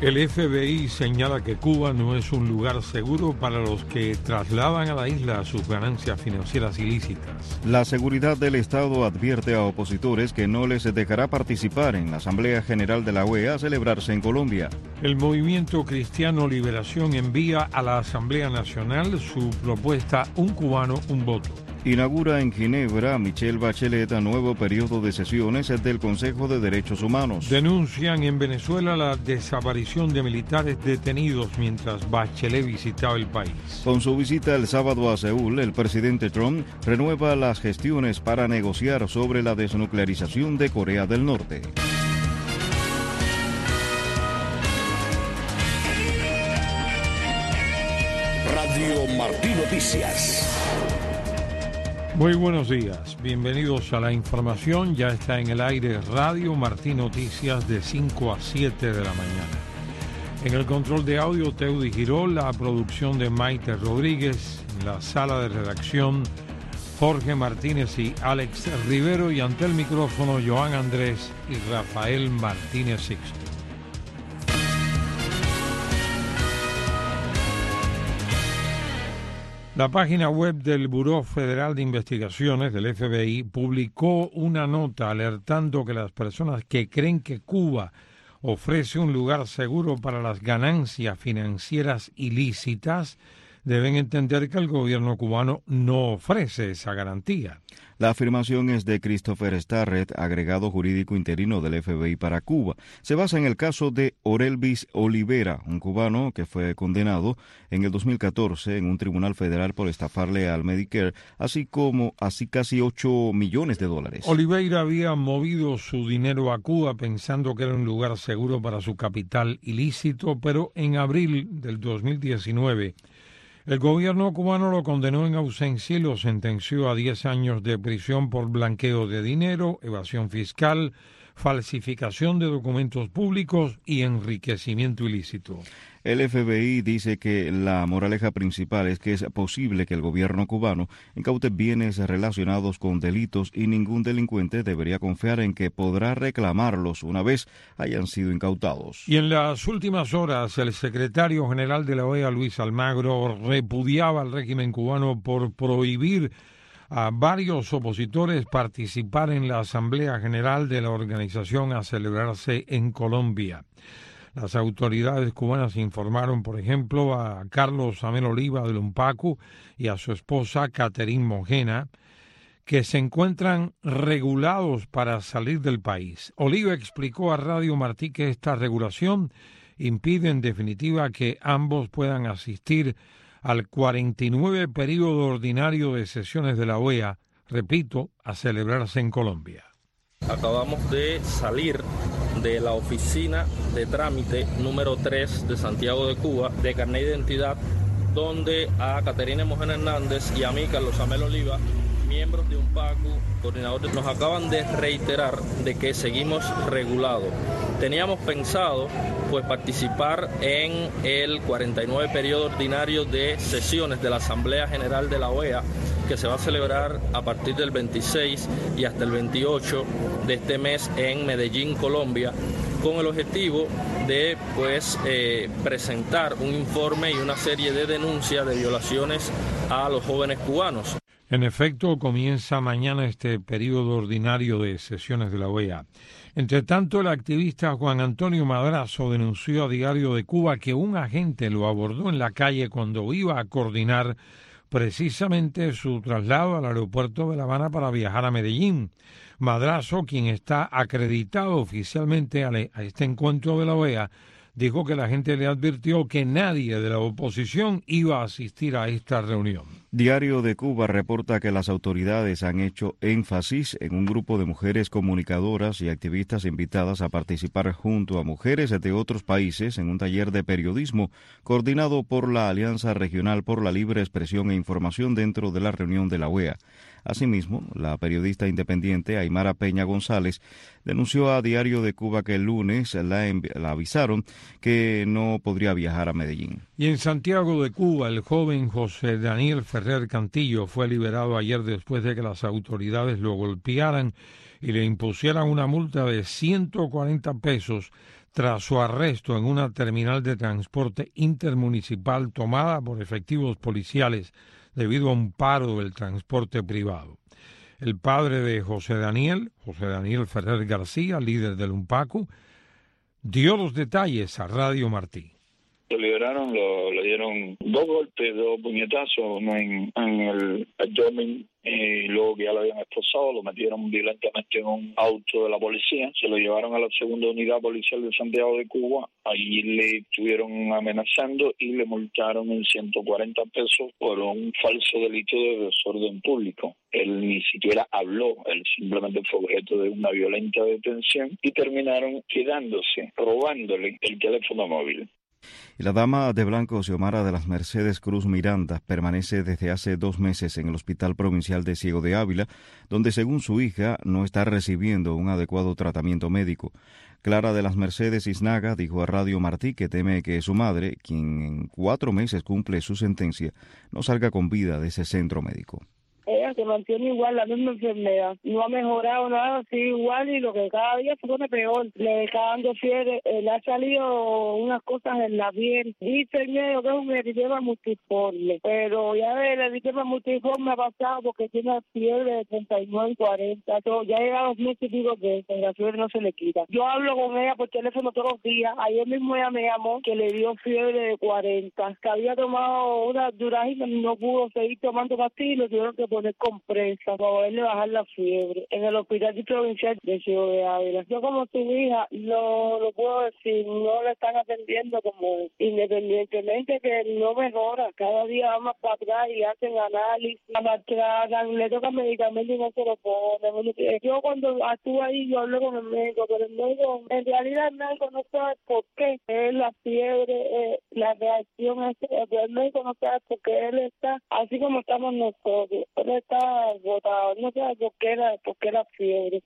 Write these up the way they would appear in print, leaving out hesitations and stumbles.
El FBI señala que Cuba no es un lugar seguro para los que trasladan a la isla sus ganancias financieras ilícitas. La seguridad del Estado advierte a opositores que no les dejará participar en la Asamblea General de la OEA a celebrarse en Colombia. El Movimiento Cristiano Liberación envía a la Asamblea Nacional su propuesta Un cubano, un voto. Inaugura en Ginebra Michelle Bachelet nuevo periodo de sesiones del Consejo de Derechos Humanos. Denuncian en Venezuela la desaparición de militares detenidos mientras Bachelet visitaba el país. Con su visita el sábado a Seúl, el presidente Trump renueva las gestiones para negociar sobre la desnuclearización de Corea del Norte. Radio Martí Noticias. Muy buenos días, bienvenidos a la información. Ya está en el aire Radio Martí Noticias de 5 a 7 de la mañana. En el control de audio, Teudi Girol, la producción de Maite Rodríguez, en la sala de redacción, Jorge Martínez y Alex Rivero, y ante el micrófono, Joan Andrés y Rafael Martínez Sixto. La página web del Buró Federal de Investigaciones del FBI publicó una nota alertando que las personas que creen que Cuba ofrece un lugar seguro para las ganancias financieras ilícitas deben entender que el gobierno cubano no ofrece esa garantía. La afirmación es de Christopher Starrett, agregado jurídico interino del FBI para Cuba. Se basa en el caso de Orelvis Olivera, un cubano que fue condenado en el 2014 en un tribunal federal por estafarle al Medicare, así casi $8 millones. Oliveira había movido su dinero a Cuba pensando que era un lugar seguro para su capital ilícito, pero en abril del 2019... el gobierno cubano lo condenó en ausencia y lo sentenció a 10 años de prisión por blanqueo de dinero, evasión fiscal, falsificación de documentos públicos y enriquecimiento ilícito. El FBI dice que la moraleja principal es que es posible que el gobierno cubano incaute bienes relacionados con delitos y ningún delincuente debería confiar en que podrá reclamarlos una vez hayan sido incautados. Y en las últimas horas, el secretario general de la OEA, Luis Almagro, repudiaba al régimen cubano por prohibir a varios opositores participar en la Asamblea General de la organización a celebrarse en Colombia. Las autoridades cubanas informaron, por ejemplo, a Carlos Amel Oliva del Umpacu y a su esposa Caterine Mojena, que se encuentran regulados para salir del país. Oliva explicó a Radio Martí que esta regulación impide en definitiva que ambos puedan asistir al 49 período ordinario de sesiones de la OEA, repito, a celebrarse en Colombia. Acabamos de salir de la oficina de trámite número 3 de Santiago de Cuba, de carnet de identidad, donde a Caterine Mojena Hernández y a mí, Carlos Amel Oliva, miembros de Umpacu, coordinadores, nos acaban de reiterar de que seguimos regulados. Teníamos pensado participar en el 49 periodo ordinario de sesiones de la Asamblea General de la OEA, que se va a celebrar a partir del 26 y hasta el 28 de este mes en Medellín, Colombia, con el objetivo de presentar un informe y una serie de denuncias de violaciones a los jóvenes cubanos. En efecto, comienza mañana este periodo ordinario de sesiones de la OEA. Entre tanto, el activista Juan Antonio Madrazo denunció a Diario de Cuba que un agente lo abordó en la calle cuando iba a coordinar precisamente su traslado al aeropuerto de La Habana para viajar a Medellín. Madrazo, quien está acreditado oficialmente a este encuentro de la OEA, dijo que la gente le advirtió que nadie de la oposición iba a asistir a esta reunión. Diario de Cuba reporta que las autoridades han hecho énfasis en un grupo de mujeres comunicadoras y activistas invitadas a participar junto a mujeres de otros países en un taller de periodismo coordinado por la Alianza Regional por la Libre Expresión e Información dentro de la reunión de la OEA. Asimismo, la periodista independiente Aymara Peña González denunció a Diario de Cuba que el lunes la avisaron que no podría viajar a Medellín. Y en Santiago de Cuba, el joven José Daniel Ferrer Cantillo fue liberado ayer después de que las autoridades lo golpearan y le impusieran una multa de 140 pesos tras su arresto en una terminal de transporte intermunicipal tomada por efectivos policiales debido a un paro del transporte privado. El padre de José Daniel Ferrer García, líder del UNPACU, dio los detalles a Radio Martí. Lo liberaron, le dieron 2 golpes, 2 puñetazos, uno en el abdomen, y luego que ya lo habían esposado, lo metieron violentamente en un auto de la policía, se lo llevaron a la segunda unidad policial de Santiago de Cuba, ahí le estuvieron amenazando y le multaron en 140 pesos por un falso delito de desorden público. Él ni siquiera habló, él simplemente fue objeto de una violenta detención y terminaron quedándose, robándole el teléfono móvil. Y la dama de blanco Xiomara de las Mercedes Cruz Miranda permanece desde hace 2 meses en el Hospital Provincial de Ciego de Ávila, donde según su hija no está recibiendo un adecuado tratamiento médico. Clara de las Mercedes Isnaga dijo a Radio Martí que teme que su madre, quien en 4 meses cumple su sentencia, no salga con vida de ese centro médico. Ella se mantiene igual, la misma enfermedad. No ha mejorado nada, sigue igual y lo que cada día se pone peor. Le está dando fiebre, le ha salido unas cosas en la piel. Dice el médico que es un eritema multiforme, pero ya el eritema multiforme ha pasado porque tiene fiebre de 39 y 40. Ya llega a 2 meses y digo que la fiebre no se le quita. Yo hablo con ella por teléfono todos los días. Ayer mismo ella me llamó que le dio fiebre de 40, que había tomado una Duragina y no pudo seguir tomando pastillas y le tuvieron que poner compresa para poderle bajar la fiebre en el Hospital Provincial de Ciego de Ávila. Yo como su hija no lo puedo decir, no le están atendiendo como independientemente que no mejora, cada día va más para atrás y hacen análisis, la maltratan, le tocan medicamentos y no se lo ponen. Yo cuando estuve ahí yo hablé con el médico, pero el médico, en realidad el médico no sabe por qué es la fiebre, la reacción es el médico no sabe por qué él está así como estamos nosotros. Él está agotado, no sabe por qué la fiebre.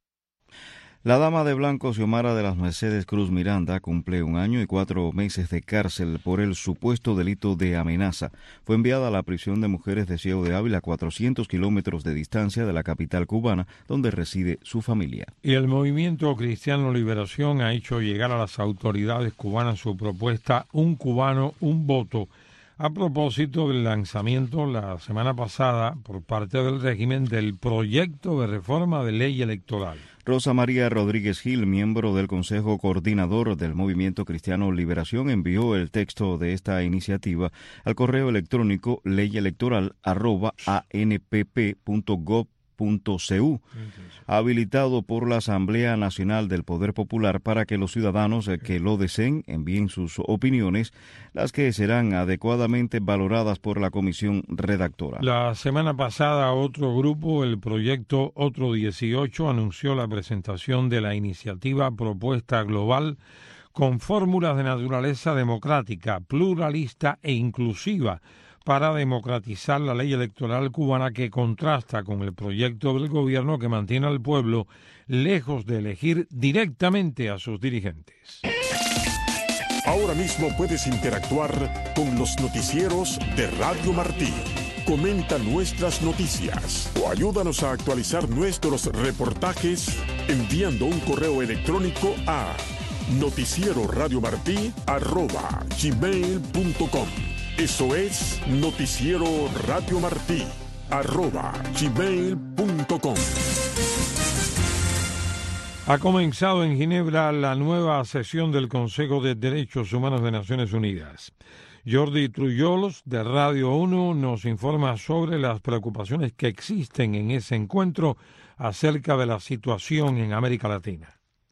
La dama de blanco Xiomara de las Mercedes Cruz Miranda cumple 1 año y 4 meses de cárcel por el supuesto delito de amenaza. Fue enviada a la prisión de mujeres de Ciego de Ávila, a 400 kilómetros de distancia de la capital cubana, donde reside su familia. Y el Movimiento Cristiano Liberación ha hecho llegar a las autoridades cubanas su propuesta Un cubano, un voto, a propósito del lanzamiento la semana pasada por parte del régimen del proyecto de reforma de ley electoral. Rosa María Rodríguez Gil, miembro del Consejo Coordinador del Movimiento Cristiano Liberación, envió el texto de esta iniciativa al correo electrónico leyelectoral@anpp.gov.cu, habilitado por la Asamblea Nacional del Poder Popular para que los ciudadanos que lo deseen envíen sus opiniones, las que serán adecuadamente valoradas por la comisión redactora. La semana pasada otro grupo, el proyecto Otro 18, anunció la presentación de la iniciativa Propuesta Global con fórmulas de naturaleza democrática, pluralista e inclusiva para democratizar la ley electoral cubana, que contrasta con el proyecto del gobierno que mantiene al pueblo lejos de elegir directamente a sus dirigentes. Ahora mismo puedes interactuar con los noticieros de Radio Martí. Comenta nuestras noticias o ayúdanos a actualizar nuestros reportajes enviando un correo electrónico a noticieroradiomartí@gmail.com. Eso es noticieroradiomartí@gmail.com. Ha comenzado en Ginebra la nueva sesión del Consejo de Derechos Humanos de Naciones Unidas. Jordi Trujols, de Radio 1, nos informa sobre las preocupaciones que existen en ese encuentro acerca de la situación en América Latina.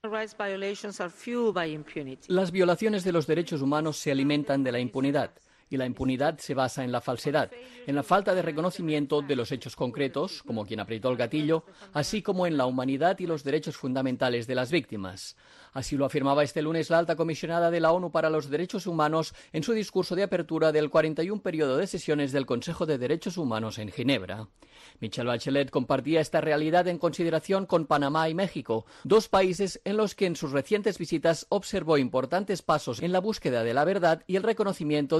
Las violaciones de los derechos humanos se alimentan de la impunidad. Y la impunidad se basa en la falsedad, en la falta de reconocimiento de los hechos concretos, como quien apretó el gatillo, así como en la humanidad y los derechos fundamentales de las víctimas. Así lo afirmaba este lunes la alta comisionada de la ONU para los Derechos Humanos en su discurso de apertura del 41 periodo de sesiones del Consejo de Derechos Humanos en Ginebra. Michelle Bachelet compartía esta realidad en consideración con Panamá y México, 2 países en los que en sus recientes visitas observó importantes pasos en la búsqueda de la verdad y el reconocimiento de la cruda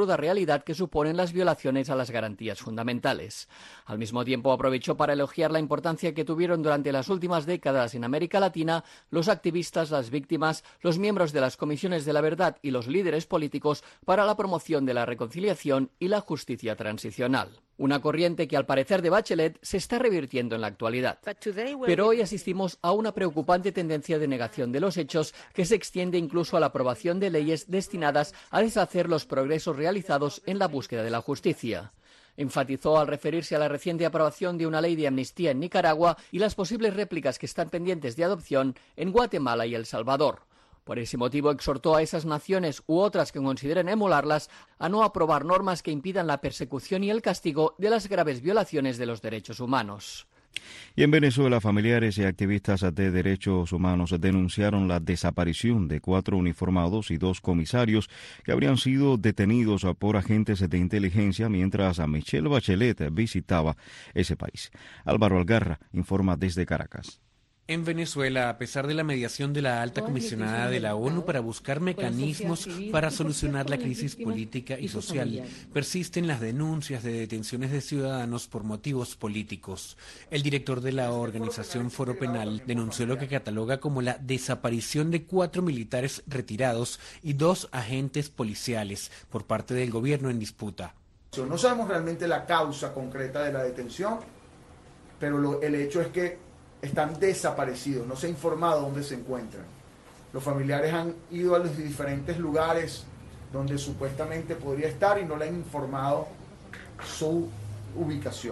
cruda realidad que suponen las violaciones a las garantías fundamentales. Al mismo tiempo, aprovechó para elogiar la importancia que tuvieron durante las últimas décadas en América Latina los activistas, las víctimas, los miembros de las comisiones de la verdad y los líderes políticos para la promoción de la reconciliación y la justicia transicional. Una corriente que, al parecer de Bachelet, se está revirtiendo en la actualidad. Pero hoy asistimos a una preocupante tendencia de negación de los hechos que se extiende incluso a la aprobación de leyes destinadas a deshacer los progresos realizados en la búsqueda de la justicia. Enfatizó al referirse a la reciente aprobación de una ley de amnistía en Nicaragua y las posibles réplicas que están pendientes de adopción en Guatemala y El Salvador. Por ese motivo exhortó a esas naciones u otras que consideren emularlas a no aprobar normas que impidan la persecución y el castigo de las graves violaciones de los derechos humanos. Y en Venezuela, familiares y activistas de derechos humanos denunciaron la desaparición de 4 uniformados y 2 comisarios que habrían sido detenidos por agentes de inteligencia mientras Michelle Bachelet visitaba ese país. Álvaro Algarra informa desde Caracas. En Venezuela, a pesar de la mediación de la alta comisionada de la ONU para buscar mecanismos para solucionar la crisis política y social, persisten las denuncias de detenciones de ciudadanos por motivos políticos. El director de la organización Foro Penal denunció lo que cataloga como la desaparición de 4 militares retirados y 2 agentes policiales por parte del gobierno en disputa. No sabemos realmente la causa concreta de la detención, pero el hecho es que están desaparecidos, no se ha informado dónde se encuentran. Los familiares han ido a los diferentes lugares donde supuestamente podría estar y no le han informado su ubicación.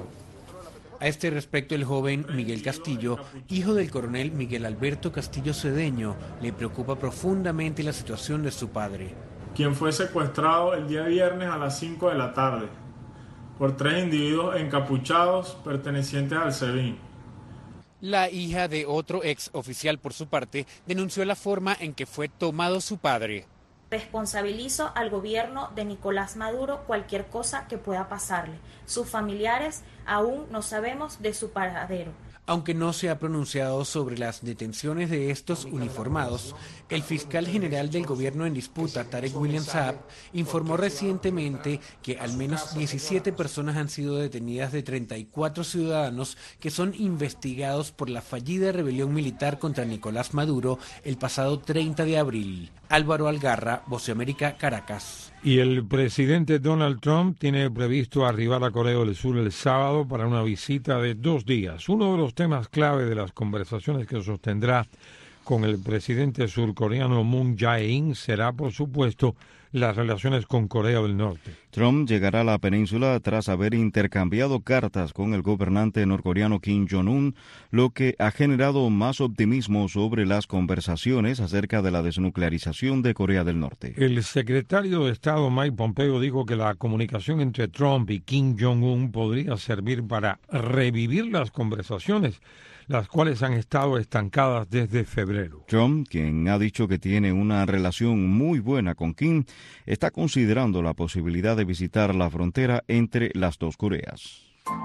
A este respecto, el joven Miguel Castillo, hijo del coronel Miguel Alberto Castillo Cedeño, le preocupa profundamente la situación de su padre, quien fue secuestrado el día viernes a las 5 de la tarde por 3 individuos encapuchados pertenecientes al SEBIN. La hija de otro ex oficial, por su parte, denunció la forma en que fue tomado su padre. Responsabilizo al gobierno de Nicolás Maduro cualquier cosa que pueda pasarle. Sus familiares aún no sabemos de su paradero. Aunque no se ha pronunciado sobre las detenciones de estos uniformados, el fiscal general del gobierno en disputa, Tarek William Saab, informó recientemente que al menos 17 personas han sido detenidas de 34 ciudadanos que son investigados por la fallida rebelión militar contra Nicolás Maduro el pasado 30 de abril. Álvaro Algarra, Voz de América, Caracas. Y el presidente Donald Trump tiene previsto arribar a Corea del Sur el sábado para una visita de 2 días. Uno de los temas clave de las conversaciones que sostendrá con el presidente surcoreano Moon Jae-in será, por supuesto, las relaciones con Corea del Norte. Trump llegará a la península tras haber intercambiado cartas con el gobernante norcoreano Kim Jong-un, lo que ha generado más optimismo sobre las conversaciones acerca de la desnuclearización de Corea del Norte. El secretario de Estado Mike Pompeo dijo que la comunicación entre Trump y Kim Jong-un podría servir para revivir las conversaciones, las cuales han estado estancadas desde febrero. Trump, quien ha dicho que tiene una relación muy buena con Kim, está considerando la posibilidad de visitar la frontera entre las dos Coreas.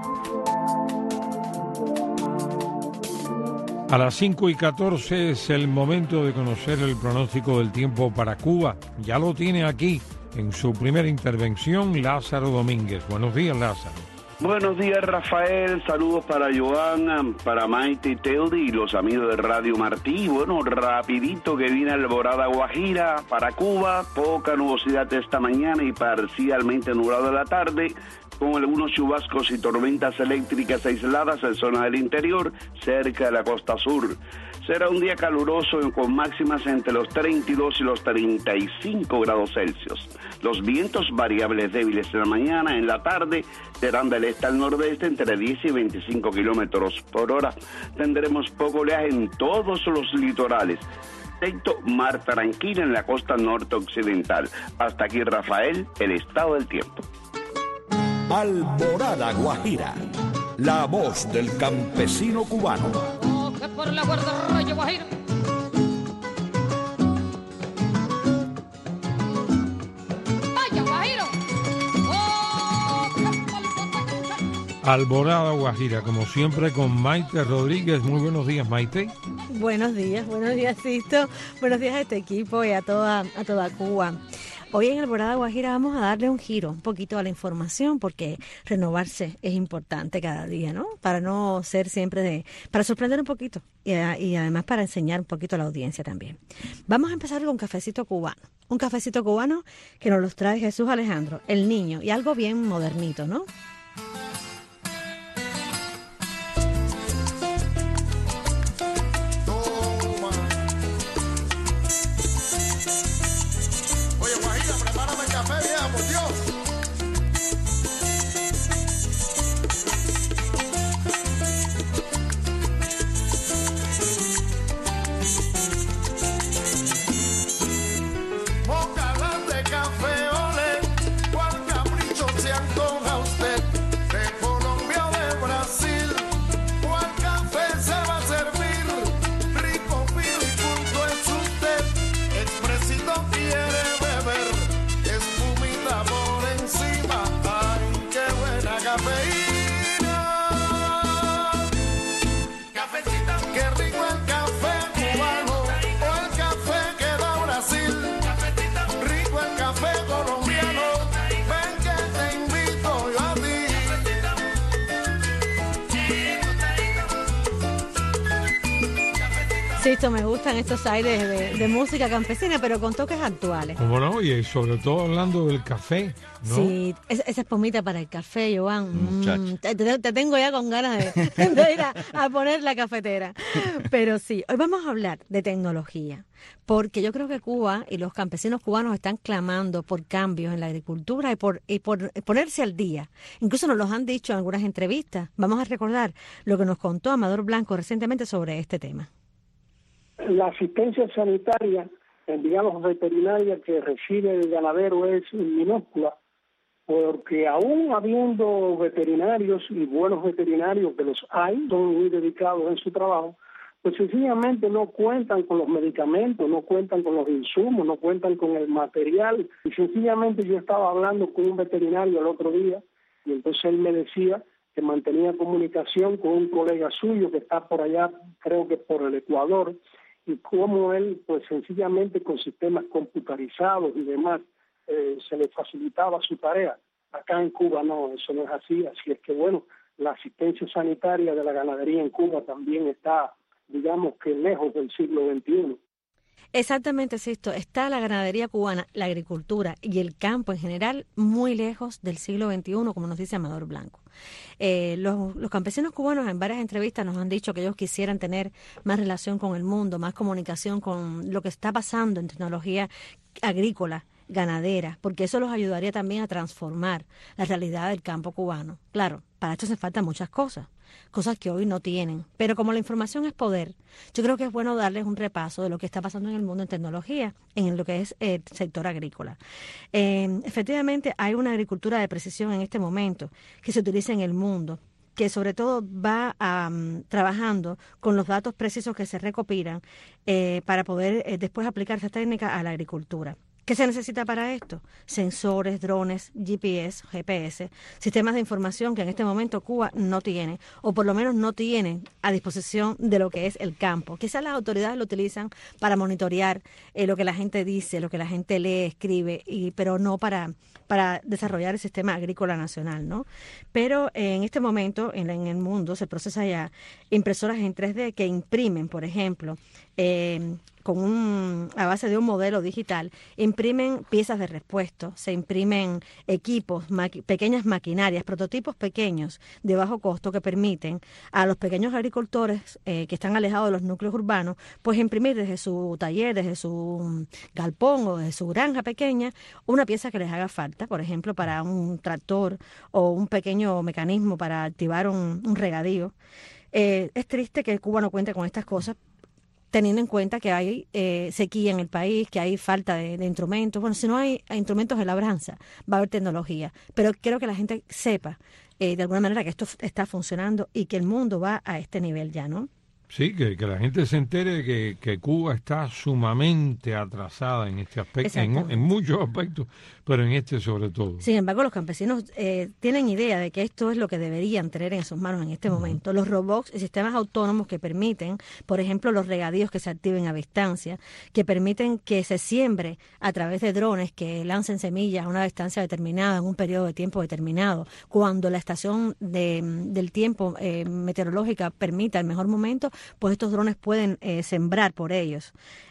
A las 5:14 es el momento de conocer el pronóstico del tiempo para Cuba. Ya lo tiene aquí, en su primera intervención, Lázaro Domínguez. Buenos días, Lázaro. Buenos días, Rafael. Saludos para Joana, para Maite y Teodi y los amigos de Radio Martí. Bueno, rapidito que viene Alborada Guajira para Cuba. Poca nubosidad esta mañana y parcialmente nublado en la tarde, con algunos chubascos y tormentas eléctricas aisladas en zona del interior, cerca de la costa sur. Será un día caluroso con máximas entre los 32 y los 35 grados Celsius. Los vientos variables débiles en la mañana, en la tarde, serán del este al nordeste entre 10 y 25 kilómetros por hora. Tendremos poco oleaje en todos los litorales, excepto mar tranquila en la costa norte occidental. Hasta aquí, Rafael, el estado del tiempo. Alborada Guajira, la voz del campesino cubano. Por la guardarraya Guajira. ¡Vaya, Guajiro! Alborada Guajira, como siempre, con Maite Rodríguez. Muy buenos días, Maite. Buenos días, Sisto. Buenos días a este equipo y a toda Cuba. Hoy en Alborada Guajira vamos a darle un giro un poquito a la información porque renovarse es importante cada día, ¿no? Para no ser siempre para sorprender un poquito y además para enseñar un poquito a la audiencia también. Vamos a empezar con un cafecito cubano. Un cafecito cubano que nos los trae Jesús Alejandro, el niño, y algo bien modernito, ¿no? Sí, esto me gustan estos aires de música campesina, pero con toques actuales. ¿Cómo no? Y sobre todo hablando del café, ¿no? Sí, esa espumita para el café, Joan. Te tengo ya con ganas de ir a poner la cafetera. Pero sí, hoy vamos a hablar de tecnología, porque yo creo que Cuba y los campesinos cubanos están clamando por cambios en la agricultura y por ponerse al día. Incluso nos lo han dicho en algunas entrevistas. Vamos a recordar lo que nos contó Amador Blanco recientemente sobre este tema. La asistencia sanitaria, digamos veterinaria, que recibe el ganadero es minúscula, porque aún habiendo veterinarios y buenos veterinarios, que los hay, son muy dedicados en su trabajo, pues sencillamente no cuentan con los medicamentos, no cuentan con los insumos, no cuentan con el material. Y sencillamente yo estaba hablando con un veterinario el otro día y entonces él me decía que mantenía comunicación con un colega suyo que está por allá, creo que por el Ecuador, y cómo él, pues sencillamente con sistemas computarizados y demás, se le facilitaba su tarea. Acá en Cuba no, eso no es así. Así es que, bueno, la asistencia sanitaria de la ganadería en Cuba también está, digamos que lejos del siglo XXI. Exactamente, Sisto. Está la ganadería cubana, la agricultura y el campo en general muy lejos del siglo XXI, como nos dice Amador Blanco. Los campesinos cubanos en varias entrevistas nos han dicho que ellos quisieran tener más relación con el mundo, más comunicación con lo que está pasando en tecnología agrícola, ganadera, porque eso los ayudaría también a transformar la realidad del campo cubano. Claro, para esto se faltan muchas cosas que hoy no tienen, pero como la información es poder, yo creo que es bueno darles un repaso de lo que está pasando en el mundo en tecnología, en lo que es el sector agrícola. Efectivamente, hay una agricultura de precisión en este momento que se utiliza en el mundo, que sobre todo va trabajando con los datos precisos que se recopilan para poder después aplicar esta técnica a la agricultura. ¿Qué se necesita para esto? Sensores, drones, GPS, sistemas de información que en este momento Cuba no tiene, o por lo menos no tiene a disposición de lo que es el campo. Quizás las autoridades lo utilizan para monitorear lo que la gente dice, lo que la gente lee, escribe, pero no para desarrollar el sistema agrícola nacional, ¿no? Pero en este momento en el mundo se procesa ya impresoras en 3D que imprimen, por ejemplo, a base de un modelo digital, imprimen piezas de repuesto, se imprimen equipos, pequeñas maquinarias, prototipos pequeños de bajo costo que permiten a los pequeños agricultores que están alejados de los núcleos urbanos, pues imprimir desde su taller, desde su galpón o desde su granja pequeña, una pieza que les haga falta, por ejemplo, para un tractor o un pequeño mecanismo para activar un regadío. Es triste que Cuba no cuente con estas cosas, teniendo en cuenta que hay sequía en el país, que hay falta de instrumentos. Bueno, si no hay instrumentos de labranza, va a haber tecnología. Pero quiero que la gente sepa, de alguna manera, que esto está funcionando y que el mundo va a este nivel ya, ¿no? Sí, que la gente se entere que Cuba está sumamente atrasada en este aspecto, en muchos aspectos, pero en este sobre todo. Sin embargo, los campesinos tienen idea de que esto es lo que deberían tener en sus manos en este momento. Los robots y sistemas autónomos que permiten, por ejemplo, los regadíos que se activen a distancia, que permiten que se siembre a través de drones que lancen semillas a una distancia determinada, en un periodo de tiempo determinado, cuando la estación del tiempo meteorológica permita el mejor momento, pues estos drones pueden sembrar por ellos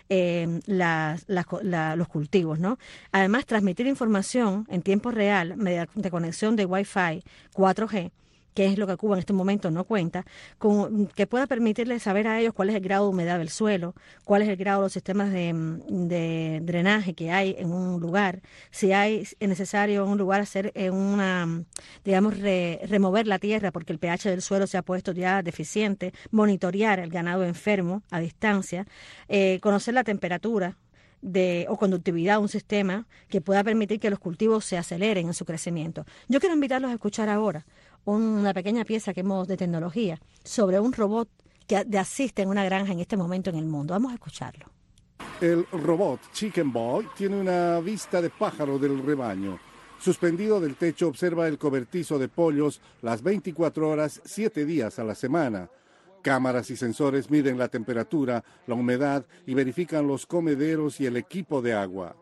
los cultivos, ¿no? Además, transmitir información en tiempo real mediante conexión de Wi-Fi 4G, que es lo que Cuba en este momento no cuenta, que pueda permitirles saber a ellos cuál es el grado de humedad del suelo, cuál es el grado de los sistemas de drenaje que hay en un lugar, si es necesario en un lugar hacer remover la tierra porque el pH del suelo se ha puesto ya deficiente, monitorear el ganado enfermo a distancia, conocer la temperatura o conductividad de un sistema que pueda permitir que los cultivos se aceleren en su crecimiento. Yo quiero invitarlos a escuchar ahora una pequeña pieza que hemos de tecnología sobre un robot que asiste en una granja en este momento en el mundo. Vamos a escucharlo. El robot Chicken Boy tiene una vista de pájaro del rebaño. Suspendido del techo observa el cobertizo de pollos las 24 horas, 7 días a la semana. Cámaras y sensores miden la temperatura, la humedad y verifican los comederos y el equipo de agua.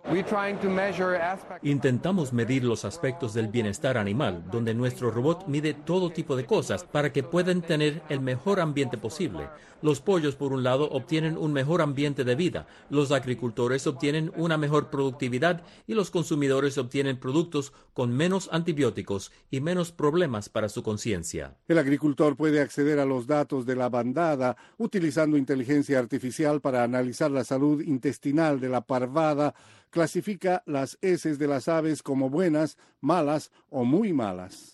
Intentamos medir los aspectos del bienestar animal, donde nuestro robot mide todo tipo de cosas para que puedan tener el mejor ambiente posible. Los pollos, por un lado, obtienen un mejor ambiente de vida, los agricultores obtienen una mejor productividad y los consumidores obtienen productos con menos antibióticos y menos problemas para su conciencia. El agricultor puede acceder a los datos de la bandada utilizando inteligencia artificial para analizar la salud intestinal de la parvada, clasifica las heces de las aves como buenas, malas o muy malas.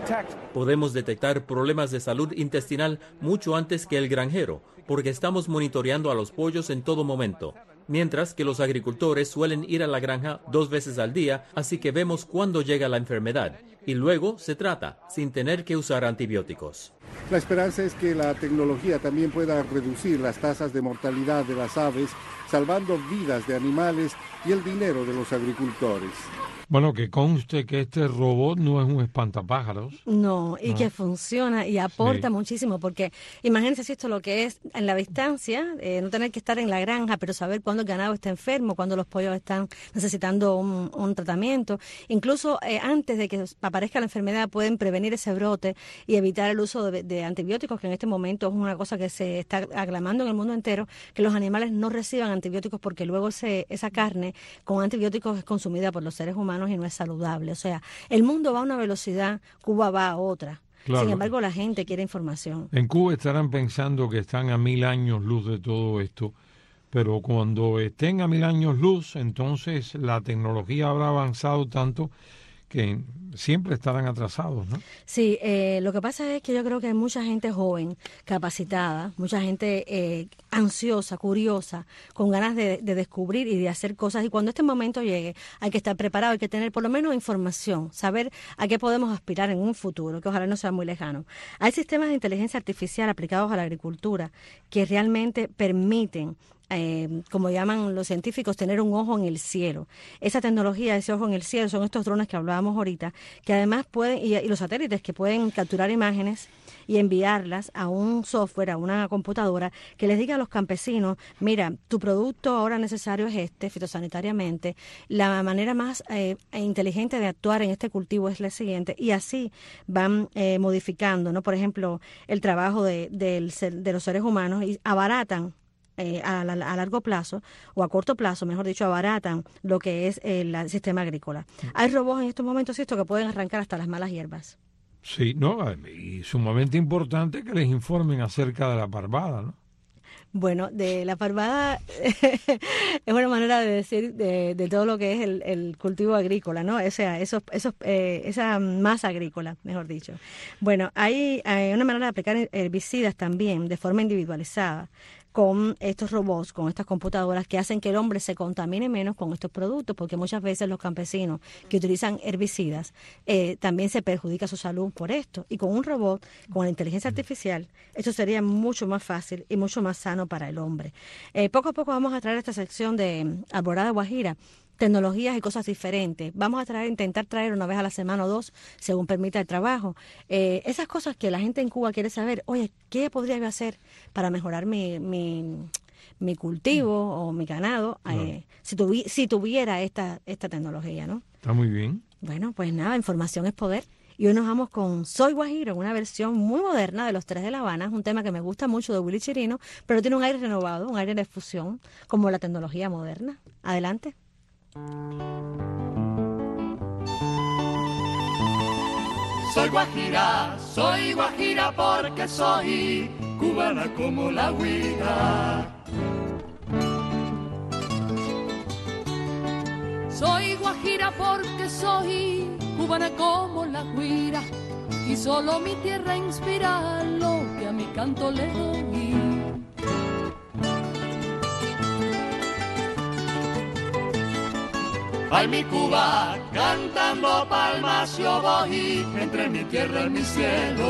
Podemos detectar problemas de salud intestinal mucho antes que el granjero, porque estamos monitoreando a los pollos en todo momento. Mientras que los agricultores suelen ir a la granja 2 veces al día, así que vemos cuándo llega la enfermedad. Y luego se trata, sin tener que usar antibióticos. La esperanza es que la tecnología también pueda reducir las tasas de mortalidad de las aves, salvando vidas de animales y el dinero de los agricultores. Bueno, que conste que este robot no es un espantapájaros. No, y que funciona y aporta muchísimo, porque imagínense si esto lo que es en la distancia, no tener que estar en la granja, pero saber cuándo el ganado está enfermo, cuándo los pollos están necesitando un tratamiento. Incluso antes de que aparezca la enfermedad pueden prevenir ese brote y evitar el uso de antibióticos, que en este momento es una cosa que se está aclamando en el mundo entero, que los animales no reciban antibióticos porque luego esa carne con antibióticos es consumida por los seres humanos y no es saludable. O sea, el mundo va a una velocidad, Cuba va a otra. Claro. Sin embargo, la gente quiere información. En Cuba estarán pensando que están a 1000 años luz de todo esto, pero cuando estén a 1000 años luz, entonces la tecnología habrá avanzado tanto que siempre estarán atrasados, ¿no? Sí, lo que pasa es que yo creo que hay mucha gente joven, capacitada, mucha gente ansiosa, curiosa, con ganas de descubrir y de hacer cosas. Y cuando este momento llegue, hay que estar preparado, hay que tener por lo menos información, saber a qué podemos aspirar en un futuro, que ojalá no sea muy lejano. Hay sistemas de inteligencia artificial aplicados a la agricultura que realmente permiten, como llaman los científicos, tener un ojo en el cielo. Esa tecnología, ese ojo en el cielo, son estos drones que hablábamos ahorita, que además pueden, y los satélites que pueden capturar imágenes y enviarlas a un software, a una computadora, que les diga a los campesinos, mira, tu producto ahora necesario es fitosanitariamente, la manera más inteligente de actuar en este cultivo es la siguiente, y así van modificando, ¿no? Por ejemplo, el trabajo de los seres humanos, y abaratan a largo plazo, o a corto plazo, mejor dicho, abaratan lo que es el sistema agrícola. Hay robots en estos momentos que pueden arrancar hasta las malas hierbas. Sí, no, y sumamente importante que les informen acerca de la parvada, ¿no? Bueno, de la parvada es una manera de decir de todo lo que es el cultivo agrícola, ¿no? O sea, esa masa agrícola, mejor dicho. Bueno, hay una manera de aplicar herbicidas también de forma individualizada, con estos robots, con estas computadoras que hacen que el hombre se contamine menos con estos productos, porque muchas veces los campesinos que utilizan herbicidas también se perjudica su salud por esto. Y con un robot, con la inteligencia artificial, esto sería mucho más fácil y mucho más sano para el hombre. Poco a poco vamos a traer esta sección de Alborada Guajira, tecnologías y cosas diferentes. Vamos a intentar traer una vez a la semana o dos, según permita el trabajo. Esas cosas que la gente en Cuba quiere saber, oye, ¿qué podría yo hacer para mejorar mi cultivo o mi ganado si tuviera esta tecnología, ¿no? Está muy bien. Bueno, pues nada, información es poder. Y hoy nos vamos con Soy Guajiro, una versión muy moderna de Los Tres de La Habana. Es un tema que me gusta mucho de Willy Chirino, pero tiene un aire renovado, un aire de fusión, como la tecnología moderna. Adelante. Soy guajira porque soy cubana como la guira. Soy guajira porque soy cubana como la guira, y solo mi tierra inspira lo que a mi canto le doy. Ay, mi Cuba, cantando palmas yo voy, entre mi tierra y mi cielo.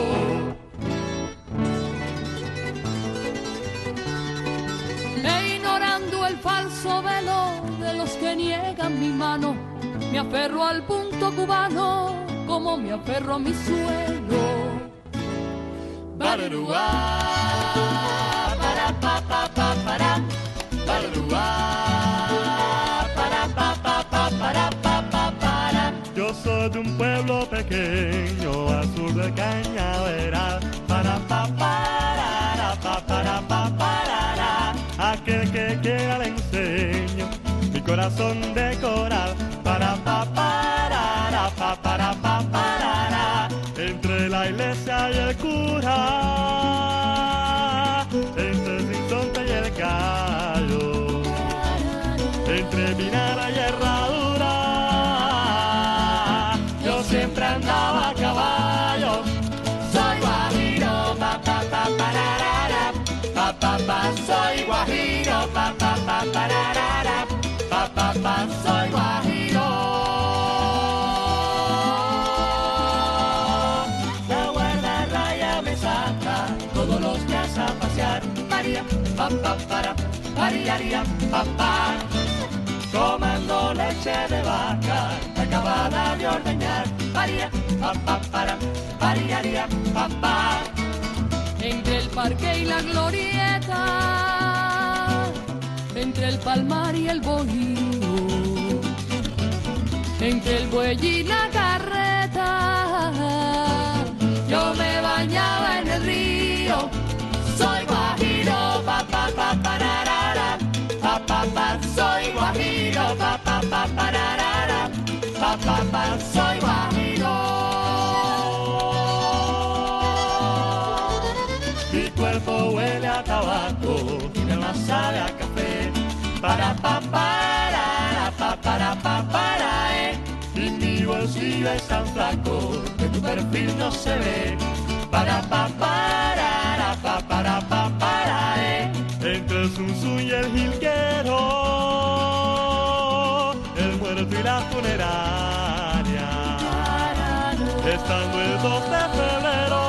E ignorando el falso velo de los que niegan mi mano, me aferro al punto cubano como me aferro a mi suelo. Bararúa, para pa pa pa para, bararúa. Yo soy de un pueblo pequeño al sur de Cañaveral. Para aquel que quiera le enseño mi corazón de coral. Entre la iglesia y el cura, entre el sinsonte y el gallo, entre Minara y Herradura, yo siempre andaba a caballo. Soy guajiro, pa pa pa pararara, pa pa pa, soy guajiro, pa pa pa pararara, pa pa pa, soy guajiro. La guarda raya me saca todos los días a pasear. María, pa pa para, pariaría, pa pa. Tomando leche de vaca acabada de ordeñar. Paría, pa pa para, pariaría, pa pa. Entre el parque y la glorieta, entre el palmar y el bohío, entre el buey y la carreta, yo me bañaba en el río. Soy guajiro, pa pa pa pararara, pa pa pa, soy guajiro, pa pa pa pararara, pa pa pa, soy guajiro. Mi cuerpo huele a tabaco y mi alma sabe a café. Para pa parara, pa para pa para, y mi bolsillo es tan flaco que tu perfil no se ve. Para pa parara, pa para pa para, entre el zunzún y el jilguero, el muerto y la funeraria, estando el 2 de febrero,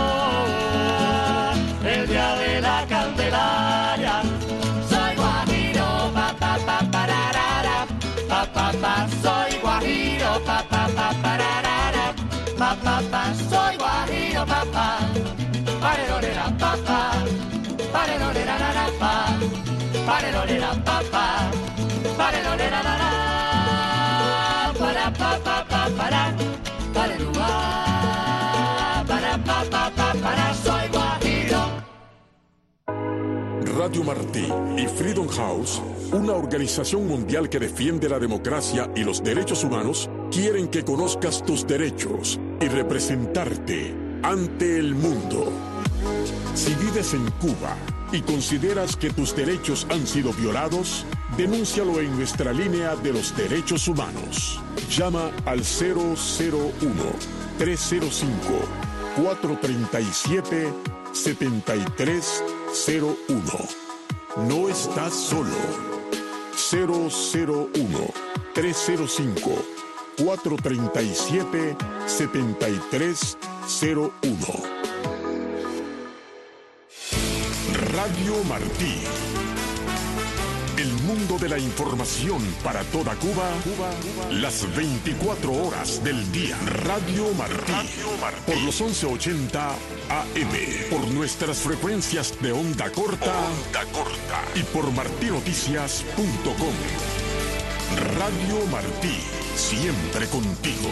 el día de la Candelaria. Soy guajiro, pa pa pa pararara, pa pa pa, soy guajiro, pa pa pa pararara, pa pa pa, soy guajiro, pa pa, parerorera pa pa, parerorera ra ra pa, parerorera pa pa, parerorera ra ra, para pa pa pa para, parerua, para pa pa pa para, soy guajiro. Radio Martí y Freedom House, una organización mundial que defiende la democracia y los derechos humanos, quieren que conozcas tus derechos y representarte ante el mundo. Si vives en Cuba y consideras que tus derechos han sido violados, denúncialo en nuestra línea de los derechos humanos. Llama al 001-305-437-7301. no estás solo. 001-305-437-7301. Radio Martí. El mundo de la información para toda Cuba, las 24 horas del día. Radio Martí. Por los 1180 AM. Por nuestras frecuencias de onda corta. Y por martinoticias.com. Radio Martí. Siempre contigo.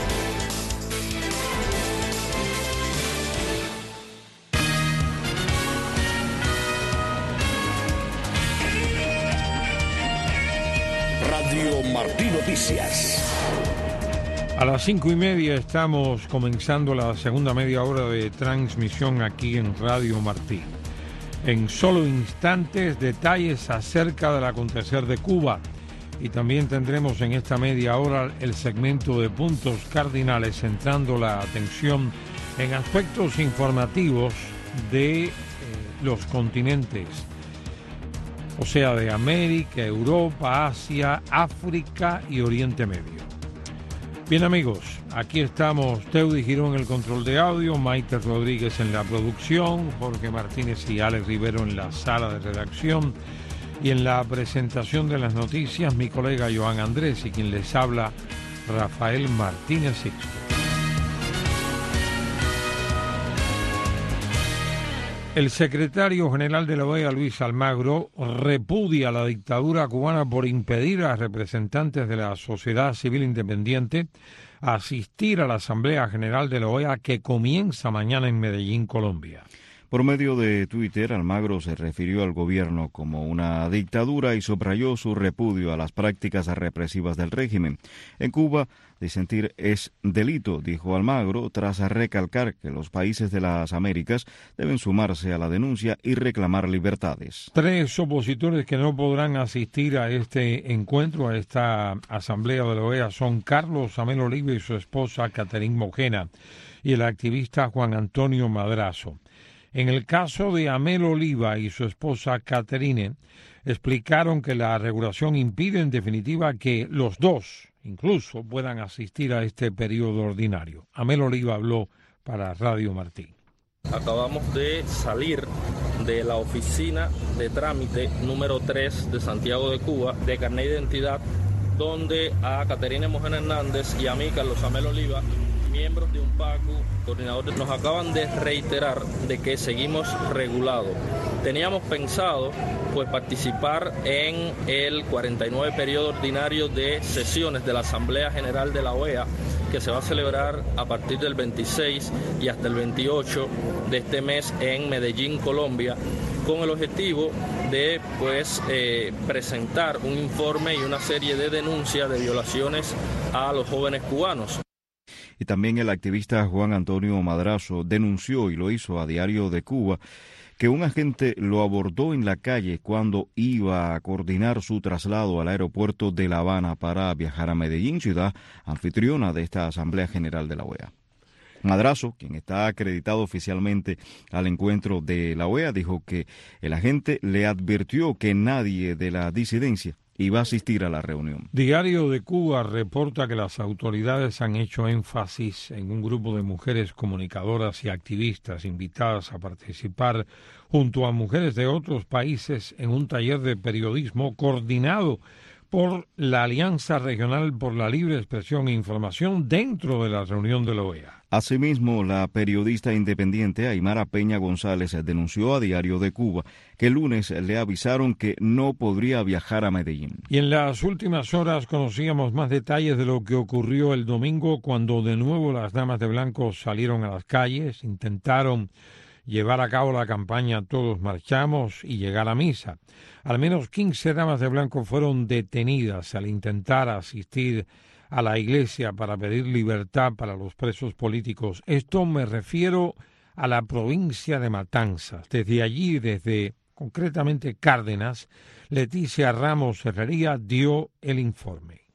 Radio Martí Noticias. A las 5:30 estamos comenzando la segunda media hora de transmisión aquí en Radio Martí. En solo instantes, detalles acerca del acontecer de Cuba. Y también tendremos en esta media hora el segmento de puntos cardinales, centrando la atención en aspectos informativos de los continentes. O sea, de América, Europa, Asia, África y Oriente Medio. Bien, amigos, aquí estamos, Teudi Girón en el control de audio, Maite Rodríguez en la producción, Jorge Martínez y Alex Rivero en la sala de redacción, y en la presentación de las noticias, mi colega Joan Andrés, y quien les habla, Rafael Martínez Sixto. El secretario general de la OEA, Luis Almagro, repudia la dictadura cubana por impedir a representantes de la sociedad civil independiente asistir a la Asamblea General de la OEA que comienza mañana en Medellín, Colombia. Por medio de Twitter, Almagro se refirió al gobierno como una dictadura y subrayó su repudio a las prácticas represivas del régimen. En Cuba, disentir es delito, dijo Almagro, tras recalcar que los países de las Américas deben sumarse a la denuncia y reclamar libertades. 3 opositores que no podrán asistir a este encuentro, a esta asamblea de la OEA, son Carlos Amel Oliva y su esposa Caterine Mojena y el activista Juan Antonio Madrazo. En el caso de Amel Oliva y su esposa Caterine, explicaron que la regulación impide en definitiva que los dos incluso puedan asistir a este periodo ordinario. Amel Oliva habló para Radio Martí. Acabamos de salir de la oficina de trámite número 3 de Santiago de Cuba, de carnet de identidad, donde a Caterine Mojena Hernández y a mí, Carlos Amel Oliva, miembros de UNPACU, coordinadores, nos acaban de reiterar de que seguimos regulados. Teníamos pensado pues participar en el 49 periodo ordinario de sesiones de la Asamblea General de la OEA, que se va a celebrar a partir del 26 y hasta el 28 de este mes en Medellín, Colombia, con el objetivo de presentar un informe y una serie de denuncias de violaciones a los jóvenes cubanos. Y también el activista Juan Antonio Madrazo denunció, y lo hizo a Diario de Cuba, que un agente lo abordó en la calle cuando iba a coordinar su traslado al aeropuerto de La Habana para viajar a Medellín, ciudad anfitriona de esta Asamblea General de la OEA. Madrazo, quien está acreditado oficialmente al encuentro de la OEA, dijo que el agente le advirtió que nadie de la disidencia iba a asistir a la reunión. Diario de Cuba reporta que las autoridades han hecho énfasis en un grupo de mujeres comunicadoras y activistas invitadas a participar junto a mujeres de otros países en un taller de periodismo coordinado por la Alianza Regional por la Libre Expresión e Información dentro de la reunión de la OEA. Asimismo, la periodista independiente Aymara Peña González denunció a Diario de Cuba que el lunes le avisaron que no podría viajar a Medellín. Y en las últimas horas conocíamos más detalles de lo que ocurrió el domingo cuando de nuevo las damas de blanco salieron a las calles, intentaron llevar a cabo la campaña Todos Marchamos y llegar a misa. Al menos 15 damas de blanco fueron detenidas al intentar asistir a la iglesia para pedir libertad para los presos políticos. Esto me refiero a la provincia de Matanzas. Desde allí, desde concretamente Cárdenas, Leticia Ramos Herrería dio el informe.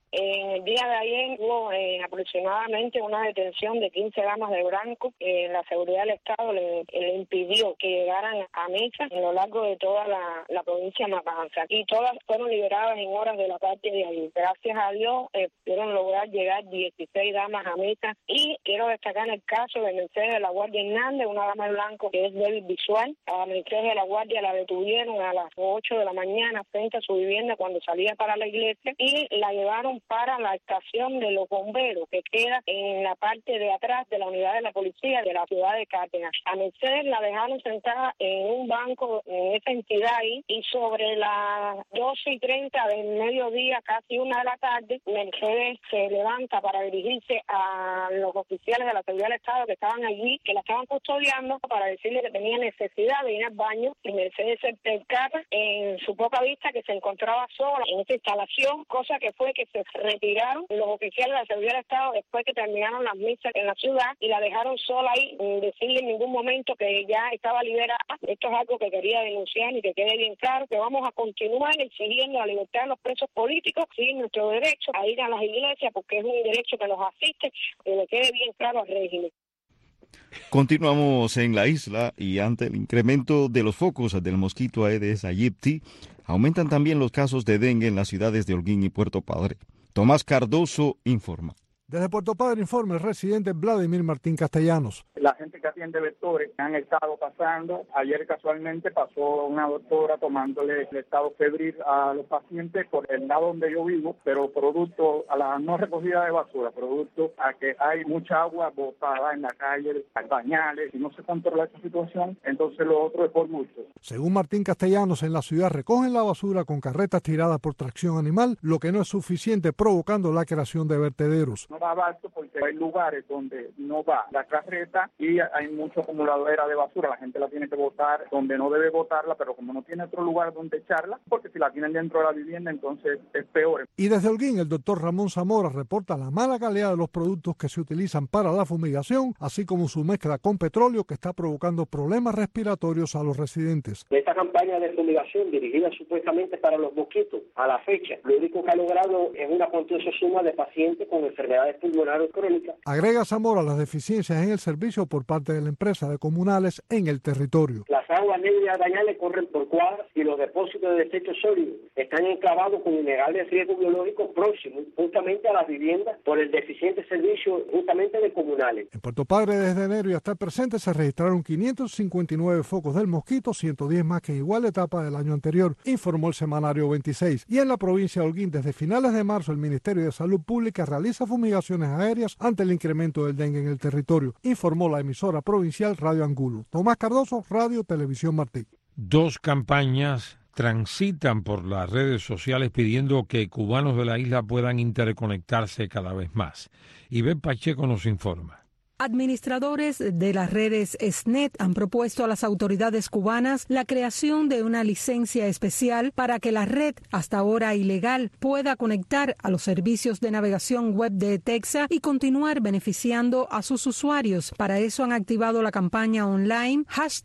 En el día de ayer hubo aproximadamente una detención de 15 damas de blanco. La seguridad del Estado le impidió que llegaran a misa a lo largo de toda la provincia de Matanzas. Y todas fueron liberadas en horas de la tarde de ayer. Gracias a Dios pudieron lograr llegar 16 damas a misa. Y quiero destacar el caso de Mercedes de la Guardia Hernández, una dama de blanco que es débil visual. A Mercedes de la Guardia la detuvieron a las 8 de la mañana frente a su vivienda cuando salía para la iglesia y la llevaron para la estación de los bomberos que queda en la parte de atrás de la unidad de la policía de la ciudad de Cárdenas. A Mercedes la dejaron sentada en un banco en esa entidad ahí y sobre las 12:30 del mediodía, casi 1 de la tarde, Mercedes se levanta para dirigirse a los oficiales de la seguridad del Estado que estaban allí, que la estaban custodiando, para decirle que tenía necesidad de ir al baño, y Mercedes se percata en su poca vista que se encontraba sola en esta instalación, cosa que fue que se retiraron los oficiales de la seguridad del Estado después que terminaron las misas en la ciudad y la dejaron sola ahí, sin decirle en ningún momento que ya estaba liberada. Esto es algo que quería denunciar y que quede bien claro que vamos a continuar exigiendo la libertad de los presos políticos, sí, nuestro derecho a ir a las iglesias, porque es un derecho que nos asiste, que le quede bien claro al régimen. Continuamos en la isla y ante el incremento de los focos del mosquito Aedes aegypti, aumentan también los casos de dengue en las ciudades de Holguín y Puerto Padre. Tomás Cardoso informa. Desde Puerto Padre informa el residente Vladimir Martín Castellanos. La gente que atiende vectores han estado pasando. Ayer casualmente pasó una doctora tomándole el estado febril a los pacientes por el lado donde yo vivo, pero producto a la no recogida de basura, producto a que hay mucha agua botada en la calle, bañales, y no se controla esta situación, entonces lo otro es por mucho. Según Martín Castellanos, en la ciudad recogen la basura con carretas tiradas por tracción animal, lo que no es suficiente, provocando la creación de vertederos. No va abasto porque hay lugares donde no va la carreta y hay mucha acumuladora de basura, la gente la tiene que botar donde no debe botarla, pero como no tiene otro lugar donde echarla, porque si la tienen dentro de la vivienda entonces es peor. Y desde Holguín, el doctor Ramón Zamora reporta la mala calidad de los productos que se utilizan para la fumigación, así como su mezcla con petróleo que está provocando problemas respiratorios a los residentes. Esta campaña de fumigación dirigida supuestamente para los mosquitos, a la fecha, lo único que ha logrado es una cuantiosa suma de pacientes con enfermedades pulmonares crónicas. Agrega Zamora las deficiencias en el servicio por parte de la empresa de comunales en el territorio. Las aguas negras dañales corren por cuadras y los depósitos de desechos sólidos están enclavados con innegales riesgos biológicos próximos justamente a las viviendas por el deficiente servicio justamente de comunales. En Puerto Padre, desde enero y hasta el presente se registraron 559 focos del mosquito, 110 más que en igual etapa del año anterior, informó el semanario 26. Y en la provincia de Holguín, desde finales de marzo, el Ministerio de Salud Pública realiza fumigaciones aéreas ante el incremento del dengue en el territorio, informó la emisora provincial Radio Angulo. Tomás Cardoso, Radio Televisión Martí. 2 campañas transitan por las redes sociales pidiendo que cubanos de la isla puedan interconectarse cada vez más. Iván Pacheco nos informa. Administradores de las redes SNET han propuesto a las autoridades cubanas la creación de una licencia especial para que la red, hasta ahora ilegal, pueda conectar a los servicios de navegación web de Texas y continuar beneficiando a sus usuarios. Para eso han activado la campaña online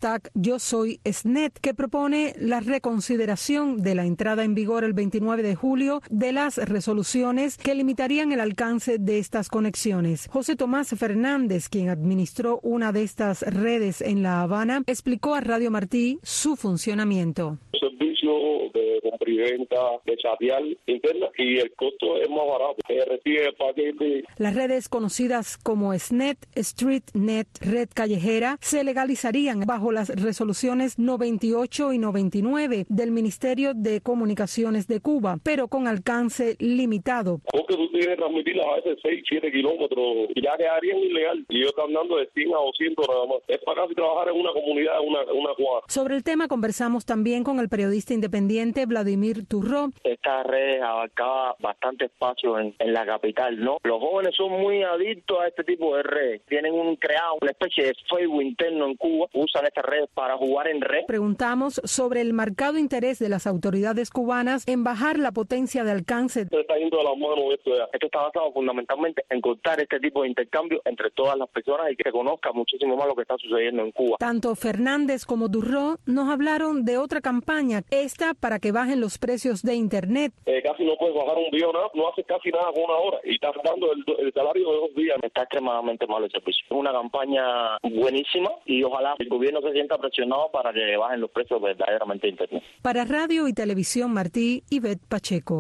#YoSoySNET, que propone la reconsideración de la entrada en vigor el 29 de julio de las resoluciones que limitarían el alcance de estas conexiones. José Tomás Fernández, quien administró una de estas redes en La Habana, explicó a Radio Martí su funcionamiento. Servicio de compra y venta de chateal interna y el costo es más barato. Recibe el paquete. Las redes conocidas como SNET, StreetNet, Red Callejera, se legalizarían bajo las resoluciones 98 y 99 del Ministerio de Comunicaciones de Cuba, pero con alcance limitado. Porque tú tienes que transmitirlas a veces 6, 7 kilómetros y ya quedarían ilegal. Y ellos están dando de 100 a 200 nada más. Es para casi trabajar en una comunidad, una cuadra. Sobre el tema conversamos también con el periodista independiente Vladimir Turró. Esta red abarcaba bastante espacio en la capital, ¿no? Los jóvenes son muy adictos a este tipo de redes. Tienen creado una especie de Facebook interno en Cuba. Usan estas redes para jugar en red. Preguntamos sobre el marcado interés de las autoridades cubanas en bajar la potencia de alcance. Esto está yendo de la mano esto está basado fundamentalmente en cortar este tipo de intercambio entre todas todas las personas y que se conozca muchísimo más lo que está sucediendo en Cuba. Tanto Fernández como Durró nos hablaron de otra campaña, esta para que bajen los precios de Internet. Casi no puedes bajar un día, no haces casi nada con una hora y estás dando el salario de 2 días. Está extremadamente malo el servicio. Es una campaña buenísima y ojalá el gobierno se sienta presionado para que bajen los precios verdaderamente de Internet. Para Radio y Televisión Martí, Ivette Pacheco.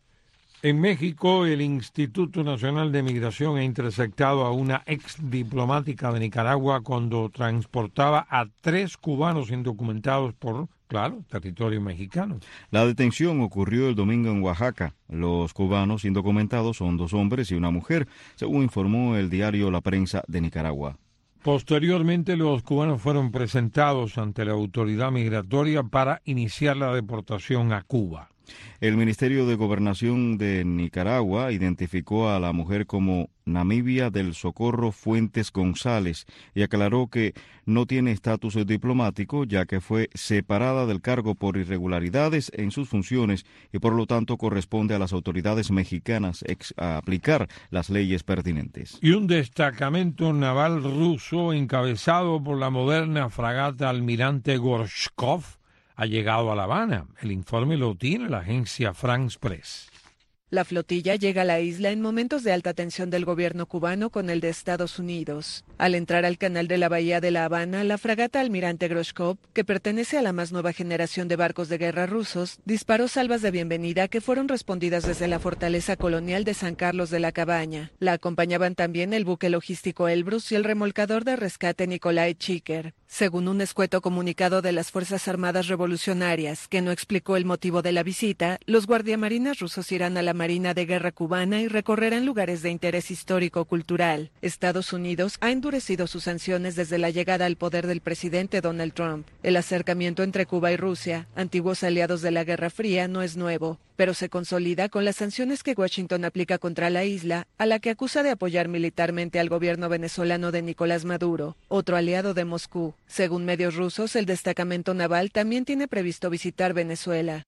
En México, el Instituto Nacional de Migración ha interceptado a una ex diplomática de Nicaragua cuando transportaba a 3 cubanos indocumentados por, claro, territorio mexicano. La detención ocurrió el domingo en Oaxaca. Los cubanos indocumentados son 2 hombres y una mujer, según informó el diario La Prensa de Nicaragua. Posteriormente, los cubanos fueron presentados ante la autoridad migratoria para iniciar la deportación a Cuba. El Ministerio de Gobernación de Nicaragua identificó a la mujer como Namibia del Socorro Fuentes González y aclaró que no tiene estatus diplomático ya que fue separada del cargo por irregularidades en sus funciones y por lo tanto corresponde a las autoridades mexicanas a aplicar las leyes pertinentes. Y un destacamento naval ruso encabezado por la moderna fragata Almirante Gorshkov ha llegado a La Habana. El informe lo tiene la agencia France Press. La flotilla llega a la isla en momentos de alta tensión del gobierno cubano con el de Estados Unidos. Al entrar al canal de la Bahía de La Habana, la fragata Almirante Gorshkov, que pertenece a la más nueva generación de barcos de guerra rusos, disparó salvas de bienvenida que fueron respondidas desde la fortaleza colonial de San Carlos de la Cabaña. La acompañaban también el buque logístico Elbrus y el remolcador de rescate Nikolai Chiker. Según un escueto comunicado de las Fuerzas Armadas Revolucionarias, que no explicó el motivo de la visita, los guardiamarines rusos irán a la Marina de Guerra cubana y recorrerán lugares de interés histórico-cultural. Estados Unidos ha endurecido sus sanciones desde la llegada al poder del presidente Donald Trump. El acercamiento entre Cuba y Rusia, antiguos aliados de la Guerra Fría, no es nuevo, pero se consolida con las sanciones que Washington aplica contra la isla, a la que acusa de apoyar militarmente al gobierno venezolano de Nicolás Maduro, otro aliado de Moscú. Según medios rusos, el destacamento naval también tiene previsto visitar Venezuela.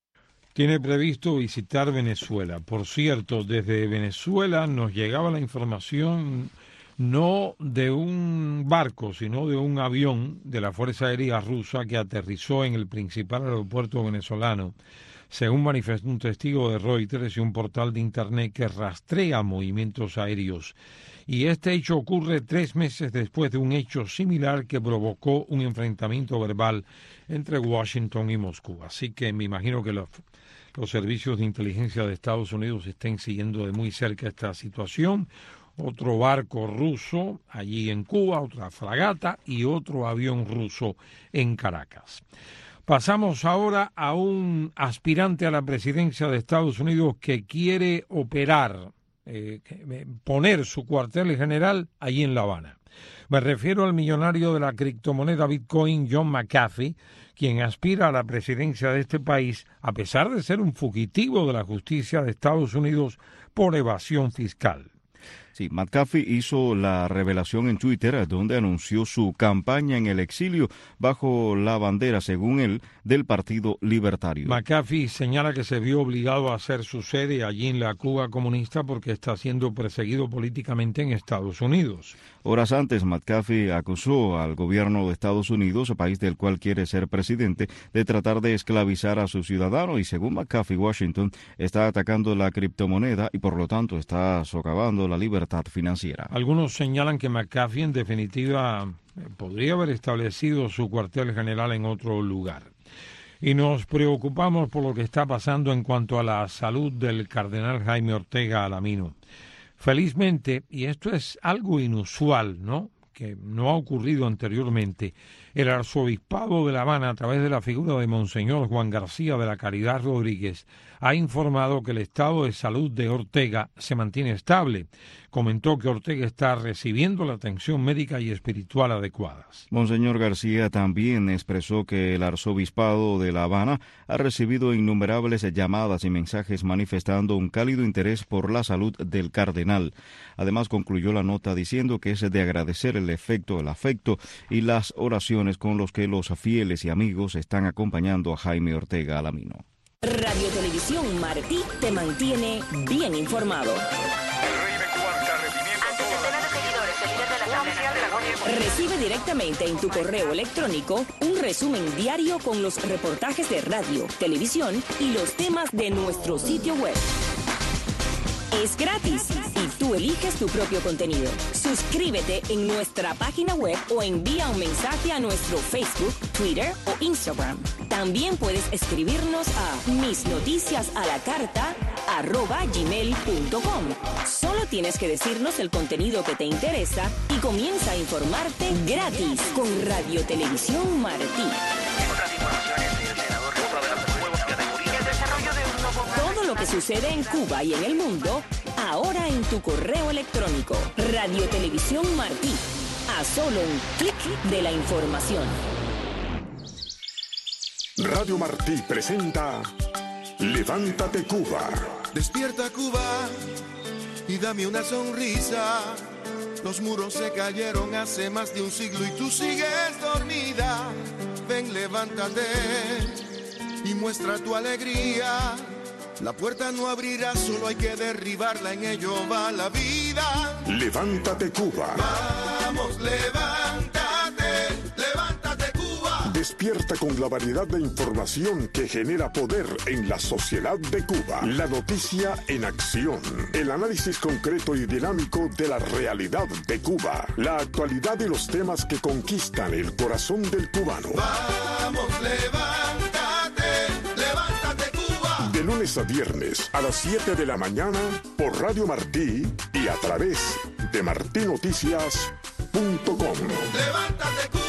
Tiene previsto visitar Venezuela. Por cierto, desde Venezuela nos llegaba la información no de un barco, sino de un avión de la Fuerza Aérea Rusa que aterrizó en el principal aeropuerto venezolano, según manifestó un testigo de Reuters y un portal de Internet que rastrea movimientos aéreos. Y este hecho ocurre 3 meses después de un hecho similar que provocó un enfrentamiento verbal entre Washington y Moscú. Así que me imagino que los servicios de inteligencia de Estados Unidos estén siguiendo de muy cerca esta situación. Otro barco ruso allí en Cuba, otra fragata y otro avión ruso en Caracas. Pasamos ahora a un aspirante a la presidencia de Estados Unidos que quiere operar, poner su cuartel general allí en La Habana. Me refiero al millonario de la criptomoneda Bitcoin, John McAfee, quien aspira a la presidencia de este país a pesar de ser un fugitivo de la justicia de Estados Unidos por evasión fiscal. Sí, McAfee hizo la revelación en Twitter donde anunció su campaña en el exilio bajo la bandera, según él, del Partido Libertario. McAfee señala que se vio obligado a hacer su sede allí en la Cuba comunista porque está siendo perseguido políticamente en Estados Unidos. Horas antes, McAfee acusó al gobierno de Estados Unidos, país del cual quiere ser presidente, de tratar de esclavizar a sus ciudadanos y según McAfee, Washington está atacando la criptomoneda y por lo tanto está socavando la libertad financiera. Algunos señalan que McAfee en definitiva podría haber establecido su cuartel general en otro lugar. Y nos preocupamos por lo que está pasando en cuanto a la salud del cardenal Jaime Ortega Alamino. Felizmente, y esto es algo inusual, ¿no?, que no ha ocurrido anteriormente, el arzobispado de La Habana, a través de la figura de Monseñor Juan García de la Caridad Rodríguez, ha informado que el estado de salud de Ortega se mantiene estable. Comentó que Ortega está recibiendo la atención médica y espiritual adecuadas. Monseñor García también expresó que el arzobispado de La Habana ha recibido innumerables llamadas y mensajes manifestando un cálido interés por la salud del cardenal. Además, concluyó la nota diciendo que es de agradecer el afecto y las oraciones con los que los fieles y amigos están acompañando a Jaime Ortega Alamino. Radio Televisión Martí te mantiene bien informado. El régimen cubano está reprimiendo a todas las Recibe directamente en tu correo electrónico un resumen diario con los reportajes de radio, televisión y los temas de nuestro sitio web. Es gratis y tú eliges tu propio contenido. Suscríbete en nuestra página web o envía un mensaje a nuestro Facebook, Twitter o Instagram. También puedes escribirnos a misnoticiasalacarta@gmail.com. Solo tienes que decirnos el contenido que te interesa y comienza a informarte gratis con Radio Televisión Martí. Todo lo que sucede en Cuba y en el mundo, ahora en tu correo electrónico. Radio Televisión Martí. A solo un clic de la información. Radio Martí presenta Levántate Cuba. Despierta Cuba y dame una sonrisa. Los muros se cayeron hace más de un siglo y tú sigues dormida. Ven, levántate y muestra tu alegría. La puerta no abrirá, solo hay que derribarla, en ello va la vida. Levántate Cuba. Vamos, levántate, levántate Cuba. Despierta con la variedad de información que genera poder en la sociedad de Cuba. La noticia en acción. El análisis concreto y dinámico de la realidad de Cuba. La actualidad y los temas que conquistan el corazón del cubano. Vamos, levántate, levántate Cuba. De lunes a viernes a las 7 de la mañana por Radio Martí y a través de martinoticias.com. Levántate Cuba.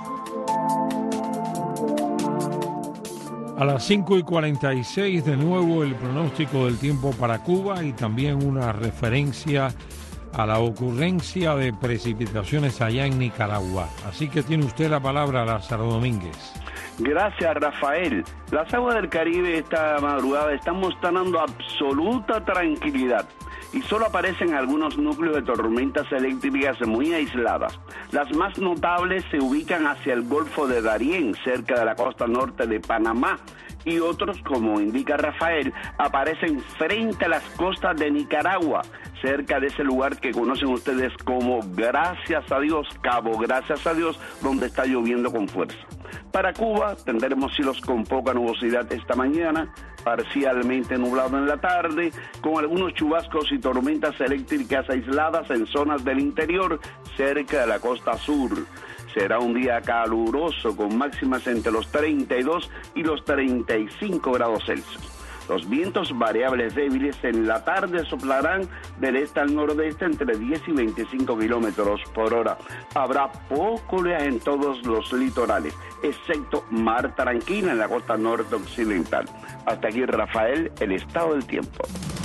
A las 5:46 de nuevo el pronóstico del tiempo para Cuba y también una referencia a la ocurrencia de precipitaciones allá en Nicaragua. Así que tiene usted la palabra, Lázaro Domínguez. Gracias, Rafael. Las aguas del Caribe esta madrugada están mostrando absoluta tranquilidad y solo aparecen algunos núcleos de tormentas eléctricas muy aisladas. Las más notables se ubican hacia el Golfo de Darién, cerca de la costa norte de Panamá, y otros, como indica Rafael, aparecen frente a las costas de Nicaragua, cerca de ese lugar que conocen ustedes como, gracias a Dios, Cabo Gracias a Dios, donde está lloviendo con fuerza. Para Cuba tendremos cielos con poca nubosidad esta mañana, parcialmente nublado en la tarde, con algunos chubascos y tormentas eléctricas aisladas en zonas del interior, cerca de la costa sur. Será un día caluroso con máximas entre los 32 y los 35 grados Celsius. Los vientos variables débiles en la tarde soplarán del este al nordeste entre 10 y 25 kilómetros por hora. Habrá poco oleaje en todos los litorales, excepto mar tranquila en la costa norte occidental. Hasta aquí, Rafael, el estado del tiempo.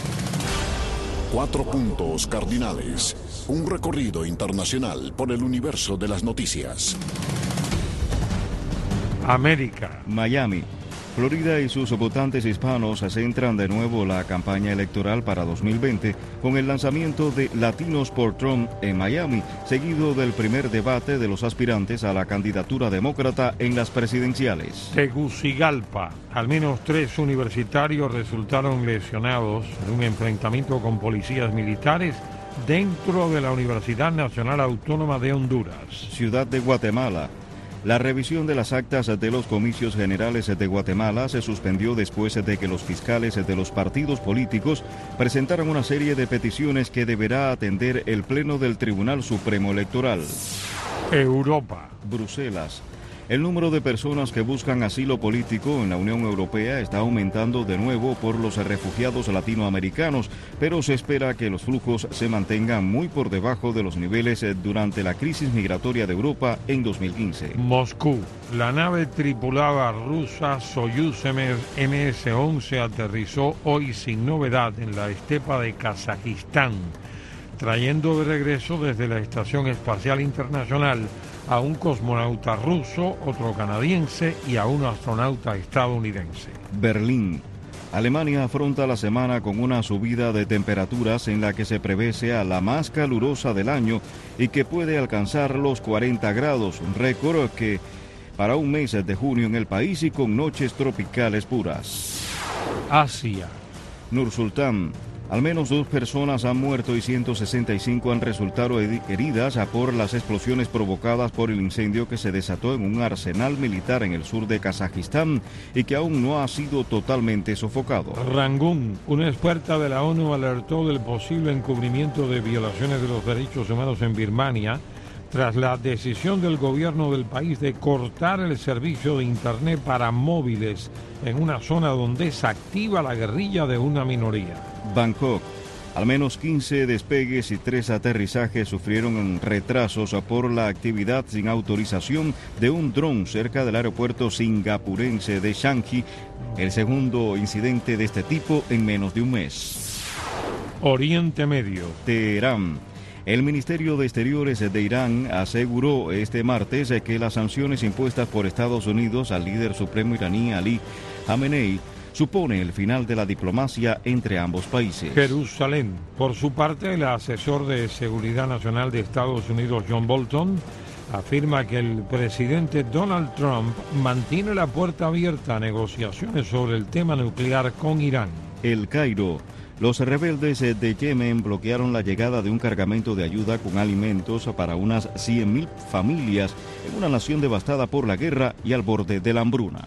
4 puntos cardinales. Un recorrido internacional por el universo de las noticias. América. Miami. Florida y sus votantes hispanos centran de nuevo la campaña electoral para 2020 con el lanzamiento de Latinos por Trump en Miami, seguido del primer debate de los aspirantes a la candidatura demócrata en las presidenciales. Tegucigalpa. Al menos 3 universitarios resultaron lesionados en un enfrentamiento con policías militares dentro de la Universidad Nacional Autónoma de Honduras. Ciudad de Guatemala. La revisión de las actas de los comicios generales de Guatemala se suspendió después de que los fiscales de los partidos políticos presentaran una serie de peticiones que deberá atender el Pleno del Tribunal Supremo Electoral. Europa. Bruselas. El número de personas que buscan asilo político en la Unión Europea está aumentando de nuevo por los refugiados latinoamericanos, pero se espera que los flujos se mantengan muy por debajo de los niveles durante la crisis migratoria de Europa en 2015. Moscú. La nave tripulada rusa Soyuz MS-11 aterrizó hoy sin novedad en la estepa de Kazajistán, trayendo de regreso desde la Estación Espacial Internacional a un cosmonauta ruso, otro canadiense y a un astronauta estadounidense. Berlín. Alemania afronta la semana con una subida de temperaturas en la que se prevé sea la más calurosa del año y que puede alcanzar los 40 grados, un récord que para un mes de junio en el país y con noches tropicales puras. Asia. Nursultán. Al menos 2 personas han muerto y 165 han resultado heridas por las explosiones provocadas por el incendio que se desató en un arsenal militar en el sur de Kazajistán y que aún no ha sido totalmente sofocado. Rangún, una experta de la ONU, alertó del posible encubrimiento de violaciones de los derechos humanos en Birmania tras la decisión del gobierno del país de cortar el servicio de Internet para móviles en una zona donde se activa la guerrilla de una minoría. Bangkok. Al menos 15 despegues y 3 aterrizajes sufrieron retrasos por la actividad sin autorización de un dron cerca del aeropuerto singapurense de Changi, el segundo incidente de este tipo en menos de un mes. Oriente Medio. Teherán. El Ministerio de Exteriores de Irán aseguró este martes que las sanciones impuestas por Estados Unidos al líder supremo iraní Ali Khamenei supone el final de la diplomacia entre ambos países. Jerusalén. Por su parte, el asesor de Seguridad Nacional de Estados Unidos, John Bolton, afirma que el presidente Donald Trump mantiene la puerta abierta a negociaciones sobre el tema nuclear con Irán. El Cairo. Los rebeldes de Yemen bloquearon la llegada de un cargamento de ayuda con alimentos para unas 100.000 familias en una nación devastada por la guerra y al borde de la hambruna.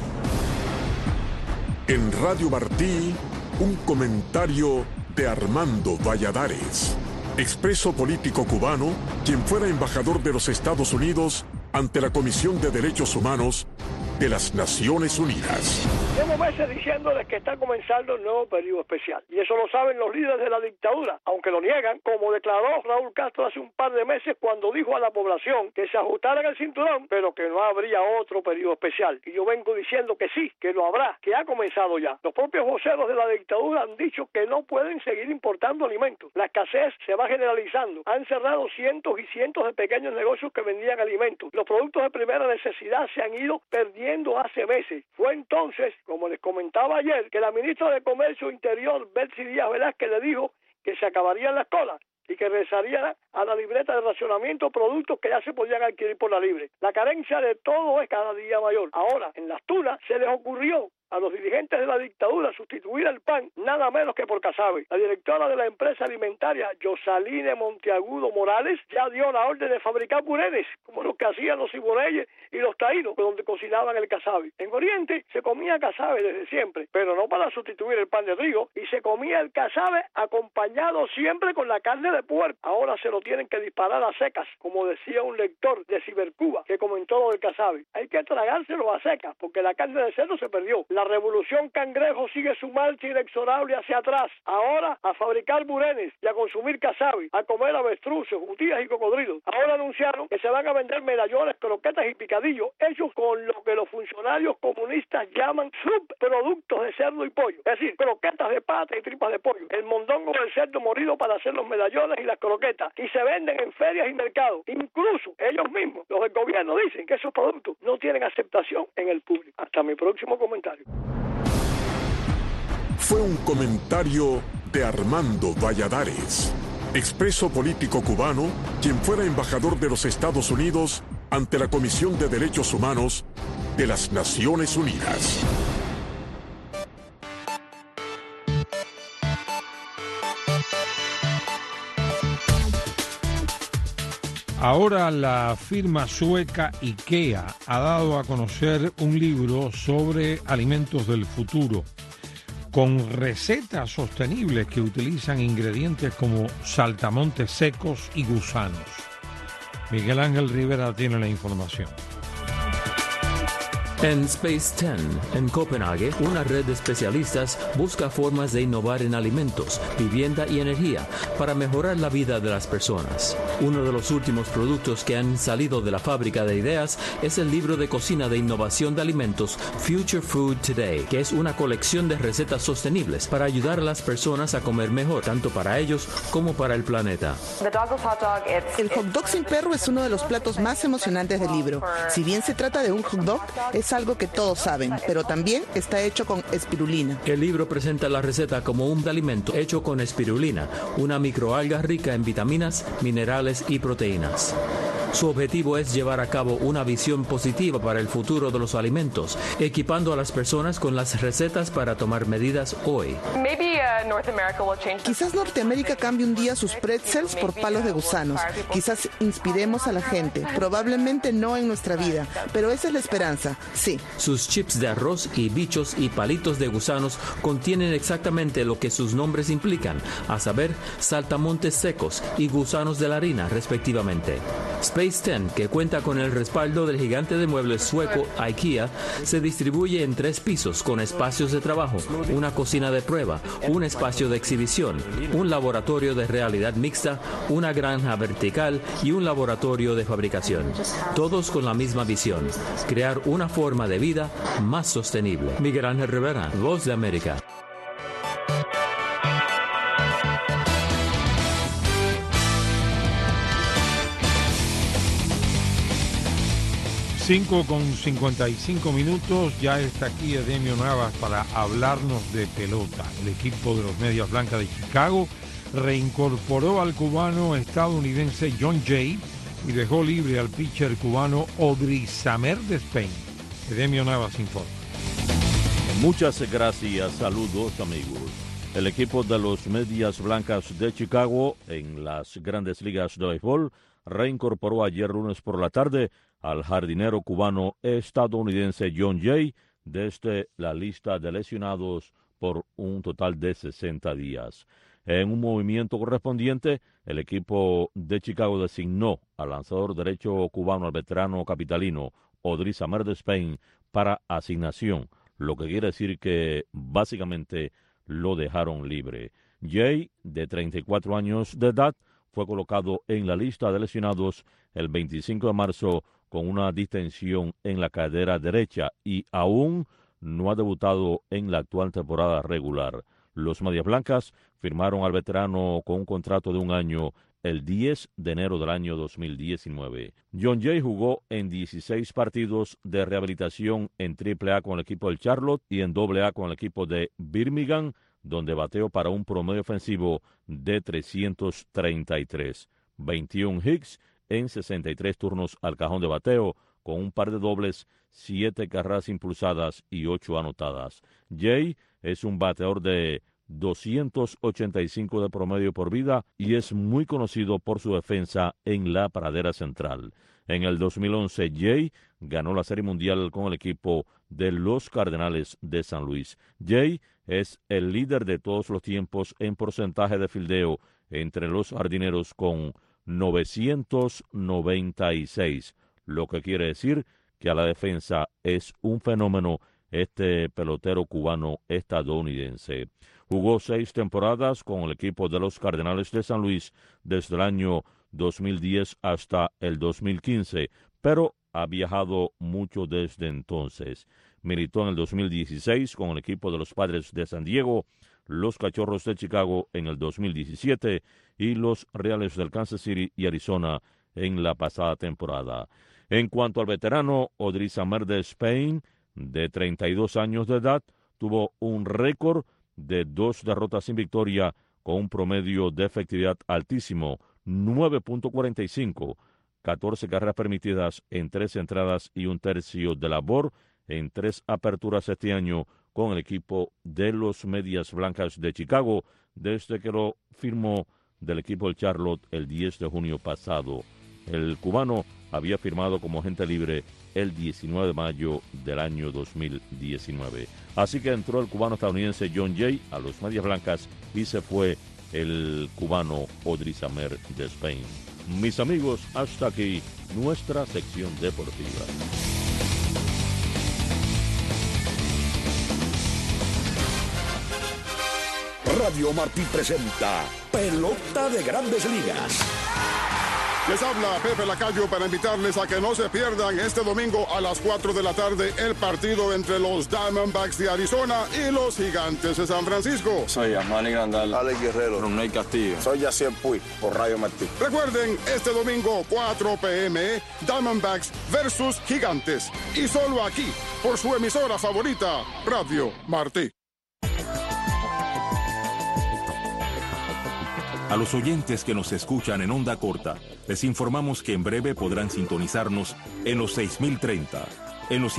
En Radio Martí, un comentario de Armando Valladares, expreso político cubano, quien fuera embajador de los Estados Unidos ante la Comisión de Derechos Humanos de las Naciones Unidas. Llevo meses diciéndoles que está comenzando el nuevo periodo especial. Y eso lo saben los líderes de la dictadura, aunque lo niegan, como declaró Raúl Castro hace un par de meses cuando dijo a la población que se ajustaran el cinturón, pero que no habría otro periodo especial. Y yo vengo diciendo que sí, que lo habrá, que ha comenzado ya. Los propios voceros de la dictadura han dicho que no pueden seguir importando alimentos. La escasez se va generalizando. Han cerrado cientos y cientos de pequeños negocios que vendían alimentos. Los productos de primera necesidad se han ido perdiendo hace meses. Fue entonces, como les comentaba ayer, que la ministra de Comercio Interior, Betsy Díaz Velázquez, le dijo que se acabarían las colas y que regresaría a la libreta de racionamiento productos que ya se podían adquirir por la libre. La carencia de todo es cada día mayor. Ahora, en las tunas se les ocurrió a los dirigentes de la dictadura sustituir el pan nada menos que por casabe. La directora de la empresa alimentaria, Yosaline Monteagudo Morales, ya dio la orden de fabricar purenes, como los que hacían los ciboreyes y los taínos, donde cocinaban el casabe. En Oriente se comía casabe desde siempre, pero no para sustituir el pan de trigo, y se comía el casabe acompañado siempre con la carne de puerco. Ahora se lo tienen que disparar a secas, como decía un lector de Cibercuba que comentó lo del casabe. Hay que tragárselo a secas, porque la carne de cerdo se perdió. La revolución cangrejo sigue su marcha inexorable hacia atrás. Ahora a fabricar burenes y a consumir casabe, a comer avestruces, jutías y cocodrilos. Ahora anunciaron que se van a vender medallones, croquetas y picadillos hechos con lo que los funcionarios comunistas llaman subproductos de cerdo y pollo. Es decir, croquetas de pata y tripas de pollo. El mondongo del cerdo morido para hacer los medallones y las croquetas. Y se venden en ferias y mercados. Incluso ellos mismos, los del gobierno, dicen que esos productos no tienen aceptación en el público. Hasta mi próximo comentario. Fue un comentario de Armando Valladares, expreso político cubano, quien fuera embajador de los Estados Unidos ante la Comisión de Derechos Humanos de las Naciones Unidas. Ahora la firma sueca IKEA ha dado a conocer un libro sobre alimentos del futuro, con recetas sostenibles que utilizan ingredientes como saltamontes secos y gusanos. Miguel Ángel Rivera tiene la información. En Space 10, en Copenhague, una red de especialistas busca formas de innovar en alimentos, vivienda y energía para mejorar la vida de las personas. Uno de los últimos productos que han salido de la fábrica de ideas es el libro de cocina de innovación de alimentos Future Food Today, que es una colección de recetas sostenibles para ayudar a las personas a comer mejor, tanto para ellos como para el planeta. El hot dog sin perro es uno de los platos más emocionantes del libro. Si bien se trata de un hot dog, es algo que todos saben, pero también está hecho con espirulina. El libro presenta la receta como un alimento hecho con espirulina, una microalga rica en vitaminas, minerales y proteínas. Su objetivo es llevar a cabo una visión positiva para el futuro de los alimentos, equipando a las personas con las recetas para tomar medidas hoy. Quizás Norteamérica cambie un día sus pretzels por palos de gusanos. Quizás inspiremos a la gente. Probablemente no en nuestra vida, pero esa es la esperanza, sí. Sus chips de arroz y bichos y palitos de gusanos contienen exactamente lo que sus nombres implican, a saber, saltamontes secos y gusanos de la harina, respectivamente. Space 10, que cuenta con el respaldo del gigante de muebles sueco IKEA, se distribuye en 3 pisos con espacios de trabajo, una cocina de prueba, un espacio de exhibición, un laboratorio de realidad mixta, una granja vertical y un laboratorio de fabricación. Todos con la misma visión, crear una forma de vida más sostenible. Miguel Ángel Rivera, Voz de América. Con 55 minutos, ya está aquí Edemio Navas para hablarnos de pelota. El equipo de los Medias Blancas de Chicago reincorporó al cubano estadounidense John Jay y dejó libre al pitcher cubano Odrisamer Despeigne. Edemio Navas informa. Muchas gracias, saludos amigos. El equipo de los Medias Blancas de Chicago en las Grandes Ligas de Béisbol reincorporó ayer lunes por la tarde al jardinero cubano estadounidense John Jay desde la lista de lesionados por un total de 60 días. En un movimiento correspondiente, el equipo de Chicago designó al lanzador derecho cubano, al veterano capitalino Odrisamer Despeigne, para asignación, lo que quiere decir que básicamente lo dejaron libre. Jay, de 34 años de edad, fue colocado en la lista de lesionados el 25 de marzo con una distensión en la cadera derecha y aún no ha debutado en la actual temporada regular. Los Medias Blancas firmaron al veterano con un contrato de 1 año el 10 de enero del año 2019. John Jay jugó en 16 partidos de rehabilitación en AAA con el equipo del Charlotte y en AA con el equipo de Birmingham, donde bateó para un promedio ofensivo de 333. 21 hits en 63 turnos al cajón de bateo, con un par de dobles, 7 carreras impulsadas y 8 anotadas. Jay es un bateador de 285 de promedio por vida y es muy conocido por su defensa en la pradera central. En el 2011, Jay ganó la Serie Mundial con el equipo de los Cardenales de San Luis. Jay es el líder de todos los tiempos en porcentaje de fildeo entre los jardineros con 996, lo que quiere decir que a la defensa es un fenómeno este pelotero cubano estadounidense. Jugó 6 temporadas con el equipo de los Cardenales de San Luis desde el año 2010 hasta el 2015, pero ha viajado mucho desde entonces. Militó en el 2016 con el equipo de los Padres de San Diego, los Cachorros de Chicago en el 2017 y los Reales del Kansas City y Arizona en la pasada temporada. En cuanto al veterano Odrisamer Despeigne, de 32 años de edad, tuvo un récord de 2 derrotas sin victoria con un promedio de efectividad altísimo, 9.45, 14 carreras permitidas en 3 entradas y 1/3 de labor en 3 aperturas este año con el equipo de los Medias Blancas de Chicago, desde que lo firmó del equipo del Charlotte el 10 de junio pasado. El cubano había firmado como agente libre el 19 de mayo del año 2019. Así que entró el cubano estadounidense John Jay a los Medias Blancas y se fue el cubano Odrisamer Despeigne. Mis amigos, hasta aquí nuestra sección deportiva. Radio Martí presenta Pelota de Grandes Ligas. Les habla Pepe Lacayo para invitarles a que no se pierdan este domingo a las 4 de la tarde el partido entre los Diamondbacks de Arizona y los Gigantes de San Francisco. Soy Amani Grandal, Alex Guerrero, Ronald Castillo. Soy Yacier Puig por Radio Martí. Recuerden, este domingo 4 p.m. Diamondbacks versus Gigantes. Y solo aquí, por su emisora favorita, Radio Martí. A los oyentes que nos escuchan en onda corta, les informamos que en breve podrán sintonizarnos en los 6030, en los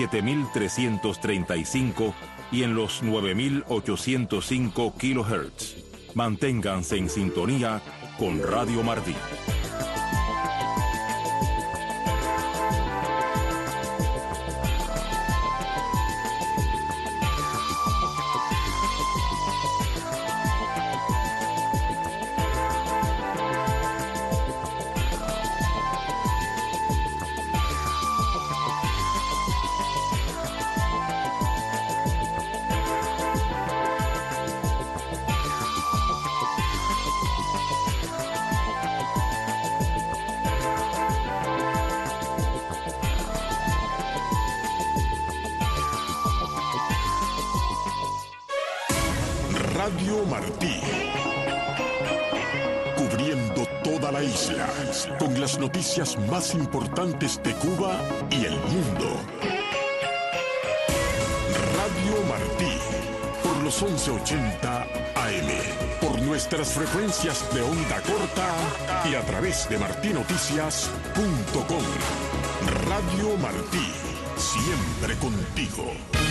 7335 y en los 9805 kHz. Manténganse en sintonía con Radio Martí. Radio Martí, cubriendo toda la isla, con las noticias más importantes de Cuba y el mundo. Radio Martí, por los 1180 AM, por nuestras frecuencias de onda corta y a través de martinoticias.com. Radio Martí, siempre contigo.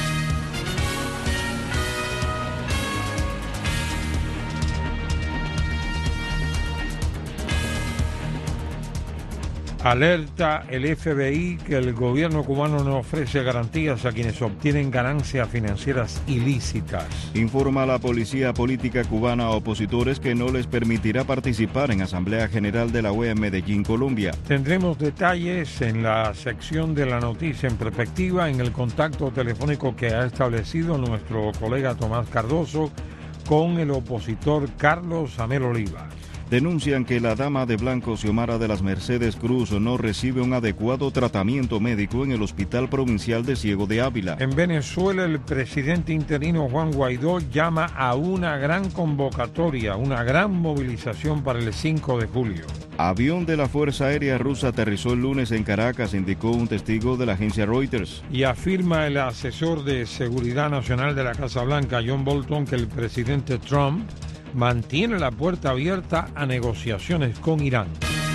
Alerta el FBI que el gobierno cubano no ofrece garantías a quienes obtienen ganancias financieras ilícitas. Informa la Policía Política Cubana a opositores que no les permitirá participar en Asamblea General de la OEA en Medellín, Colombia. Tendremos detalles en la sección de la noticia en perspectiva en el contacto telefónico que ha establecido nuestro colega Tomás Cardoso con el opositor Carlos Amel Oliva. Denuncian que la dama de blanco Xiomara de las Mercedes Cruz no recibe un adecuado tratamiento médico en el Hospital Provincial de Ciego de Ávila. En Venezuela, el presidente interino Juan Guaidó llama a una gran convocatoria, una gran movilización para el 5 de julio. Avión de la Fuerza Aérea Rusa aterrizó el lunes en Caracas, indicó un testigo de la agencia Reuters. Y afirma el asesor de Seguridad Nacional de la Casa Blanca, John Bolton, que el presidente Trump mantiene la puerta abierta a negociaciones con Irán.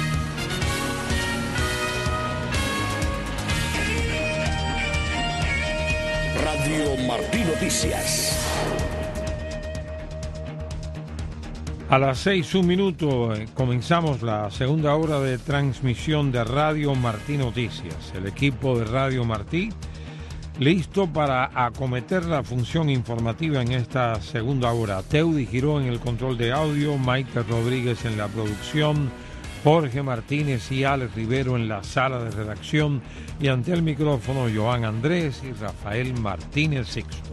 Radio Martí Noticias. A las 6:01 comenzamos la segunda hora de transmisión de Radio Martí Noticias. El equipo de Radio Martí listo para acometer la función informativa en esta segunda hora. Teudi Giró en el control de audio, Maite Rodríguez en la producción, Jorge Martínez y Alex Rivero en la sala de redacción y ante el micrófono Joan Andrés y Rafael Martínez Sixto.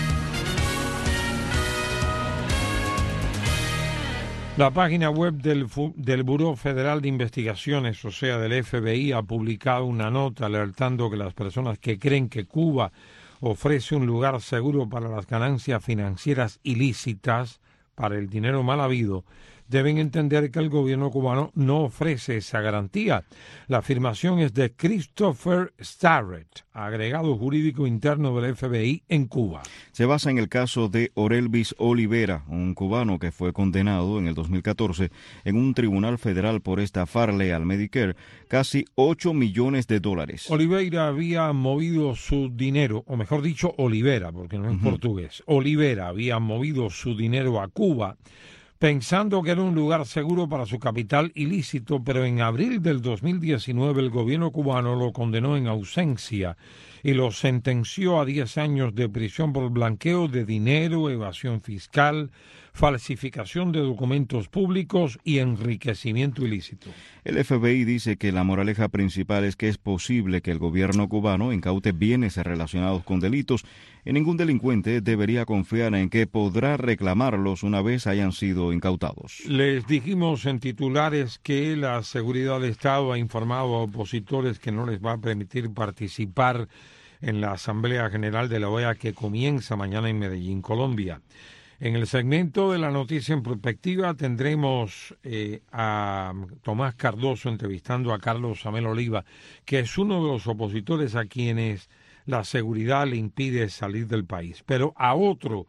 La página web del Buró Federal de Investigaciones, o sea, del FBI, ha publicado una nota alertando que las personas que creen que Cuba ofrece un lugar seguro para las ganancias financieras ilícitas, para el dinero mal habido, deben entender que el gobierno cubano no ofrece esa garantía. La afirmación es de Christopher Starrett, agregado jurídico interno del FBI en Cuba. Se basa en el caso de Orelvis Olivera, un cubano que fue condenado en el 2014 en un tribunal federal por estafarle al Medicare casi $8 millones. Oliveira había movido su dinero, o mejor dicho, Olivera, porque no es portugués. Olivera había movido su dinero a Cuba pensando que era un lugar seguro para su capital ilícito, pero en abril del 2019 el gobierno cubano lo condenó en ausencia y lo sentenció a 10 años de prisión por blanqueo de dinero, evasión fiscal, falsificación de documentos públicos y enriquecimiento ilícito. El FBI dice que la moraleja principal es que es posible que el gobierno cubano incaute bienes relacionados con delitos y ningún delincuente debería confiar en que podrá reclamarlos una vez hayan sido incautados. Les dijimos en titulares que la Seguridad del Estado ha informado a opositores que no les va a permitir participar en la Asamblea General de la OEA que comienza mañana en Medellín, Colombia. En el segmento de la noticia en perspectiva tendremos a Tomás Cardoso entrevistando a Carlos Amel Oliva, que es uno de los opositores a quienes la seguridad le impide salir del país. Pero a otro,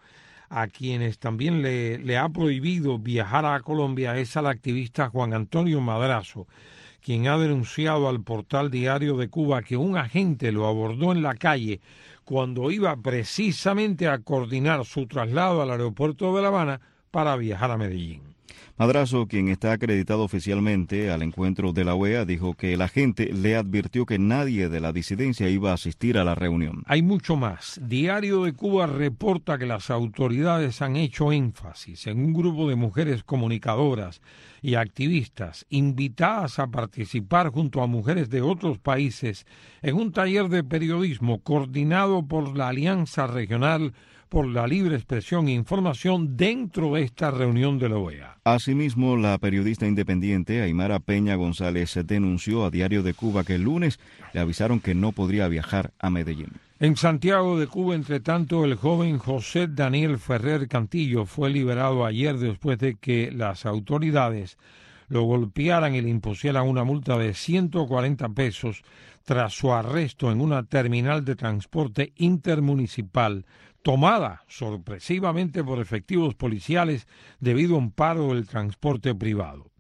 a quienes también le ha prohibido viajar a Colombia es al activista Juan Antonio Madrazo, quien ha denunciado al portal Diario de Cuba que un agente lo abordó en la calle cuando iba precisamente a coordinar su traslado al aeropuerto de La Habana para viajar a Medellín. Madrazo, quien está acreditado oficialmente al encuentro de la OEA, dijo que el agente le advirtió que nadie de la disidencia iba a asistir a la reunión. Hay mucho más. Diario de Cuba reporta que las autoridades han hecho énfasis en un grupo de mujeres comunicadoras y activistas invitadas a participar junto a mujeres de otros países en un taller de periodismo coordinado por la Alianza Regional por la Libre Expresión e Información dentro de esta reunión de la OEA. Asimismo, la periodista independiente Aymara Peña González denunció a Diario de Cuba que el lunes le avisaron que no podría viajar a Medellín. En Santiago de Cuba, entre tanto, el joven José Daniel Ferrer Cantillo fue liberado ayer después de que las autoridades lo golpearan y le impusieran una multa de 140 pesos tras su arresto en una terminal de transporte intermunicipal tomada sorpresivamente por efectivos policiales debido a un paro del transporte privado.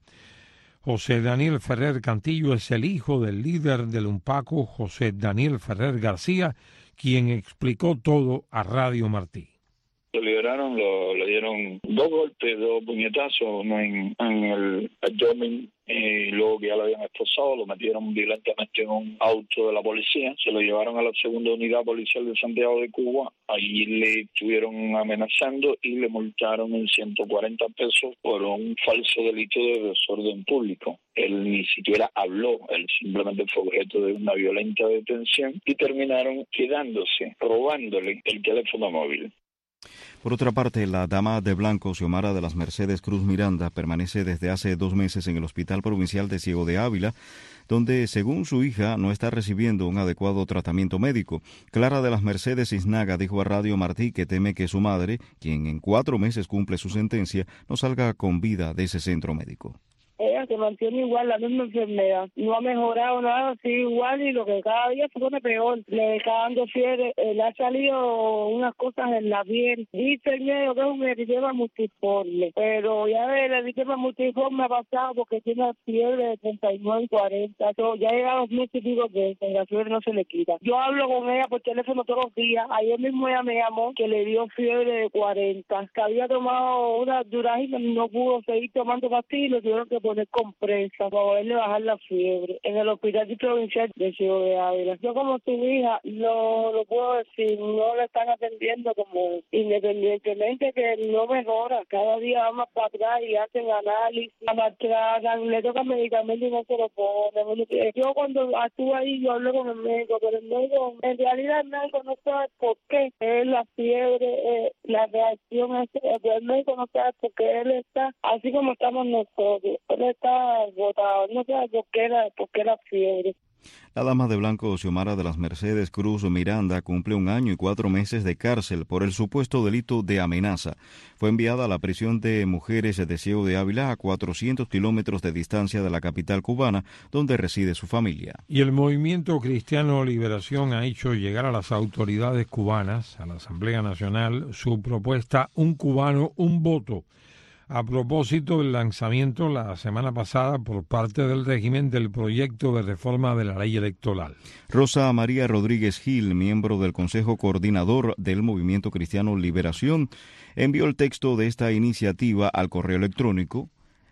José Daniel Ferrer Cantillo es el hijo del líder del UNPACO, José Daniel Ferrer García, quien explicó todo a Radio Martí. Lo liberaron, le dieron 2 golpes, 2 puñetazos, uno en el abdomen, y luego que ya lo habían esposado, lo metieron violentamente en un auto de la policía, se lo llevaron a la segunda unidad policial de Santiago de Cuba, allí le estuvieron amenazando y le multaron en 140 pesos por un falso delito de desorden público. Él ni siquiera habló, él simplemente fue objeto de una violenta detención y terminaron quedándose, robándole el teléfono móvil. Por otra parte, la dama de blanco, Xiomara de las Mercedes Cruz Miranda, permanece desde hace 2 meses en el Hospital Provincial de Ciego de Ávila, donde, según su hija, no está recibiendo un adecuado tratamiento médico. Clara de las Mercedes Cisnaga dijo a Radio Martí que teme que su madre, quien en 4 meses cumple su sentencia, no salga con vida de ese centro médico. Ella se mantiene igual, la misma enfermedad. No ha mejorado nada, sigue igual y lo que cada día se pone peor. Le está dando fiebre, le ha salido unas cosas en la piel. Dice el médico que es un eritema multiforme, pero ya el eritema multiforme ha pasado porque tiene fiebre de 39 y 40. Ya llega a 2 meses y pico que la fiebre no se le quita. Yo hablo con ella por teléfono todos los días. Ayer mismo ella me llamó que le dio fiebre de 40. Que había tomado una Duragina y no pudo seguir tomando pastillas y le tuvieron que poner compresa para poderle bajar la fiebre en el Hospital Provincial de Ciego de Ávila. Yo como su hija no lo puedo decir, no le están atendiendo como independientemente que no mejora, cada día va más para atrás y hacen análisis, la maltratan, le tocan medicamentos y no se lo ponen. Yo cuando estuve ahí yo hablé con el médico, pero el médico, en realidad el médico no sabe por qué es la fiebre, la reacción, el médico no sabe por qué él está así como estamos nosotros. Él está agotado, no sabe por qué la fiebre. La dama de blanco Xiomara de las Mercedes Cruz Miranda cumple 1 año y 4 meses de cárcel por el supuesto delito de amenaza. Fue enviada a la prisión de mujeres de Ciego de Ávila a 400 kilómetros de distancia de la capital cubana, donde reside su familia. Y el Movimiento Cristiano Liberación ha hecho llegar a las autoridades cubanas, a la Asamblea Nacional, su propuesta Un Cubano, un Voto, a propósito del lanzamiento la semana pasada por parte del régimen del proyecto de reforma de la ley electoral. Rosa María Rodríguez Gil, miembro del Consejo Coordinador del Movimiento Cristiano Liberación, envió el texto de esta iniciativa al correo electrónico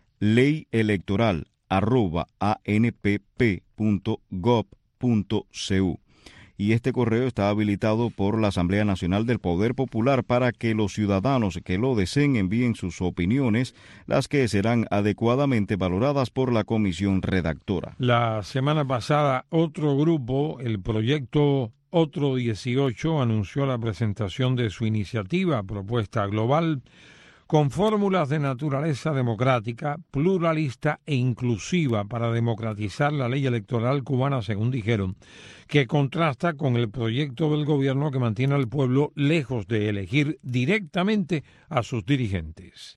leyelectoral@anpp.gov.cu. Y este correo está habilitado por la Asamblea Nacional del Poder Popular para que los ciudadanos que lo deseen envíen sus opiniones, las que serán adecuadamente valoradas por la comisión redactora. La semana pasada, otro grupo, el proyecto Otro 18, anunció la presentación de su iniciativa Propuesta Global, con fórmulas de naturaleza democrática, pluralista e inclusiva para democratizar la ley electoral cubana, según dijeron, que contrasta con el proyecto del gobierno que mantiene al pueblo lejos de elegir directamente a sus dirigentes.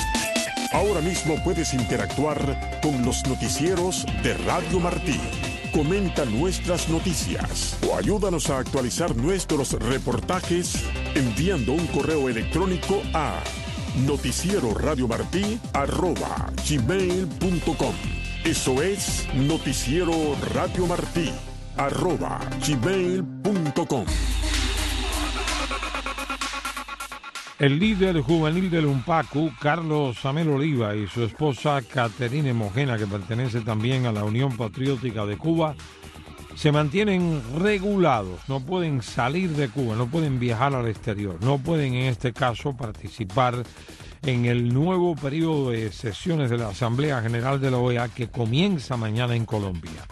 Ahora mismo puedes interactuar con los noticieros de Radio Martí. Comenta nuestras noticias o ayúdanos a actualizar nuestros reportajes enviando un correo electrónico a noticieroradiomartí@gmail.com. Eso es noticieroradiomartí@gmail.com. El líder juvenil del UNPACU, Carlos Amel Oliva, y su esposa Caterine Mojena, que pertenece también a la Unión Patriótica de Cuba, se mantienen regulados. No pueden salir de Cuba, no pueden viajar al exterior, no pueden en este caso participar en el nuevo periodo de sesiones de la Asamblea General de la OEA que comienza mañana en Colombia.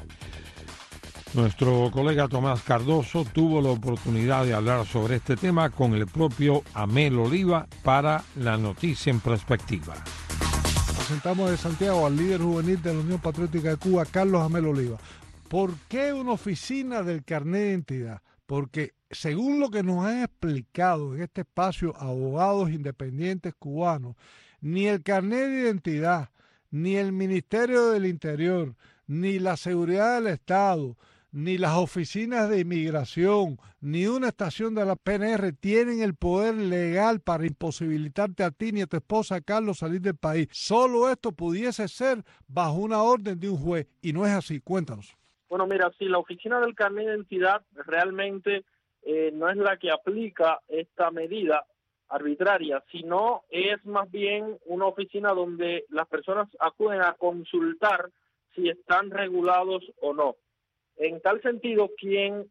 Nuestro colega Tomás Cardoso tuvo la oportunidad de hablar sobre este tema con el propio Amel Oliva para La Noticia en Perspectiva. Presentamos de Santiago al líder juvenil de la Unión Patriótica de Cuba, Carlos Amel Oliva. ¿Por qué una oficina del carnet de identidad? Porque según lo que nos han explicado en este espacio abogados independientes cubanos, ni el carnet de identidad, ni el Ministerio del Interior, ni la Seguridad del Estado, ni las oficinas de inmigración, ni una estación de la PNR tienen el poder legal para imposibilitarte a ti ni a tu esposa, Carlos, salir del país. Solo esto pudiese ser bajo una orden de un juez, y no es así. Cuéntanos. Bueno, mira, si la oficina del carnet de identidad realmente no es la que aplica esta medida arbitraria, sino es más bien una oficina donde las personas acuden a consultar si están regulados o no. En tal sentido, quien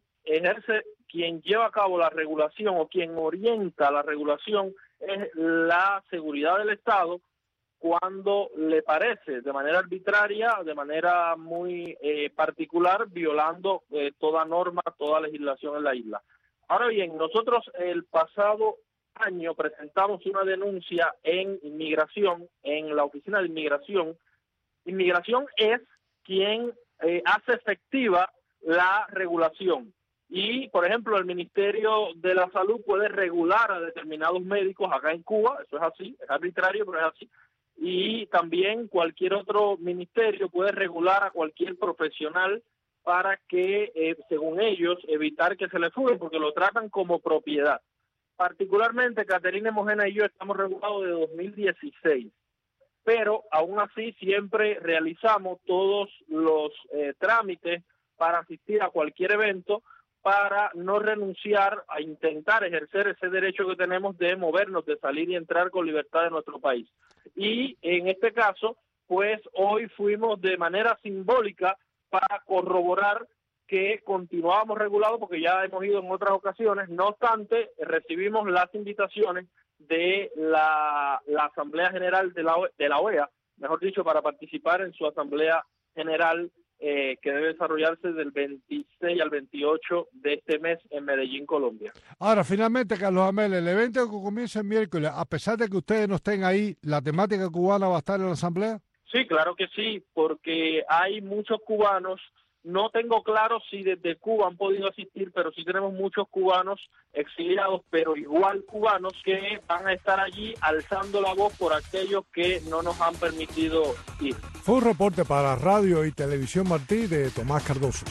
lleva a cabo la regulación o quien orienta la regulación es la seguridad del Estado cuando le parece, de manera arbitraria, de manera muy particular, violando toda norma, toda legislación en la isla. Ahora bien, nosotros el pasado año presentamos una denuncia en inmigración, en la oficina de inmigración. Inmigración es quien hace efectiva la regulación. Y, por ejemplo, el Ministerio de la Salud puede regular a determinados médicos acá en Cuba, eso es así, es arbitrario, pero es así. Y también cualquier otro ministerio puede regular a cualquier profesional para que, según ellos, evitar que se le fugue, porque lo tratan como propiedad. Particularmente, Caterine Mojena y yo estamos regulados de 2016. Pero aún así siempre realizamos todos los trámites para asistir a cualquier evento para no renunciar a intentar ejercer ese derecho que tenemos de movernos, de salir y entrar con libertad de nuestro país. Y en este caso, pues hoy fuimos de manera simbólica para corroborar que continuábamos regulados porque ya hemos ido en otras ocasiones. No obstante, recibimos las invitaciones de la Asamblea General de la OEA, mejor dicho, para participar en su Asamblea General que debe desarrollarse del 26 al 28 de este mes en Medellín, Colombia. Ahora, finalmente, Carlos Amel, el evento que comienza el miércoles, a pesar de que ustedes no estén ahí, ¿la temática cubana va a estar en la Asamblea? Sí, claro que sí, porque hay muchos cubanos. No tengo claro si desde Cuba han podido asistir, pero sí tenemos muchos cubanos exiliados, pero igual cubanos que van a estar allí alzando la voz por aquellos que no nos han permitido ir. Fue un reporte para Radio y Televisión Martí de Tomás Cardoso.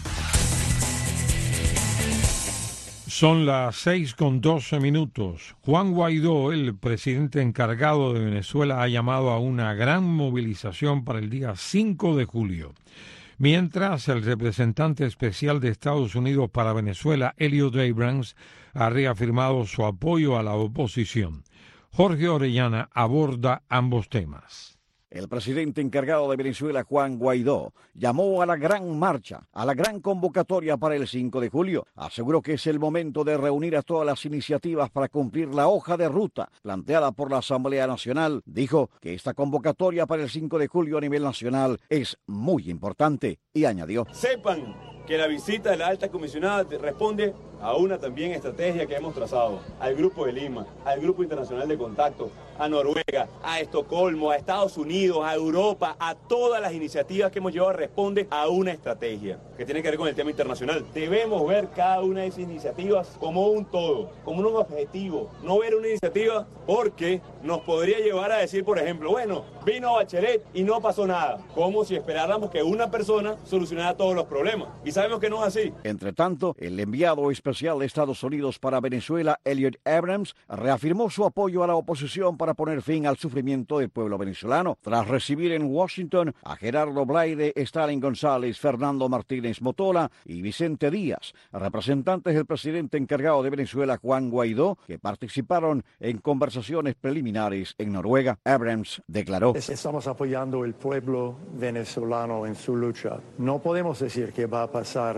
Son las 6:12. Juan Guaidó, el presidente encargado de Venezuela, ha llamado a una gran movilización para el día 5 de julio. Mientras, el representante especial de Estados Unidos para Venezuela, Elliot Abrams, ha reafirmado su apoyo a la oposición. Jorge Orellana aborda ambos temas. El presidente encargado de Venezuela, Juan Guaidó, llamó a la gran marcha, a la gran convocatoria para el 5 de julio. Aseguró que es el momento de reunir a todas las iniciativas para cumplir la hoja de ruta planteada por la Asamblea Nacional. Dijo que esta convocatoria para el 5 de julio a nivel nacional es muy importante y añadió: sepan que la visita de la alta comisionada responde a una también estrategia que hemos trazado, al Grupo de Lima, al Grupo Internacional de Contacto, a Noruega, a Estocolmo, a Estados Unidos, a Europa, a todas las iniciativas que hemos llevado, responde a una estrategia que tiene que ver con el tema internacional. Debemos ver cada una de esas iniciativas como un todo, como un objetivo, no ver una iniciativa porque nos podría llevar a decir, por ejemplo, bueno, vino Bachelet y no pasó nada, como si esperáramos que una persona solucionara todos los problemas, y sabemos que no es así. Entre tanto, el enviado especial de Estados Unidos para Venezuela, Elliot Abrams, reafirmó su apoyo a la oposición para poner fin al sufrimiento del pueblo venezolano, tras recibir en Washington a Gerardo Blaire, Stalin González, Fernando Martínez Motola y Vicente Díaz, representantes del presidente encargado de Venezuela, Juan Guaidó, que participaron en conversaciones preliminares en Noruega. Abrams declaró: estamos apoyando al pueblo venezolano en su lucha. No podemos decir qué va a pasar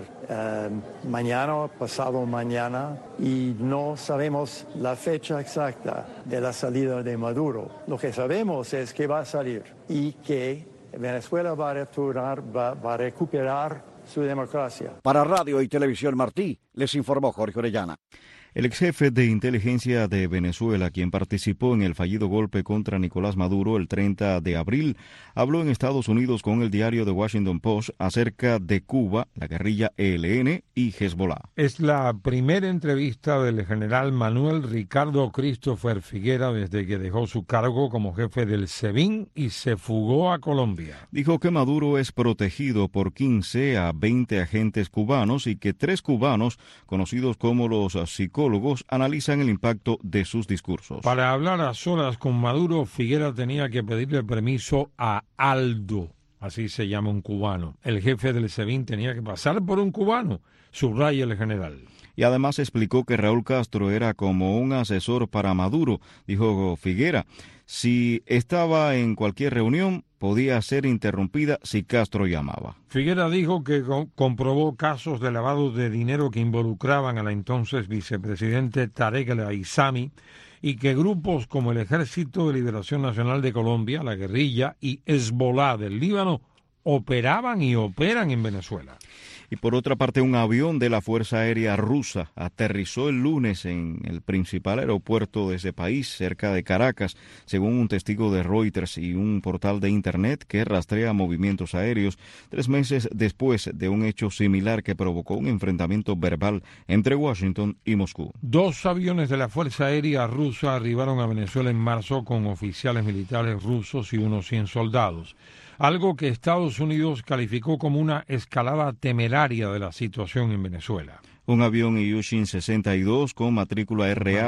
mañana, pasado mañana, y no sabemos la fecha exacta de la salida de Maduro. Lo que sabemos es que va a salir y que Venezuela va a recuperar su democracia. Para Radio y Televisión Martí, les informó Jorge Orellana. El ex jefe de inteligencia de Venezuela, quien participó en el fallido golpe contra Nicolás Maduro el 30 de abril, habló en Estados Unidos con el diario The Washington Post acerca de Cuba, la guerrilla ELN y Hezbollah. Es la primera entrevista del general Manuel Ricardo Christopher Figuera desde que dejó su cargo como jefe del SEBIN y se fugó a Colombia. Dijo que Maduro es protegido por 15 a 20 agentes cubanos y que 3 cubanos, conocidos como los psicólogos, analizan el impacto de sus discursos. Para hablar a solas con Maduro, Figuera tenía que pedirle permiso a Aldo, así se llama un cubano. El jefe del SEBIN tenía que pasar por un cubano, subraya el general. Y además explicó que Raúl Castro era como un asesor para Maduro. Dijo Figuera, si estaba en cualquier reunión, podía ser interrumpida si Castro llamaba. Figuera dijo que comprobó casos de lavado de dinero que involucraban a la entonces vicepresidente Tarek El-Aissami y que grupos como el Ejército de Liberación Nacional de Colombia, la guerrilla y Hezbollah del Líbano operaban y operan en Venezuela. Y por otra parte, un avión de la Fuerza Aérea Rusa aterrizó el lunes en el principal aeropuerto de ese país, cerca de Caracas, según un testigo de Reuters y un portal de Internet que rastrea movimientos aéreos, 3 meses después de un hecho similar que provocó un enfrentamiento verbal entre Washington y Moscú. 2 aviones de la Fuerza Aérea Rusa arribaron a Venezuela en marzo con oficiales militares rusos y unos 100 soldados. Algo que Estados Unidos calificó como una escalada temeraria de la situación en Venezuela. Un avión Ilyushin 62 con matrícula RA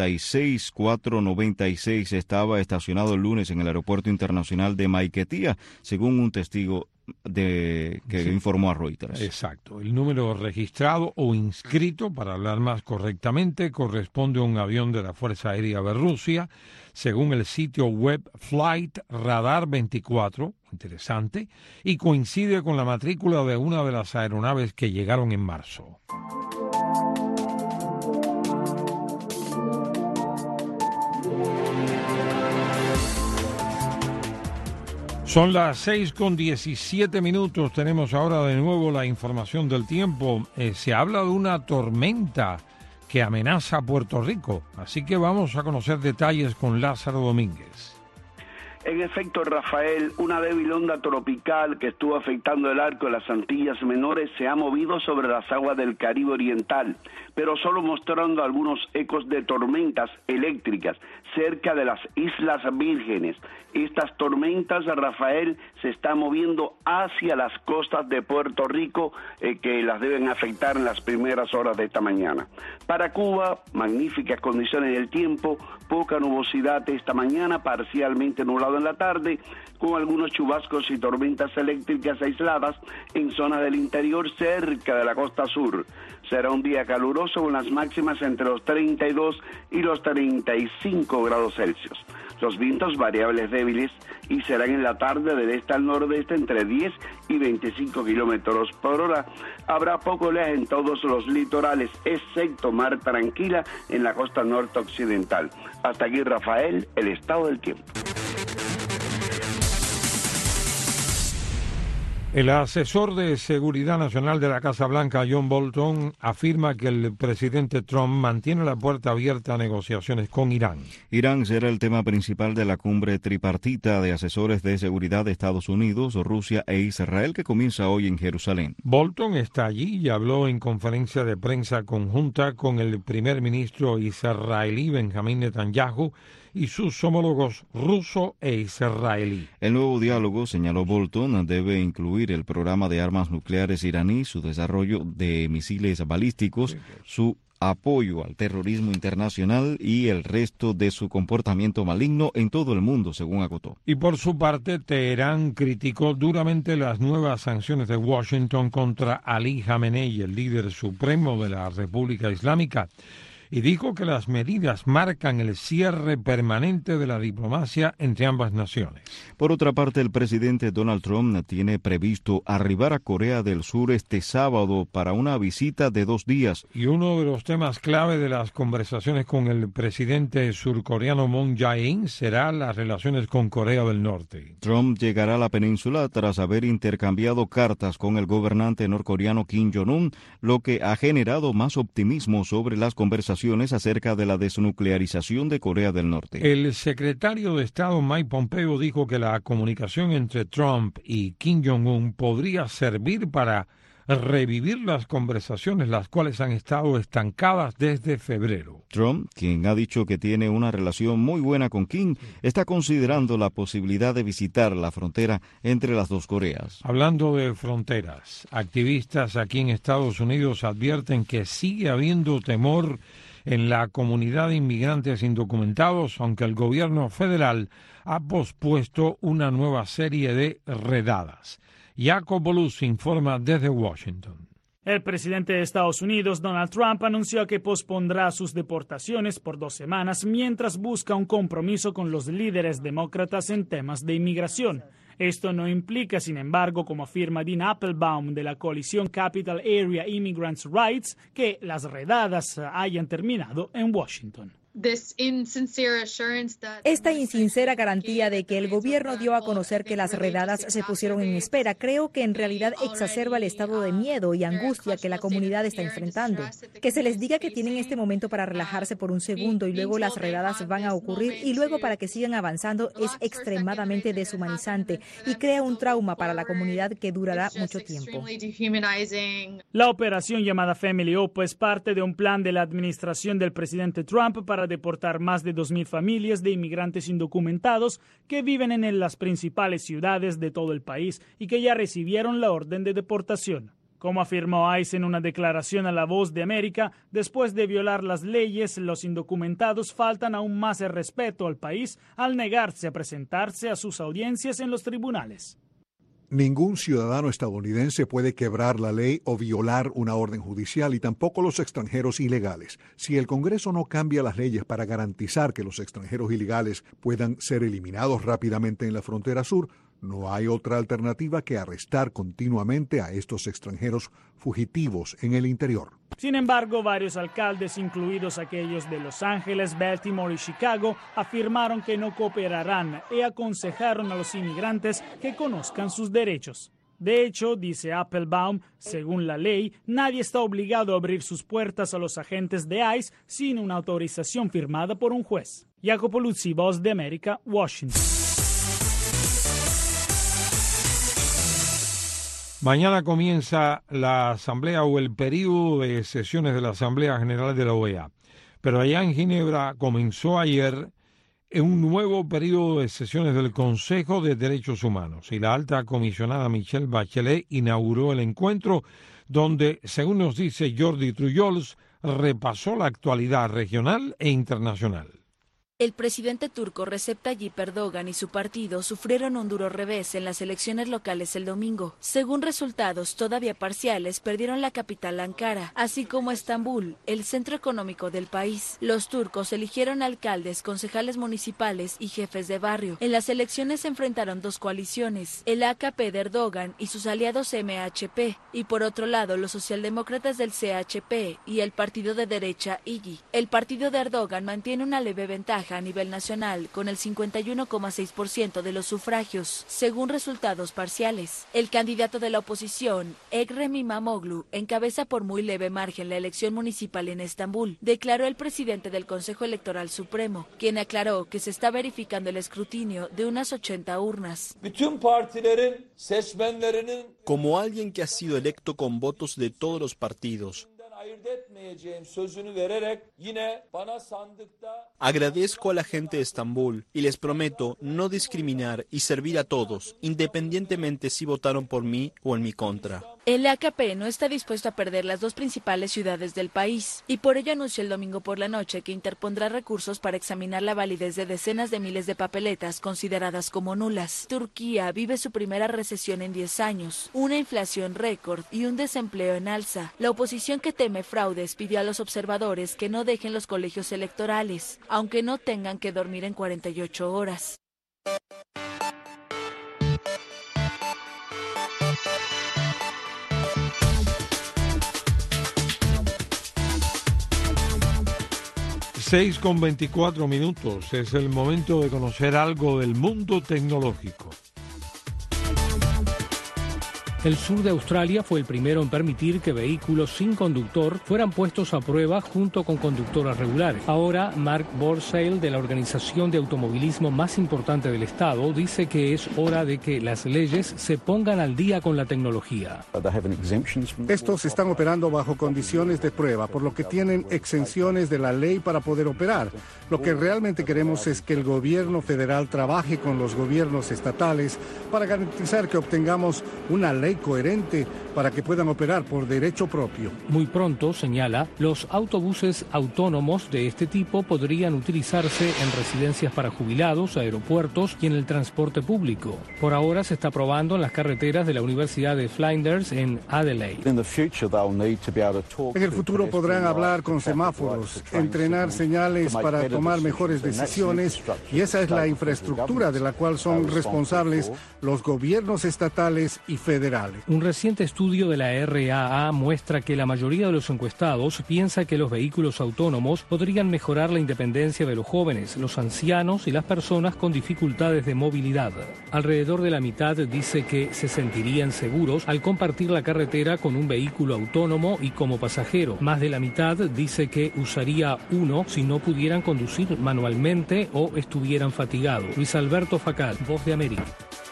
86496 estaba estacionado el lunes en el aeropuerto internacional de Maiquetía, según un testigo que informó a Reuters. Exacto. El número registrado o inscrito, para hablar más correctamente, corresponde a un avión de la Fuerza Aérea de Rusia, según el sitio web Flight Radar 24, interesante, y coincide con la matrícula de una de las aeronaves que llegaron en marzo. Son las 6:17. Tenemos ahora de nuevo la información del tiempo. Se habla de una tormenta que amenaza a Puerto Rico, así que vamos a conocer detalles con Lázaro Domínguez. En efecto, Rafael, una débil onda tropical que estuvo afectando el arco de las Antillas Menores se ha movido sobre las aguas del Caribe Oriental, pero solo mostrando algunos ecos de tormentas eléctricas cerca de las Islas Vírgenes. Estas tormentas, Rafael, se están moviendo hacia las costas de Puerto Rico, que las deben afectar en las primeras horas de esta mañana. Para Cuba, magníficas condiciones del tiempo, poca nubosidad esta mañana, parcialmente nublado en la tarde, con algunos chubascos y tormentas eléctricas aisladas en zonas del interior cerca de la costa sur. Será un día caluroso con las máximas entre los 32 y los 35 grados Celsius. Los vientos variables débiles y serán en la tarde del este al nordeste entre 10 y 25 kilómetros por hora. Habrá poco oleaje en todos los litorales, excepto mar tranquila en la costa norte occidental. Hasta aquí, Rafael, el estado del tiempo. El asesor de Seguridad Nacional de la Casa Blanca, John Bolton, afirma que el presidente Trump mantiene la puerta abierta a negociaciones con Irán. Irán será el tema principal de la cumbre tripartita de asesores de seguridad de Estados Unidos, Rusia e Israel que comienza hoy en Jerusalén. Bolton está allí y habló en conferencia de prensa conjunta con el primer ministro israelí Benjamín Netanyahu y sus homólogos ruso e israelí. El nuevo diálogo, señaló Bolton, debe incluir el programa de armas nucleares iraní, su desarrollo de misiles balísticos, su apoyo al terrorismo internacional y el resto de su comportamiento maligno en todo el mundo, según acotó. Y por su parte, Teherán criticó duramente las nuevas sanciones de Washington contra Ali Khamenei, el líder supremo de la República Islámica, y dijo que las medidas marcan el cierre permanente de la diplomacia entre ambas naciones. Por otra parte, el presidente Donald Trump tiene previsto arribar a Corea del Sur este sábado para una visita de 2 días. Y uno de los temas clave de las conversaciones con el presidente surcoreano Moon Jae-in será las relaciones con Corea del Norte. Trump llegará a la península tras haber intercambiado cartas con el gobernante norcoreano Kim Jong-un, lo que ha generado más optimismo sobre las conversaciones acerca de la desnuclearización de Corea del Norte. El secretario de Estado Mike Pompeo dijo que la comunicación entre Trump y Kim Jong-un podría servir para revivir las conversaciones, las cuales han estado estancadas desde febrero. Trump, quien ha dicho que tiene una relación muy buena con Kim, está considerando la posibilidad de visitar la frontera entre las dos Coreas. Hablando de fronteras, activistas aquí en Estados Unidos advierten que sigue habiendo temor en la comunidad de inmigrantes indocumentados, aunque el gobierno federal ha pospuesto una nueva serie de redadas. Jacobo Luz informa desde Washington. El presidente de Estados Unidos, Donald Trump, anunció que pospondrá sus deportaciones por 2 semanas mientras busca un compromiso con los líderes demócratas en temas de inmigración. Esto no implica, sin embargo, como afirma Dean Applebaum de la coalición Capital Area Immigrants' Rights, que las redadas hayan terminado en Washington. Esta insincera garantía de que el gobierno dio a conocer que las redadas se pusieron en espera, creo que en realidad exacerba el estado de miedo y angustia que la comunidad está enfrentando. Que se les diga que tienen este momento para relajarse por un segundo y luego las redadas van a ocurrir y luego para que sigan avanzando es extremadamente deshumanizante y crea un trauma para la comunidad que durará mucho tiempo. La operación llamada Family Opa es parte de un plan de la administración del presidente Trump para deportar más de 2,000 familias de inmigrantes indocumentados que viven en las principales ciudades de todo el país y que ya recibieron la orden de deportación. Como afirmó ICE en una declaración a La Voz de América, después de violar las leyes, los indocumentados faltan aún más el respeto al país al negarse a presentarse a sus audiencias en los tribunales. Ningún ciudadano estadounidense puede quebrar la ley o violar una orden judicial y tampoco los extranjeros ilegales. Si el Congreso no cambia las leyes para garantizar que los extranjeros ilegales puedan ser eliminados rápidamente en la frontera sur, no hay otra alternativa que arrestar continuamente a estos extranjeros fugitivos en el interior. Sin embargo, varios alcaldes, incluidos aquellos de Los Ángeles, Baltimore y Chicago, afirmaron que no cooperarán y aconsejaron a los inmigrantes que conozcan sus derechos. De hecho, dice Applebaum, según la ley, nadie está obligado a abrir sus puertas a los agentes de ICE sin una autorización firmada por un juez. Jacopo Luzzi, Voz de América, Washington. Mañana comienza la asamblea o el período de sesiones de la Asamblea General de la OEA. Pero allá en Ginebra comenzó ayer un nuevo período de sesiones del Consejo de Derechos Humanos y la alta comisionada Michelle Bachelet inauguró el encuentro donde, según nos dice Jordi Trujols, repasó la actualidad regional e internacional. El presidente turco Recep Tayyip Erdogan y su partido sufrieron un duro revés en las elecciones locales el domingo. Según resultados todavía parciales, perdieron la capital Ankara, así como Estambul, el centro económico del país. Los turcos eligieron alcaldes, concejales municipales y jefes de barrio. En las elecciones se enfrentaron 2 coaliciones, el AKP de Erdogan y sus aliados MHP, y por otro lado los socialdemócratas del CHP y el partido de derecha İYİ. El partido de Erdogan mantiene una leve ventaja pareja a nivel nacional con el 51,6% de los sufragios, según resultados parciales. El candidato de la oposición, Ekrem İmamoğlu, encabeza por muy leve margen la elección municipal en Estambul, declaró el presidente del Consejo Electoral Supremo, quien aclaró que se está verificando el escrutinio de unas 80 urnas. Como alguien que ha sido electo con votos de todos los partidos, agradezco a la gente de Estambul y les prometo no discriminar y servir a todos, independientemente si votaron por mí o en mi contra. El AKP no está dispuesto a perder las dos principales ciudades del país y por ello anunció el domingo por la noche que interpondrá recursos para examinar la validez de decenas de miles de papeletas consideradas como nulas. Turquía vive su primera recesión en 10 años, una inflación récord y un desempleo en alza. La oposición, que teme fraudes, pidió a los observadores que no dejen los colegios electorales, aunque no tengan que dormir en 48 horas. Seis con 24 minutos. Es el momento de conocer algo del mundo tecnológico. El sur de Australia fue el primero en permitir que vehículos sin conductor fueran puestos a prueba junto con conductores regulares. Ahora, Mark Borsale, de la organización de automovilismo más importante del estado, dice que es hora de que las leyes se pongan al día con la tecnología. Estos están operando bajo condiciones de prueba, por lo que tienen exenciones de la ley para poder operar. Lo que realmente queremos es que el gobierno federal trabaje con los gobiernos estatales para garantizar que obtengamos una ley coherente para que puedan operar por derecho propio. Muy pronto, señala, los autobuses autónomos de este tipo podrían utilizarse en residencias para jubilados, aeropuertos y en el transporte público. Por ahora se está probando en las carreteras de la Universidad de Flinders en Adelaide. En el futuro podrán hablar con semáforos, entrenar señales para tomar mejores decisiones, y esa es la infraestructura de la cual son responsables los gobiernos estatales y federales. Un reciente estudio de la RAA muestra que la mayoría de los encuestados piensa que los vehículos autónomos podrían mejorar la independencia de los jóvenes, los ancianos y las personas con dificultades de movilidad. Alrededor de la mitad dice que se sentirían seguros al compartir la carretera con un vehículo autónomo y como pasajero. Más de la mitad dice que usaría uno si no pudieran conducir manualmente o estuvieran fatigados. Luis Alberto Facal, Voz de América.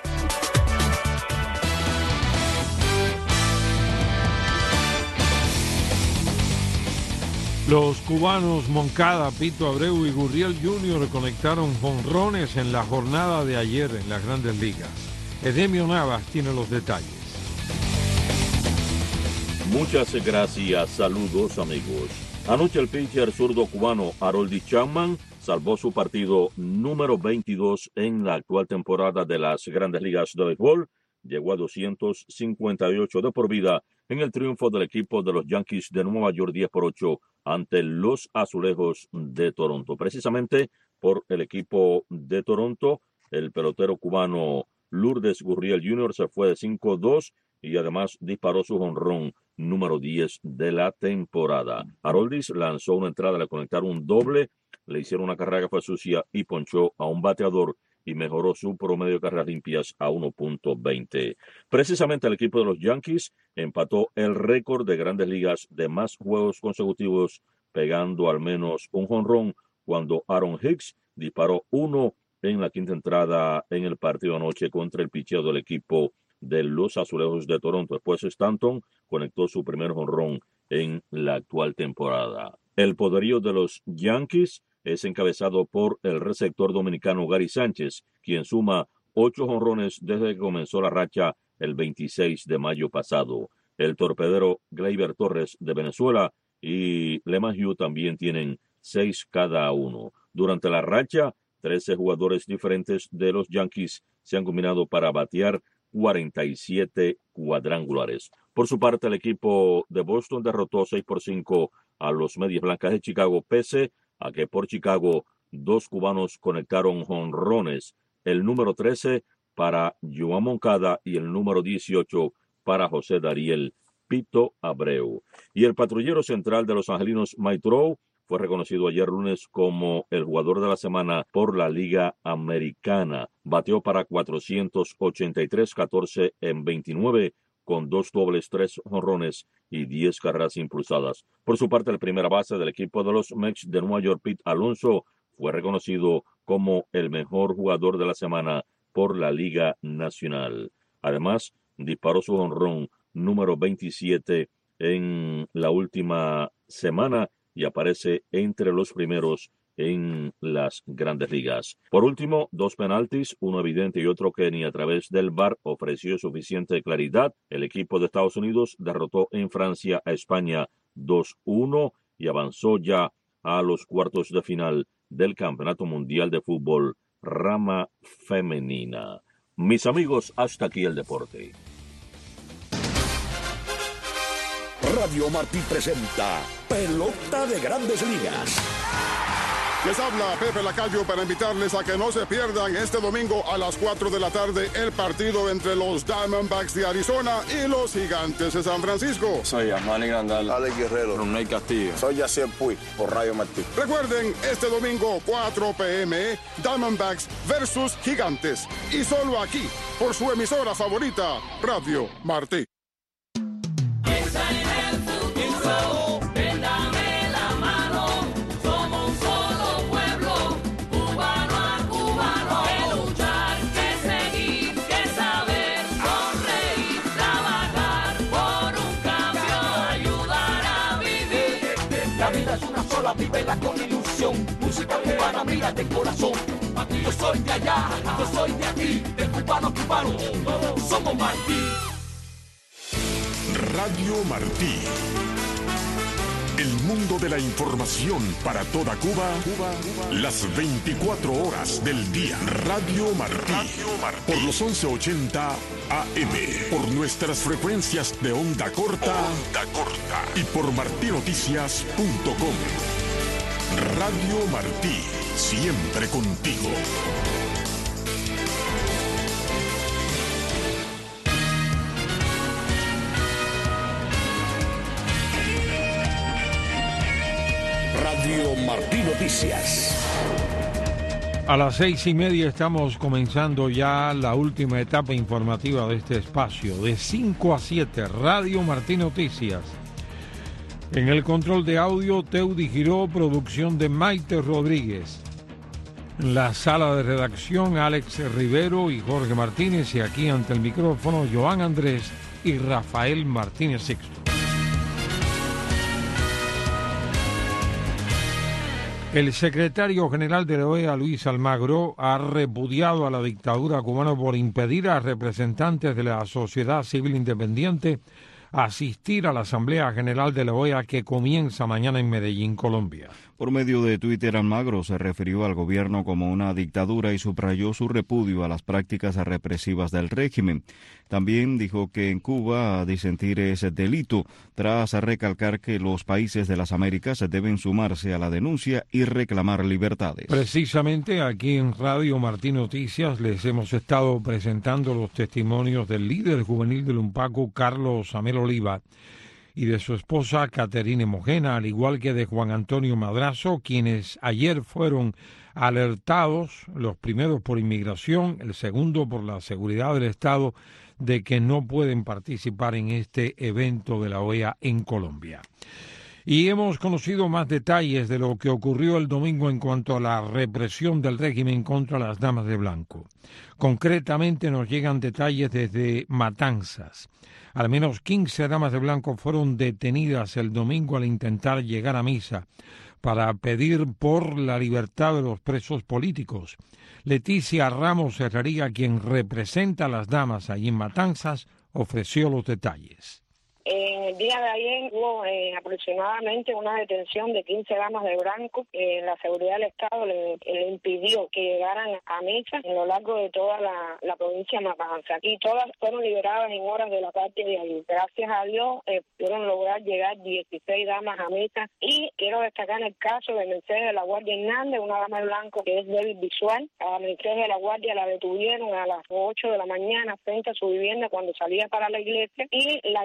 Los cubanos Moncada, Pito Abreu y Gurriel Jr. conectaron jonrones en la jornada de ayer en las Grandes Ligas. Edemio Navas tiene los detalles. Muchas gracias, saludos amigos. Anoche el pitcher zurdo cubano Harold Chapman salvó su partido número 22 en la actual temporada de las Grandes Ligas de béisbol. Llegó a 258 de por vida en el triunfo del equipo de los Yankees de Nueva York 10-8 ante los Azulejos de Toronto. Precisamente por el equipo de Toronto, el pelotero cubano Lourdes Gurriel Jr. se fue de 5-2 y además disparó su jonrón número 10 de la temporada. Haroldis lanzó una entrada, le conectaron un doble, le hicieron una carrera que fue sucia y ponchó a un bateador y mejoró su promedio de carreras limpias a 1.20. Precisamente el equipo de los Yankees empató el récord de Grandes Ligas de más juegos consecutivos, pegando al menos un jonrón cuando Aaron Hicks disparó uno en la quinta entrada en el partido anoche contra el picheo del equipo de los Azulejos de Toronto. Después Stanton conectó su primer jonrón en la actual temporada. El poderío de los Yankees es encabezado por el receptor dominicano Gary Sánchez, quien suma 8 jonrones desde que comenzó la racha el 26 de mayo pasado. El torpedero Gleyber Torres de Venezuela y LeMahieu también tienen 6 cada uno. Durante la racha, 13 jugadores diferentes de los Yankees se han combinado para batear 47 cuadrangulares. Por su parte, el equipo de Boston derrotó 6-5 a los Medias Blancas de Chicago, pese a que por Chicago 2 cubanos conectaron jonrones, el número 13 para Joan Moncada y el número 18 para José Dariel Pito Abreu. Y el patrullero central de los angelinos Mike Trout fue reconocido ayer lunes como el jugador de la semana por la Liga Americana. Bateó para 483, 14 en 29, con 2 dobles, 3 jonrones y 10 carreras impulsadas. Por su parte, el primera base del equipo de los Mets de Nueva York, Pete Alonso, fue reconocido como el mejor jugador de la semana por la Liga Nacional. Además, disparó su jonrón número 27 en la última semana y aparece entre los primeros en las Grandes Ligas. Por último, 2 penaltis, uno evidente y otro que ni a través del VAR ofreció suficiente claridad. El equipo de Estados Unidos derrotó en Francia a España 2-1 y avanzó ya a los cuartos de final del Campeonato Mundial de Fútbol rama femenina. Mis amigos, hasta aquí el deporte. Radio Martí presenta Pelota de Grandes Ligas. Les habla Pepe Lacayo para invitarles a que no se pierdan este domingo a las 4 de la tarde el partido entre los Diamondbacks de Arizona y los Gigantes de San Francisco. Soy Amani Grandal, Alex Guerrero, Ronald Castillo. Soy Yacier Puig, por Radio Martí. Recuerden, este domingo 4 p.m. Diamondbacks versus Gigantes. Y solo aquí, por su emisora favorita, Radio Martí. Vívela con ilusión, música cubana, mira de corazón. Aquí yo soy de allá, yo soy de aquí, de cubano a cubano, todos somos Martí. Radio Martí. El mundo de la información para toda Cuba, las 24 horas del día. Radio Martí. Por los 1180 AM. Por nuestras frecuencias de onda corta. Y por martinoticias.com. Radio Martí, siempre contigo. Radio Martí Noticias. A las 6:30 estamos comenzando ya la última etapa informativa de este espacio. De 5 a 7, Radio Martí Noticias. En el control de audio, Teudi Giró, producción de Maite Rodríguez. En la sala de redacción, Alex Rivero y Jorge Martínez. Y aquí ante el micrófono, Joan Andrés y Rafael Martínez Sixto. El secretario general de la OEA, Luis Almagro, ha repudiado a la dictadura cubana por impedir a representantes de la sociedad civil independiente asistir a la Asamblea General de la OEA que comienza mañana en Medellín, Colombia. Por medio de Twitter, Almagro se refirió al gobierno como una dictadura y subrayó su repudio a las prácticas represivas del régimen. También dijo que en Cuba disentir es delito, tras recalcar que los países de las Américas deben sumarse a la denuncia y reclamar libertades. Precisamente aquí en Radio Martí Noticias les hemos estado presentando los testimonios del líder juvenil del UNPACU, Carlos Amelo Oliva, y de su esposa Caterine Mojena, al igual que de Juan Antonio Madrazo, quienes ayer fueron alertados, los primeros por inmigración, el segundo por la seguridad del Estado, de que no pueden participar en este evento de la OEA en Colombia. Y hemos conocido más detalles de lo que ocurrió el domingo en cuanto a la represión del régimen contra las damas de blanco. Concretamente nos llegan detalles desde Matanzas. Al menos 15 damas de blanco fueron detenidas el domingo al intentar llegar a misa para pedir por la libertad de los presos políticos. Leticia Ramos Herrería, quien representa a las damas allí en Matanzas, ofreció los detalles. En el día de ayer hubo aproximadamente una detención de 15 damas de blanco. La seguridad del Estado le impidió que llegaran a misa en lo largo de toda la provincia de Matanzas. Y todas fueron liberadas en horas de la tarde de ayer. Gracias a Dios pudieron lograr llegar 16 damas a misa. Y quiero destacar el caso de Mercedes de la Guardia Hernández, una dama de blanco que es débil visual. A Mercedes de la Guardia la detuvieron a las 8 de la mañana frente a su vivienda cuando salía para la iglesia y la llevaron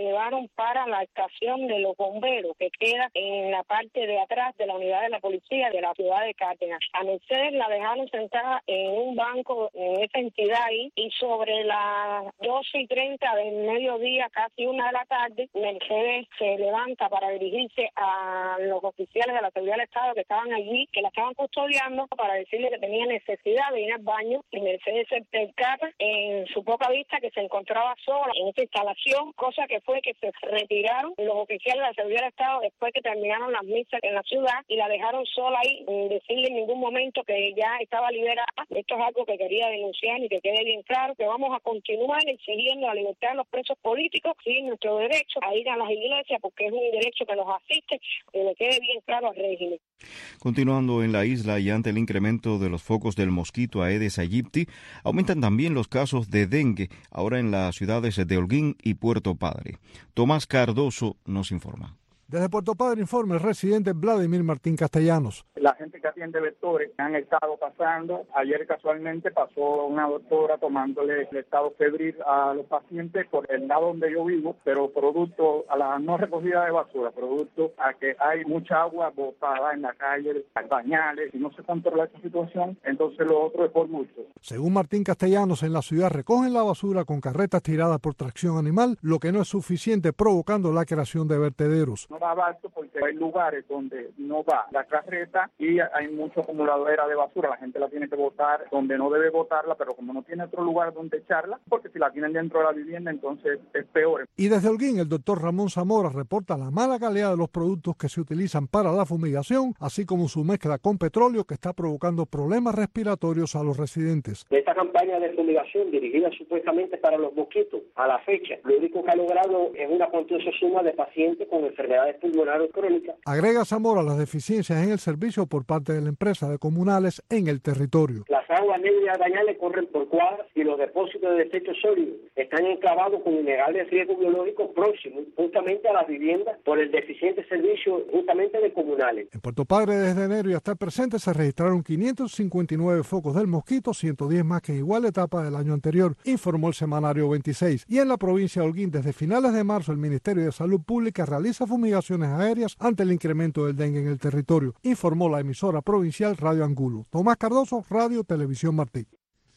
utilizaron para la estación de los bomberos que queda en la parte de atrás de la unidad de la policía de la ciudad de Cárdenas. A Mercedes la dejaron sentada en un banco en esa entidad ahí, y sobre las 12:30 del mediodía, casi 1 de la tarde, Mercedes se levanta para dirigirse a los oficiales de la seguridad del Estado que estaban allí, que la estaban custodiando, para decirle que tenía necesidad de ir al baño, y Mercedes se percata en su poca vista que se encontraba sola en esta instalación, cosa que fue que se retiraron los oficiales de la seguridad del Estado después que terminaron las misas en la ciudad y la dejaron sola ahí, sin decirle en ningún momento que ya estaba liberada. Esto es algo que quería denunciar y que quede bien claro que vamos a continuar exigiendo la libertad de los presos políticos y nuestro derecho a ir a las iglesias, porque es un derecho que nos asiste, que le quede bien claro al régimen. Continuando en la isla y ante el incremento de los focos del mosquito Aedes aegypti, aumentan también los casos de dengue, ahora en las ciudades de Holguín y Puerto Padre. Tomás Cardoso nos informa. Desde Puerto Padre informa el residente Vladimir Martín Castellanos. La gente que atiende vectores han estado pasando. Ayer casualmente pasó una doctora tomándole el estado febril a los pacientes por el lado donde yo vivo, pero producto a la no recogida de basura, producto a que hay mucha agua botada en la calle, hay bañales, y no se controla esta situación, entonces lo otro es por mucho. Según Martín Castellanos, en la ciudad recogen la basura con carretas tiradas por tracción animal, lo que no es suficiente, provocando la creación de vertederos. No va abasto porque hay lugares donde no va la carreta y hay mucha acumuladora de basura. La gente la tiene que botar donde no debe botarla, pero como no tiene otro lugar donde echarla, porque si la tienen dentro de la vivienda, entonces es peor. Y desde Holguín, el doctor Ramón Zamora reporta la mala calidad de los productos que se utilizan para la fumigación, así como su mezcla con petróleo que está provocando problemas respiratorios a los residentes. Esta campaña de fumigación dirigida supuestamente para los mosquitos, a la fecha, lo único que ha logrado es una cuantiosa suma de pacientes con enfermedades pulmonares crónicas. Agrega Zamora las deficiencias en el servicio por parte de la empresa de comunales en el territorio. Las aguas negras dañales corren por cuadras y los depósitos de desechos sólidos están enclavados con innegales riesgos biológicos próximos justamente a las viviendas por el deficiente servicio justamente de comunales. En Puerto Padre, desde enero y hasta el presente, se registraron 559 focos del mosquito, 110 más que en igual etapa del año anterior, informó el semanario 26. Y en la provincia de Holguín, desde finales de marzo, el Ministerio de Salud Pública realiza fumigaciones aéreas ante el incremento del dengue en el territorio, informó la emisora provincial Radio Angulo. Tomás Cardoso, Radio Televisión Martí.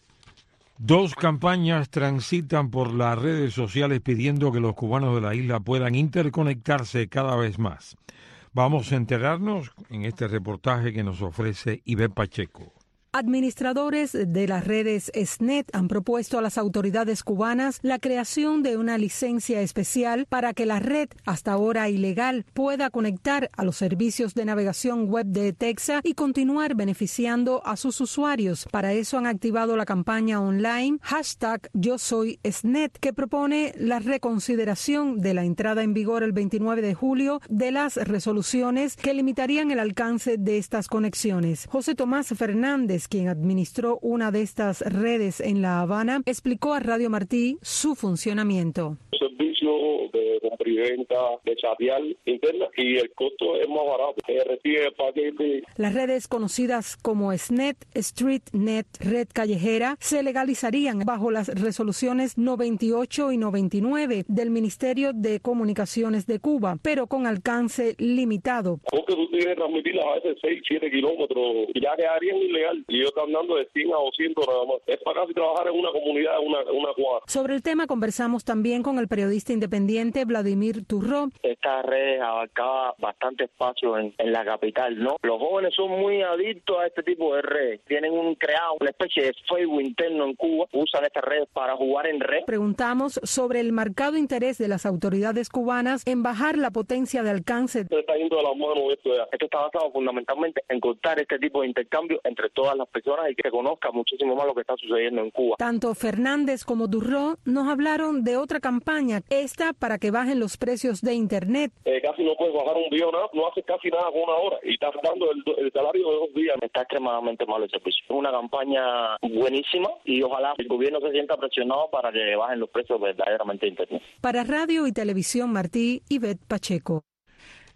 2 campañas transitan por las redes sociales pidiendo que los cubanos de la isla puedan interconectarse cada vez más. Vamos a enterarnos en este reportaje que nos ofrece Ivette Pacheco. Administradores de las redes SNET han propuesto a las autoridades cubanas la creación de una licencia especial para que la red, hasta ahora ilegal, pueda conectar a los servicios de navegación web de Texas y continuar beneficiando a sus usuarios. Para eso han activado la campaña online #YoSoySNET, que propone la reconsideración de la entrada en vigor el 29 de julio de las resoluciones que limitarían el alcance de estas conexiones. José Tomás Fernández, quien administró una de estas redes en La Habana, explicó a Radio Martí su funcionamiento. Servicio de compra y venta de chatear interna y el costo es más barato. Recibe el paquete. Las redes conocidas como SNET, StreetNet, Red Callejera, se legalizarían bajo las resoluciones 98 y 99 del Ministerio de Comunicaciones de Cuba, pero con alcance limitado. Porque tú tienes que transmitirlas a veces 6, 7 kilómetros y ya quedarían ilegal. Y yo estoy andando de 100 a 200 nada más. Es para casi trabajar en una comunidad, una cuadra. Sobre el tema conversamos también con el periodista independiente Vladimir Turro. Esta red abarcaba bastante espacio en la capital, ¿no? Los jóvenes son muy adictos a este tipo de redes. Tienen creado una especie de Facebook interno en Cuba. Usan esta red para jugar en red. Preguntamos sobre el marcado interés de las autoridades cubanas en bajar la potencia de alcance. Está yendo de la mano esto ya. Esto está basado fundamentalmente en cortar este tipo de intercambio entre todas las personas y que se conozca muchísimo más lo que está sucediendo en Cuba. Tanto Fernández como Durró nos hablaron de otra campaña, esta para que bajen los precios de Internet. Casi no puedes bajar un video, nada, no haces casi nada con 1 hora y estás dando el salario de 2 días. Está extremadamente malo el servicio. Es una campaña buenísima y ojalá el gobierno se sienta presionado para que bajen los precios verdaderamente de Internet. Para Radio y Televisión Martí, Ivette Pacheco.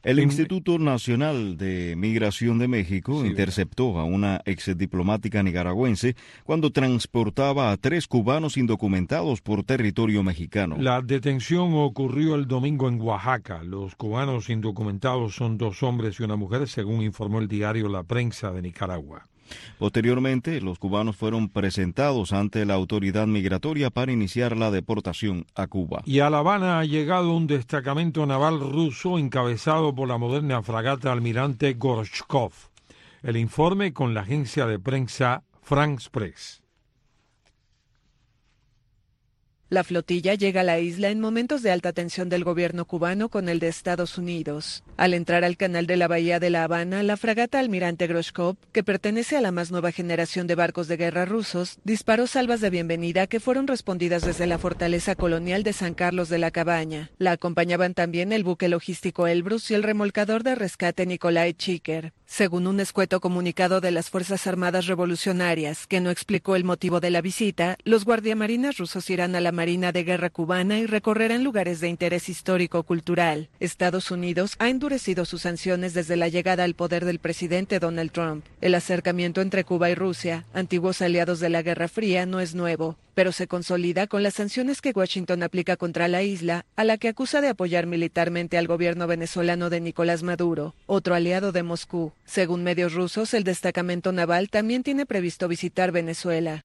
El Instituto Nacional de Migración de México interceptó a una exdiplomática nicaragüense cuando transportaba a 3 cubanos indocumentados por territorio mexicano. La detención ocurrió el domingo en Oaxaca. Los cubanos indocumentados son 2 hombres y una mujer, según informó el diario La Prensa de Nicaragua. Posteriormente, los cubanos fueron presentados ante la autoridad migratoria para iniciar la deportación a Cuba. Y a La Habana ha llegado un destacamento naval ruso encabezado por la moderna fragata almirante Gorshkov. El informe con la agencia de prensa France Press. La flotilla llega a la isla en momentos de alta tensión del gobierno cubano con el de Estados Unidos. Al entrar al canal de la Bahía de La Habana, la fragata almirante Gorshkov, que pertenece a la más nueva generación de barcos de guerra rusos, disparó salvas de bienvenida que fueron respondidas desde la fortaleza colonial de San Carlos de la Cabaña. La acompañaban también el buque logístico Elbrus y el remolcador de rescate Nikolai Chiker. Según un escueto comunicado de las Fuerzas Armadas Revolucionarias, que no explicó el motivo de la visita, los guardiamarines rusos irán a la Marina de Guerra cubana y recorrerán lugares de interés histórico-cultural. Estados Unidos ha endurecido sus sanciones desde la llegada al poder del presidente Donald Trump. El acercamiento entre Cuba y Rusia, antiguos aliados de la Guerra Fría, no es nuevo, pero se consolida con las sanciones que Washington aplica contra la isla, a la que acusa de apoyar militarmente al gobierno venezolano de Nicolás Maduro, otro aliado de Moscú. Según medios rusos, el destacamento naval también tiene previsto visitar Venezuela.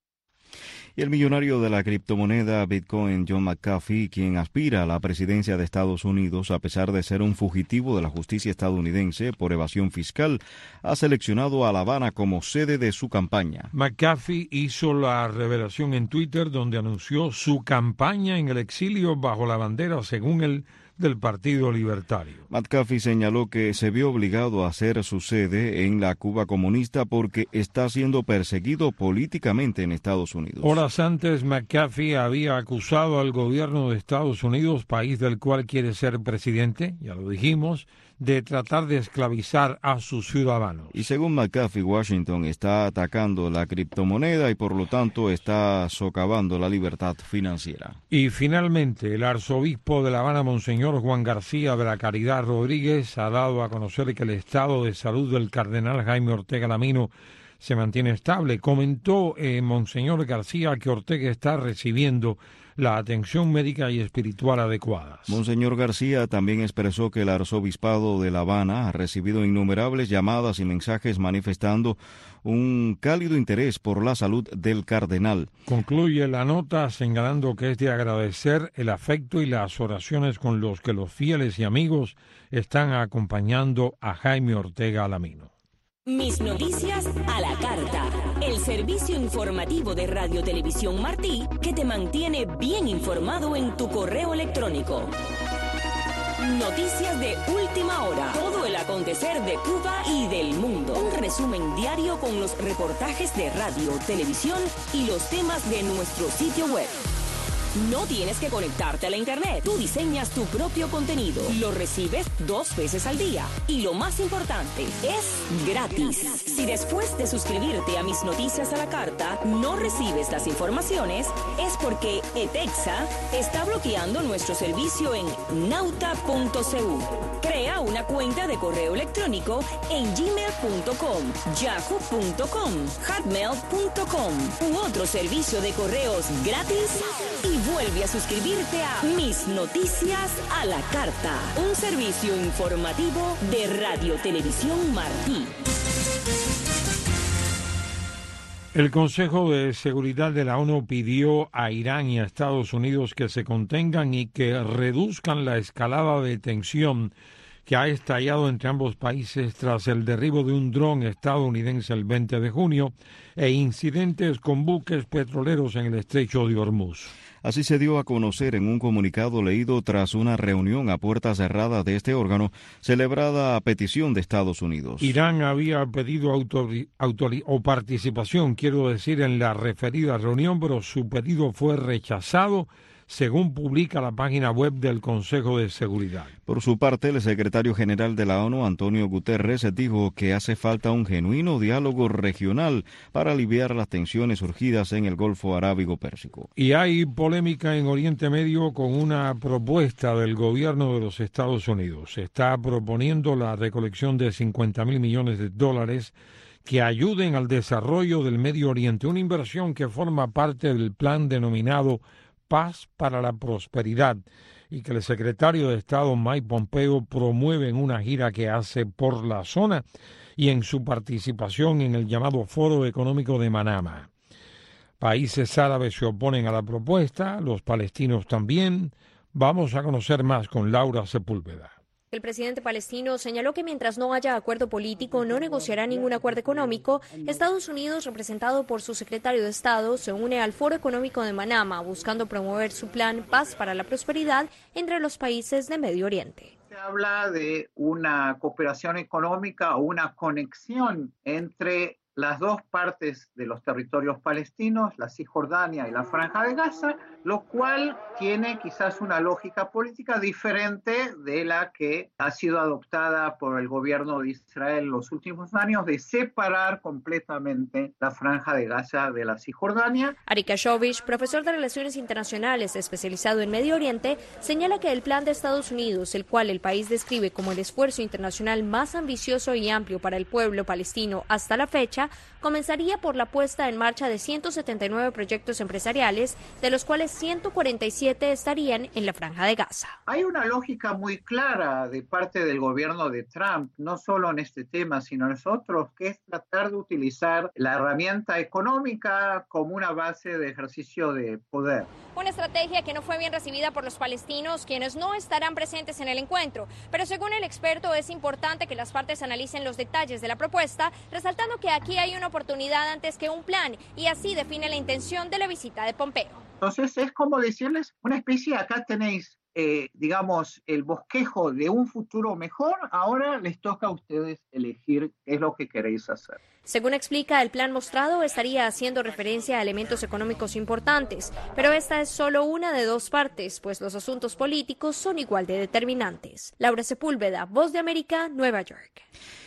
Y el millonario de la criptomoneda Bitcoin, John McAfee, quien aspira a la presidencia de Estados Unidos a pesar de ser un fugitivo de la justicia estadounidense por evasión fiscal, ha seleccionado a La Habana como sede de su campaña. McAfee hizo la revelación en Twitter donde anunció su campaña en el exilio bajo la bandera, según él, del Partido Libertario. McAfee señaló que se vio obligado a hacer su sede en la Cuba comunista porque está siendo perseguido políticamente en Estados Unidos. Horas antes, McAfee había acusado al gobierno de Estados Unidos, país del cual quiere ser presidente, ya lo dijimos, de tratar de esclavizar a sus ciudadanos. Y según McAfee, Washington está atacando la criptomoneda y por lo tanto está socavando la libertad financiera. Y finalmente, el arzobispo de La Habana, Monseñor Juan García de la Caridad Rodríguez, ha dado a conocer que el estado de salud del cardenal Jaime Ortega Lamino se mantiene estable. Comentó Monseñor García que Ortega está recibiendo la atención médica y espiritual adecuadas. Monseñor García también expresó que el arzobispado de La Habana ha recibido innumerables llamadas y mensajes manifestando un cálido interés por la salud del cardenal. Concluye la nota señalando que es de agradecer el afecto y las oraciones con los que los fieles y amigos están acompañando a Jaime Ortega Lamino. Mis noticias a la carta. El servicio informativo de Radio Televisión Martí que te mantiene bien informado en tu correo electrónico. Noticias de última hora. Todo el acontecer de Cuba y del mundo. Un resumen diario con los reportajes de radio, televisión y los temas de nuestro sitio web. No tienes que conectarte a la internet. Tú diseñas tu propio contenido. Lo recibes 2 veces al día. Y lo más importante, es gratis. Si después de suscribirte a Mis Noticias a la Carta no recibes las informaciones, es porque ETEXA está bloqueando nuestro servicio en nauta.cu. Crea una cuenta de correo electrónico en gmail.com, yahoo.com, hotmail.com u otro servicio de correos gratis y vuelve a suscribirte a Mis Noticias a la Carta, un servicio informativo de Radio Televisión Martí. El Consejo de Seguridad de la ONU pidió a Irán y a Estados Unidos que se contengan y que reduzcan la escalada de tensión que ha estallado entre ambos países tras el derribo de un dron estadounidense el 20 de junio e incidentes con buques petroleros en el estrecho de Hormuz. Así se dio a conocer en un comunicado leído tras una reunión a puertas cerradas de este órgano, celebrada a petición de Estados Unidos. Irán había pedido participación, en la referida reunión, pero su pedido fue rechazado, según publica la página web del Consejo de Seguridad. Por su parte, el secretario general de la ONU, Antonio Guterres, dijo que hace falta un genuino diálogo regional para aliviar las tensiones surgidas en el Golfo Arábigo-Pérsico. Y hay polémica en Oriente Medio con una propuesta del gobierno de los Estados Unidos. Se está proponiendo la recolección de $50,000 millones que ayuden al desarrollo del Medio Oriente, una inversión que forma parte del plan denominado Paz para la Prosperidad y que el secretario de Estado Mike Pompeo promueve en una gira que hace por la zona y en su participación en el llamado Foro Económico de Manama. Países árabes se oponen a la propuesta, los palestinos también. Vamos a conocer más con Laura Sepúlveda. El presidente palestino señaló que mientras no haya acuerdo político, no negociará ningún acuerdo económico. Estados Unidos, representado por su secretario de Estado, se une al Foro Económico de Manama, buscando promover su plan Paz para la Prosperidad entre los países de Medio Oriente. Se habla de una cooperación económica o una conexión entre las dos partes de los territorios palestinos, la Cisjordania y la Franja de Gaza, lo cual tiene quizás una lógica política diferente de la que ha sido adoptada por el gobierno de Israel en los últimos años, de separar completamente la Franja de Gaza de la Cisjordania. Ari Kashovich, profesor de Relaciones Internacionales especializado en Medio Oriente, señala que el plan de Estados Unidos, el cual el país describe como el esfuerzo internacional más ambicioso y amplio para el pueblo palestino hasta la fecha, comenzaría por la puesta en marcha de 179 proyectos empresariales, de los cuales 147 estarían en la Franja de Gaza. Hay una lógica muy clara de parte del gobierno de Trump, no solo en este tema, sino en los otros, que es tratar de utilizar la herramienta económica como una base de ejercicio de poder. Una estrategia que no fue bien recibida por los palestinos, quienes no estarán presentes en el encuentro. Pero según el experto, es importante que las partes analicen los detalles de la propuesta, resaltando que aquí hay una oportunidad antes que un plan, y así define la intención de la visita de Pompeo. Entonces es como decirles una especie, acá tenéis, digamos, el bosquejo de un futuro mejor, ahora les toca a ustedes elegir qué es lo que queréis hacer. Según explica, el plan mostrado estaría haciendo referencia a elementos económicos importantes, pero esta es solo una de dos partes, pues los asuntos políticos son igual de determinantes. Laura Sepúlveda, Voz de América, Nueva York.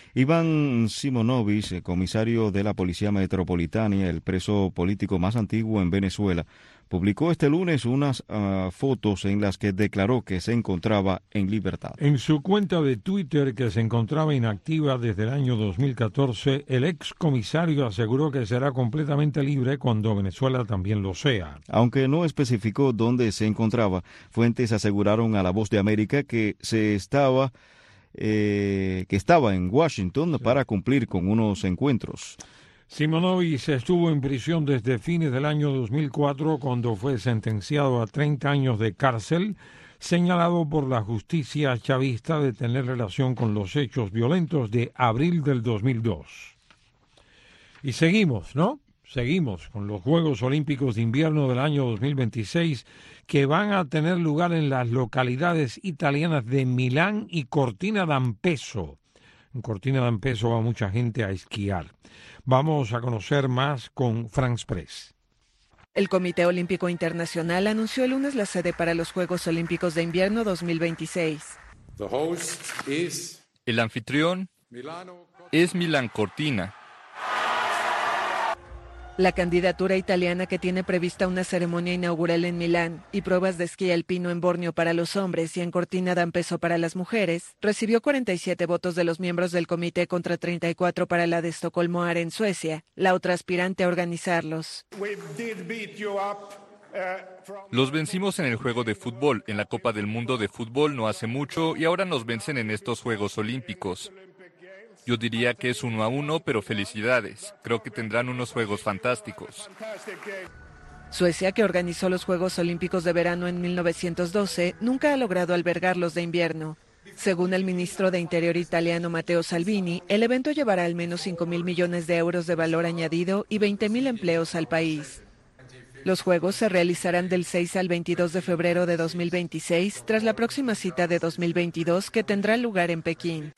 Iván Simonovic, comisario de la Policía Metropolitana, el preso político más antiguo en Venezuela, publicó este lunes unas fotos en las que declaró que se encontraba en libertad. En su cuenta de Twitter, que se encontraba inactiva desde el año 2014, el ex comisario aseguró que será completamente libre cuando Venezuela también lo sea. Aunque no especificó dónde se encontraba, fuentes aseguraron a La Voz de América que estaba en Washington para cumplir con unos encuentros. Simonovic estuvo en prisión desde fines del año 2004 cuando fue sentenciado a 30 años de cárcel, señalado por la justicia chavista de tener relación con los hechos violentos de abril del 2002. Y seguimos, ¿no? Seguimos con los Juegos Olímpicos de Invierno del año 2026 que van a tener lugar en las localidades italianas de Milán y Cortina d'Ampezzo. En Cortina d'Ampezzo va mucha gente a esquiar. Vamos a conocer más con France Press. El Comité Olímpico Internacional anunció el lunes la sede para los Juegos Olímpicos de Invierno 2026. El anfitrión es Milán Cortina. La candidatura italiana, que tiene prevista una ceremonia inaugural en Milán y pruebas de esquí alpino en Borneo para los hombres y en Cortina d'Ampezzo para las mujeres, recibió 47 votos de los miembros del comité contra 34 para la de Estocolmo en Suecia, la otra aspirante a organizarlos. Los vencimos en el juego de fútbol, en la Copa del Mundo de Fútbol no hace mucho y ahora nos vencen en estos Juegos Olímpicos. Yo diría que es 1-1, pero felicidades. Creo que tendrán unos juegos fantásticos. Suecia, que organizó los Juegos Olímpicos de verano en 1912, nunca ha logrado albergar los de invierno. Según el ministro de Interior italiano Matteo Salvini, el evento llevará al menos 5.000 millones de euros de valor añadido y 20.000 empleos al país. Los Juegos se realizarán del 6 al 22 de febrero de 2026, tras la próxima cita de 2022 que tendrá lugar en Pekín.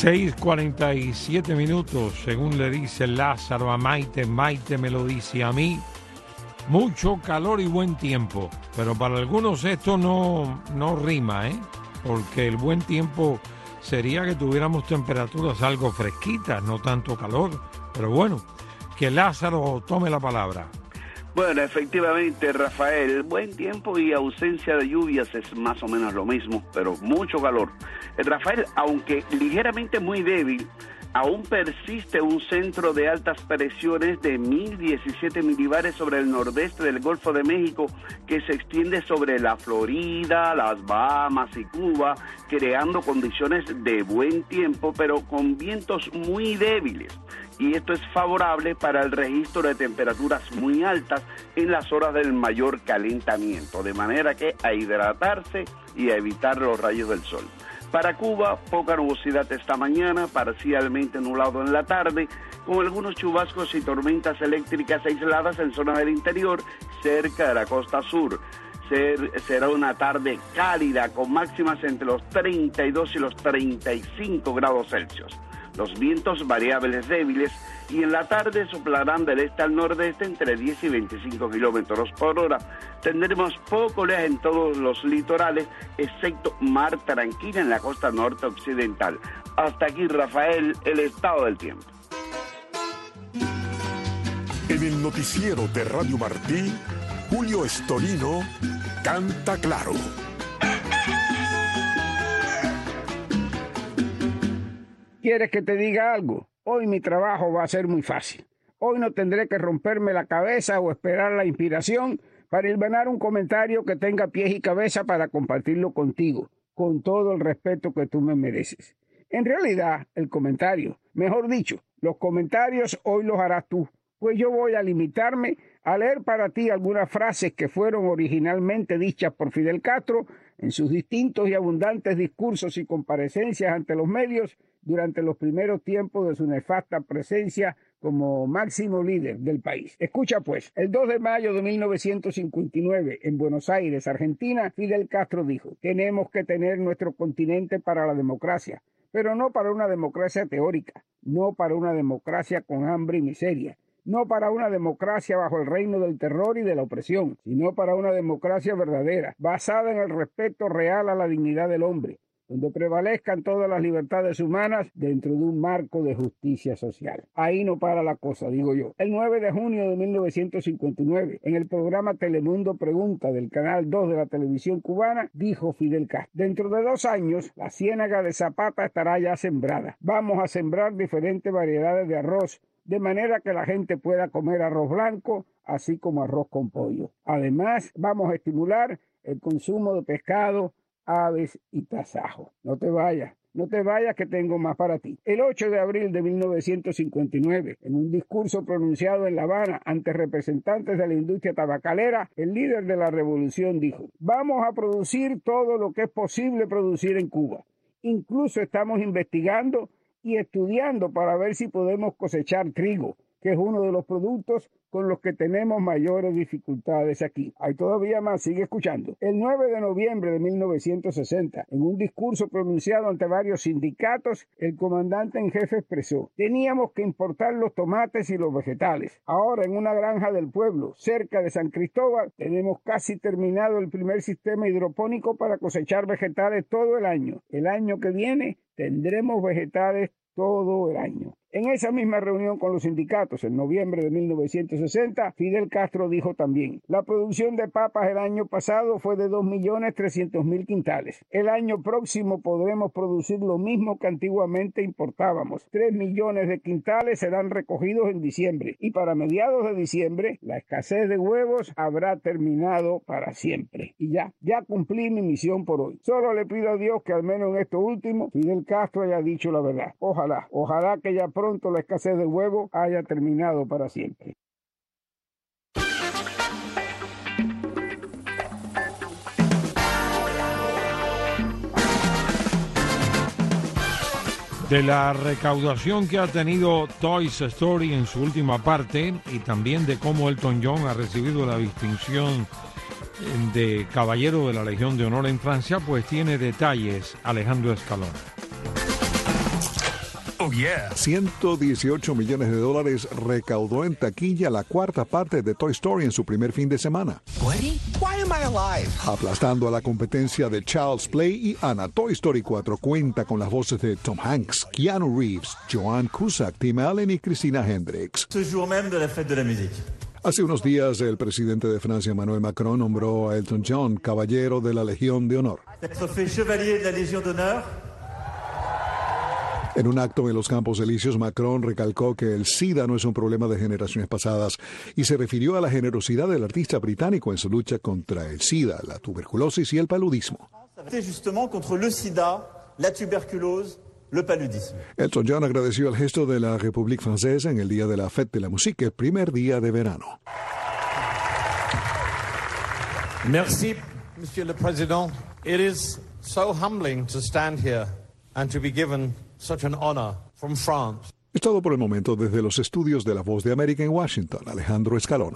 6:47 minutos, según le dice Lázaro a Maite, Maite me lo dice a mí. Mucho calor y buen tiempo, pero para algunos esto no rima, porque el buen tiempo sería que tuviéramos temperaturas algo fresquitas, no tanto calor. Pero bueno, que Lázaro tome la palabra. Bueno, efectivamente, Rafael, buen tiempo y ausencia de lluvias es más o menos lo mismo, pero mucho calor. Rafael, aunque ligeramente muy débil, aún persiste un centro de altas presiones de 1017 milibares sobre el nordeste del Golfo de México que se extiende sobre la Florida, las Bahamas y Cuba, creando condiciones de buen tiempo, pero con vientos muy débiles. Y esto es favorable para el registro de temperaturas muy altas en las horas del mayor calentamiento, de manera que a hidratarse y a evitar los rayos del sol. Para Cuba, poca nubosidad esta mañana, parcialmente nublado en la tarde, con algunos chubascos y tormentas eléctricas aisladas en zonas del interior, cerca de la costa sur. Será una tarde cálida, con máximas entre los 32 y los 35 grados Celsius. Los vientos variables débiles y en la tarde soplarán del este al nordeste entre 10 y 25 kilómetros por hora. Tendremos poco oleaje en todos los litorales, excepto mar tranquila en la costa norte occidental. Hasta aquí, Rafael, el estado del tiempo. En el noticiero de Radio Martí, Julio Estorino canta claro. ¿Quieres que te diga algo? Hoy mi trabajo va a ser muy fácil. Hoy no tendré que romperme la cabeza o esperar la inspiración para hilvanar un comentario que tenga pies y cabeza para compartirlo contigo, con todo el respeto que tú me mereces. En realidad, el comentario, mejor dicho, los comentarios hoy los harás tú, pues yo voy a limitarme a leer para ti algunas frases que fueron originalmente dichas por Fidel Castro en sus distintos y abundantes discursos y comparecencias ante los medios durante los primeros tiempos de su nefasta presencia como máximo líder del país. Escucha pues, el 2 de mayo de 1959, en Buenos Aires, Argentina, Fidel Castro dijo: tenemos que tener nuestro continente para la democracia, pero no para una democracia teórica, no para una democracia con hambre y miseria, no para una democracia bajo el reino del terror y de la opresión, sino para una democracia verdadera, basada en el respeto real a la dignidad del hombre, donde prevalezcan todas las libertades humanas dentro de un marco de justicia social. Ahí no para la cosa, digo yo. El 9 de junio de 1959, en el programa Telemundo Pregunta del Canal 2 de la televisión cubana, dijo Fidel Castro: dentro de 2 años, la ciénaga de Zapata estará ya sembrada. Vamos a sembrar diferentes variedades de arroz, de manera que la gente pueda comer arroz blanco, así como arroz con pollo. Además, vamos a estimular el consumo de pescado, aves y tasajo. No te vayas que tengo más para ti. El 8 de abril de 1959, en un discurso pronunciado en La Habana ante representantes de la industria tabacalera, el líder de la revolución dijo: vamos a producir todo lo que es posible producir en Cuba. Incluso estamos investigando y estudiando para ver si podemos cosechar trigo, que es uno de los productos con los que tenemos mayores dificultades aquí. Hay todavía más, sigue escuchando. El 9 de noviembre de 1960, en un discurso pronunciado ante varios sindicatos, el comandante en jefe expresó: teníamos que importar los tomates y los vegetales. Ahora, en una granja del pueblo, cerca de San Cristóbal, tenemos casi terminado el primer sistema hidropónico para cosechar vegetales todo el año. El año que viene tendremos vegetales todo el año. En esa misma reunión con los sindicatos, en noviembre de 1960, Fidel Castro dijo también: la producción de papas el año pasado fue de 2.300.000 quintales. El año próximo podremos producir lo mismo que antiguamente importábamos. 3 millones de quintales serán recogidos en diciembre. Y para mediados de diciembre, la escasez de huevos habrá terminado para siempre. Y ya cumplí mi misión por hoy. Solo le pido a Dios que al menos en esto último, Fidel Castro haya dicho la verdad. Ojalá que ya pronto la escasez de huevo haya terminado para siempre. De la recaudación que ha tenido Toys Story en su última parte y también de cómo Elton John ha recibido la distinción de Caballero de la Legión de Honor en Francia, pues tiene detalles Alejandro Escalón. Oh, yeah. $118 millones recaudó en taquilla la cuarta parte de Toy Story en su primer fin de semana. Woody, why am I alive? Aplastando a la competencia de Child's Play y Anna. Toy Story 4 cuenta con las voces de Tom Hanks, Keanu Reeves, Joan Cusack, Tim Allen y Christina Hendricks. Ce jour même de la fête de la musique. Hace unos días, el presidente de Francia, Emmanuel Macron, nombró a Elton John caballero de la Legión de Honor. Être fait chevalier de la Légion d'honneur. En un acto en los Campos Elíseos, Macron recalcó que el SIDA no es un problema de generaciones pasadas y se refirió a la generosidad del artista británico en su lucha contra el SIDA, la tuberculosis y el paludismo. Justement contre le sida, la tuberculose, le paludisme. Elton John agradeció el gesto de la République Française en el día de la Fête de la Musique, el primer día de verano. Merci, Monsieur le Président. It is so humbling to stand here and to be given such an honor from France. Es todo por el momento desde los estudios de La Voz de América en Washington. Alejandro Escalona.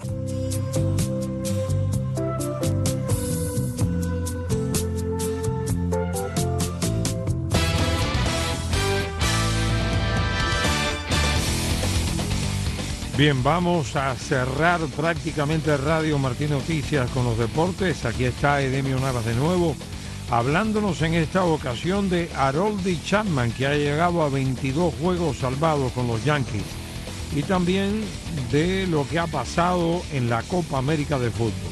Bien, vamos a cerrar prácticamente Radio Martí Noticias con los deportes. Aquí está Edemio Navas de nuevo, hablándonos en esta ocasión de Aroldis Chapman, que ha llegado a 22 juegos salvados con los Yankees, y también de lo que ha pasado en la Copa América de Fútbol.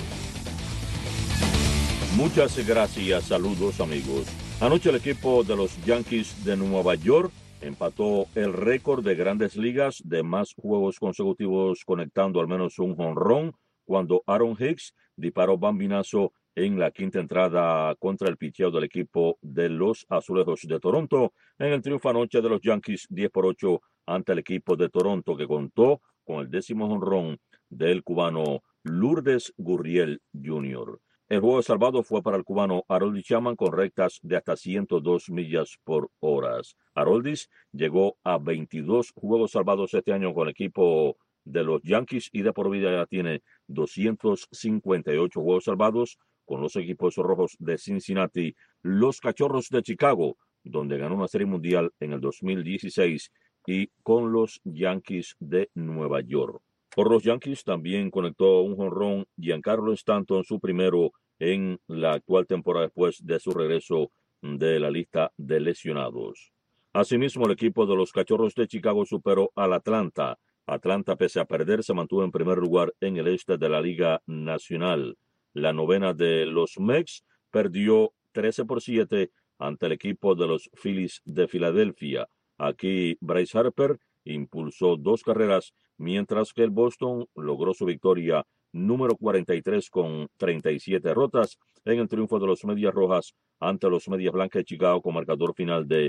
Muchas gracias, saludos amigos. Anoche el equipo de los Yankees de Nueva York empató el récord de Grandes Ligas de más juegos consecutivos conectando al menos un jonrón cuando Aaron Hicks disparó bambinazo en la quinta entrada contra el picheo del equipo de los Azulejos de Toronto en el triunfo anoche de los Yankees 10-8 ante el equipo de Toronto, que contó con el 10º jonrón del cubano Lourdes Gurriel Jr. El juego salvado fue para el cubano Aroldis Chapman con rectas de hasta 102 millas por hora. Aroldis llegó a 22 juegos salvados este año con el equipo de los Yankees y de por vida ya tiene 258 juegos salvados con los equipos rojos de Cincinnati, los Cachorros de Chicago, donde ganó una serie mundial en el 2016, y con los Yankees de Nueva York. Por los Yankees también conectó un jonrón Giancarlo Stanton, su primero en la actual temporada después de su regreso de la lista de lesionados. Asimismo, el equipo de los Cachorros de Chicago superó al Atlanta. Atlanta, pese a perder, se mantuvo en primer lugar en el este de la Liga Nacional. La novena de los Mets perdió 13-7 ante el equipo de los Phillies de Filadelfia. Aquí Bryce Harper impulsó 2 carreras, mientras que el Boston logró su victoria número 43 con 37 derrotas en el triunfo de los Medias Rojas ante los Medias Blancas de Chicago con marcador final de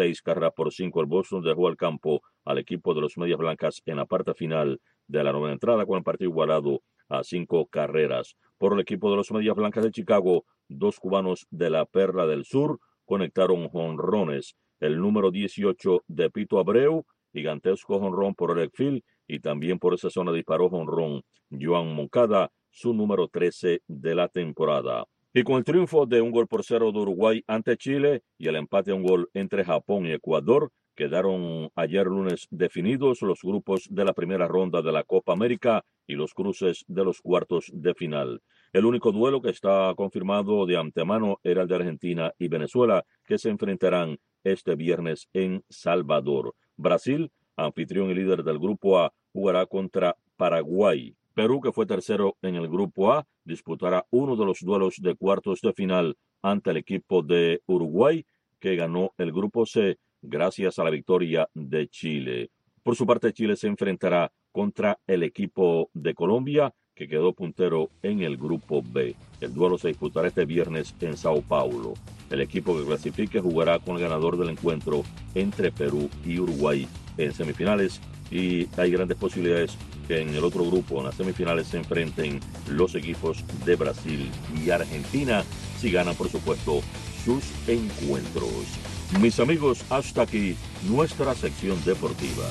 6-5. El Boston dejó al campo al equipo de los Medias Blancas en la parte final de la novena entrada con el partido igualado a 5 carreras. Por el equipo de los Medias Blancas de Chicago, 2 cubanos de la Perla del Sur conectaron jonrones. El número 18 de Pito Abreu, gigantesco jonrón por el field, y también por esa zona disparó jonrón Joan Moncada, su número 13 de la temporada. Y con el triunfo de 1-0 de Uruguay ante Chile y el empate a 1 entre Japón y Ecuador, quedaron ayer lunes definidos los grupos de la primera ronda de la Copa América y los cruces de los cuartos de final. El único duelo que está confirmado de antemano era el de Argentina y Venezuela, que se enfrentarán este viernes en Salvador. Brasil, anfitrión y líder del Grupo A, jugará contra Paraguay. Perú, que fue tercero en el Grupo A, disputará uno de los duelos de cuartos de final ante el equipo de Uruguay, que ganó el Grupo C gracias a la victoria de Chile. Por su parte, Chile se enfrentará contra el equipo de Colombia, que quedó puntero en el Grupo B. El duelo se disputará este viernes en Sao Paulo. El equipo que clasifique jugará con el ganador del encuentro entre Perú y Uruguay en semifinales, y hay grandes posibilidades que en el otro grupo, en las semifinales, se enfrenten los equipos de Brasil y Argentina, si ganan, por supuesto, sus encuentros. Mis amigos, hasta aquí nuestra sección deportiva.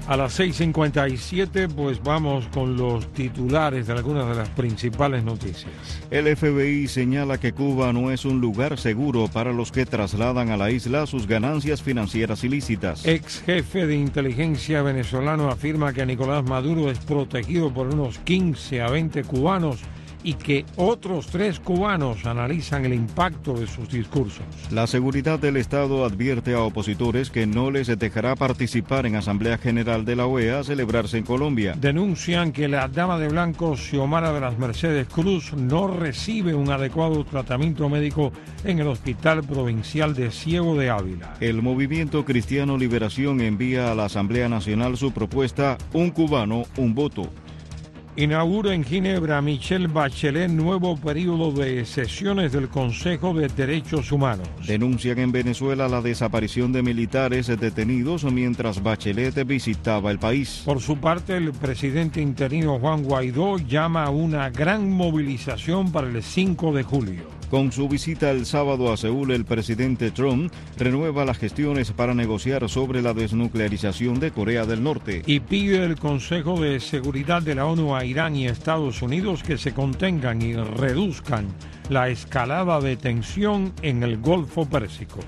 A las 6:57, pues vamos con los titulares de algunas de las principales noticias. El FBI señala que Cuba no es un lugar seguro para los que trasladan a la isla sus ganancias financieras ilícitas. Ex jefe de inteligencia venezolano afirma que Nicolás Maduro es protegido por unos 15 a 20 cubanos y que otros 3 cubanos analizan el impacto de sus discursos. La seguridad del Estado advierte a opositores que no les dejará participar en Asamblea General de la OEA a celebrarse en Colombia. Denuncian que la dama de blanco Xiomara de las Mercedes Cruz no recibe un adecuado tratamiento médico en el Hospital Provincial de Ciego de Ávila. El Movimiento Cristiano Liberación envía a la Asamblea Nacional su propuesta Un cubano, un voto. Inaugura en Ginebra Michelle Bachelet nuevo periodo de sesiones del Consejo de Derechos Humanos. Denuncian en Venezuela la desaparición de militares detenidos mientras Bachelet visitaba el país. Por su parte, el presidente interino Juan Guaidó llama a una gran movilización para el 5 de julio. Con su visita el sábado a Seúl, el presidente Trump renueva las gestiones para negociar sobre la desnuclearización de Corea del Norte. Y pide el Consejo de Seguridad de la ONU a Irán y Estados Unidos que se contengan y reduzcan la escalada de tensión en el Golfo Pérsico.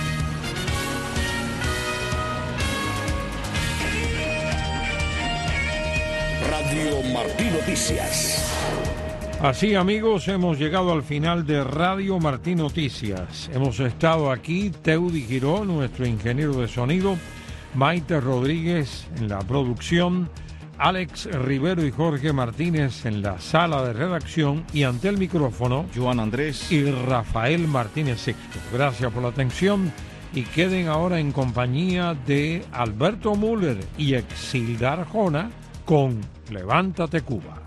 Radio Martí Noticias. Así, amigos, hemos llegado al final de Radio Martí Noticias. Hemos estado aquí, Teudi Giró, nuestro ingeniero de sonido, Maite Rodríguez en la producción, Alex Rivero y Jorge Martínez en la sala de redacción y ante el micrófono, Joan Andrés y Rafael Martínez Sixto. Gracias por la atención y queden ahora en compañía de Alberto Müller y Exilda Arjona con Levántate Cuba.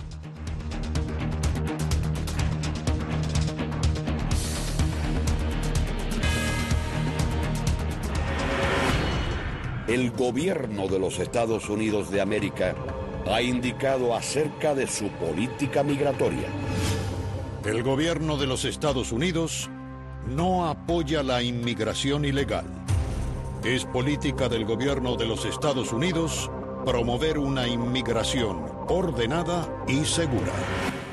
El gobierno de los Estados Unidos de América ha indicado acerca de su política migratoria. El gobierno de los Estados Unidos no apoya la inmigración ilegal. Es política del gobierno de los Estados Unidos promover una inmigración ordenada y segura.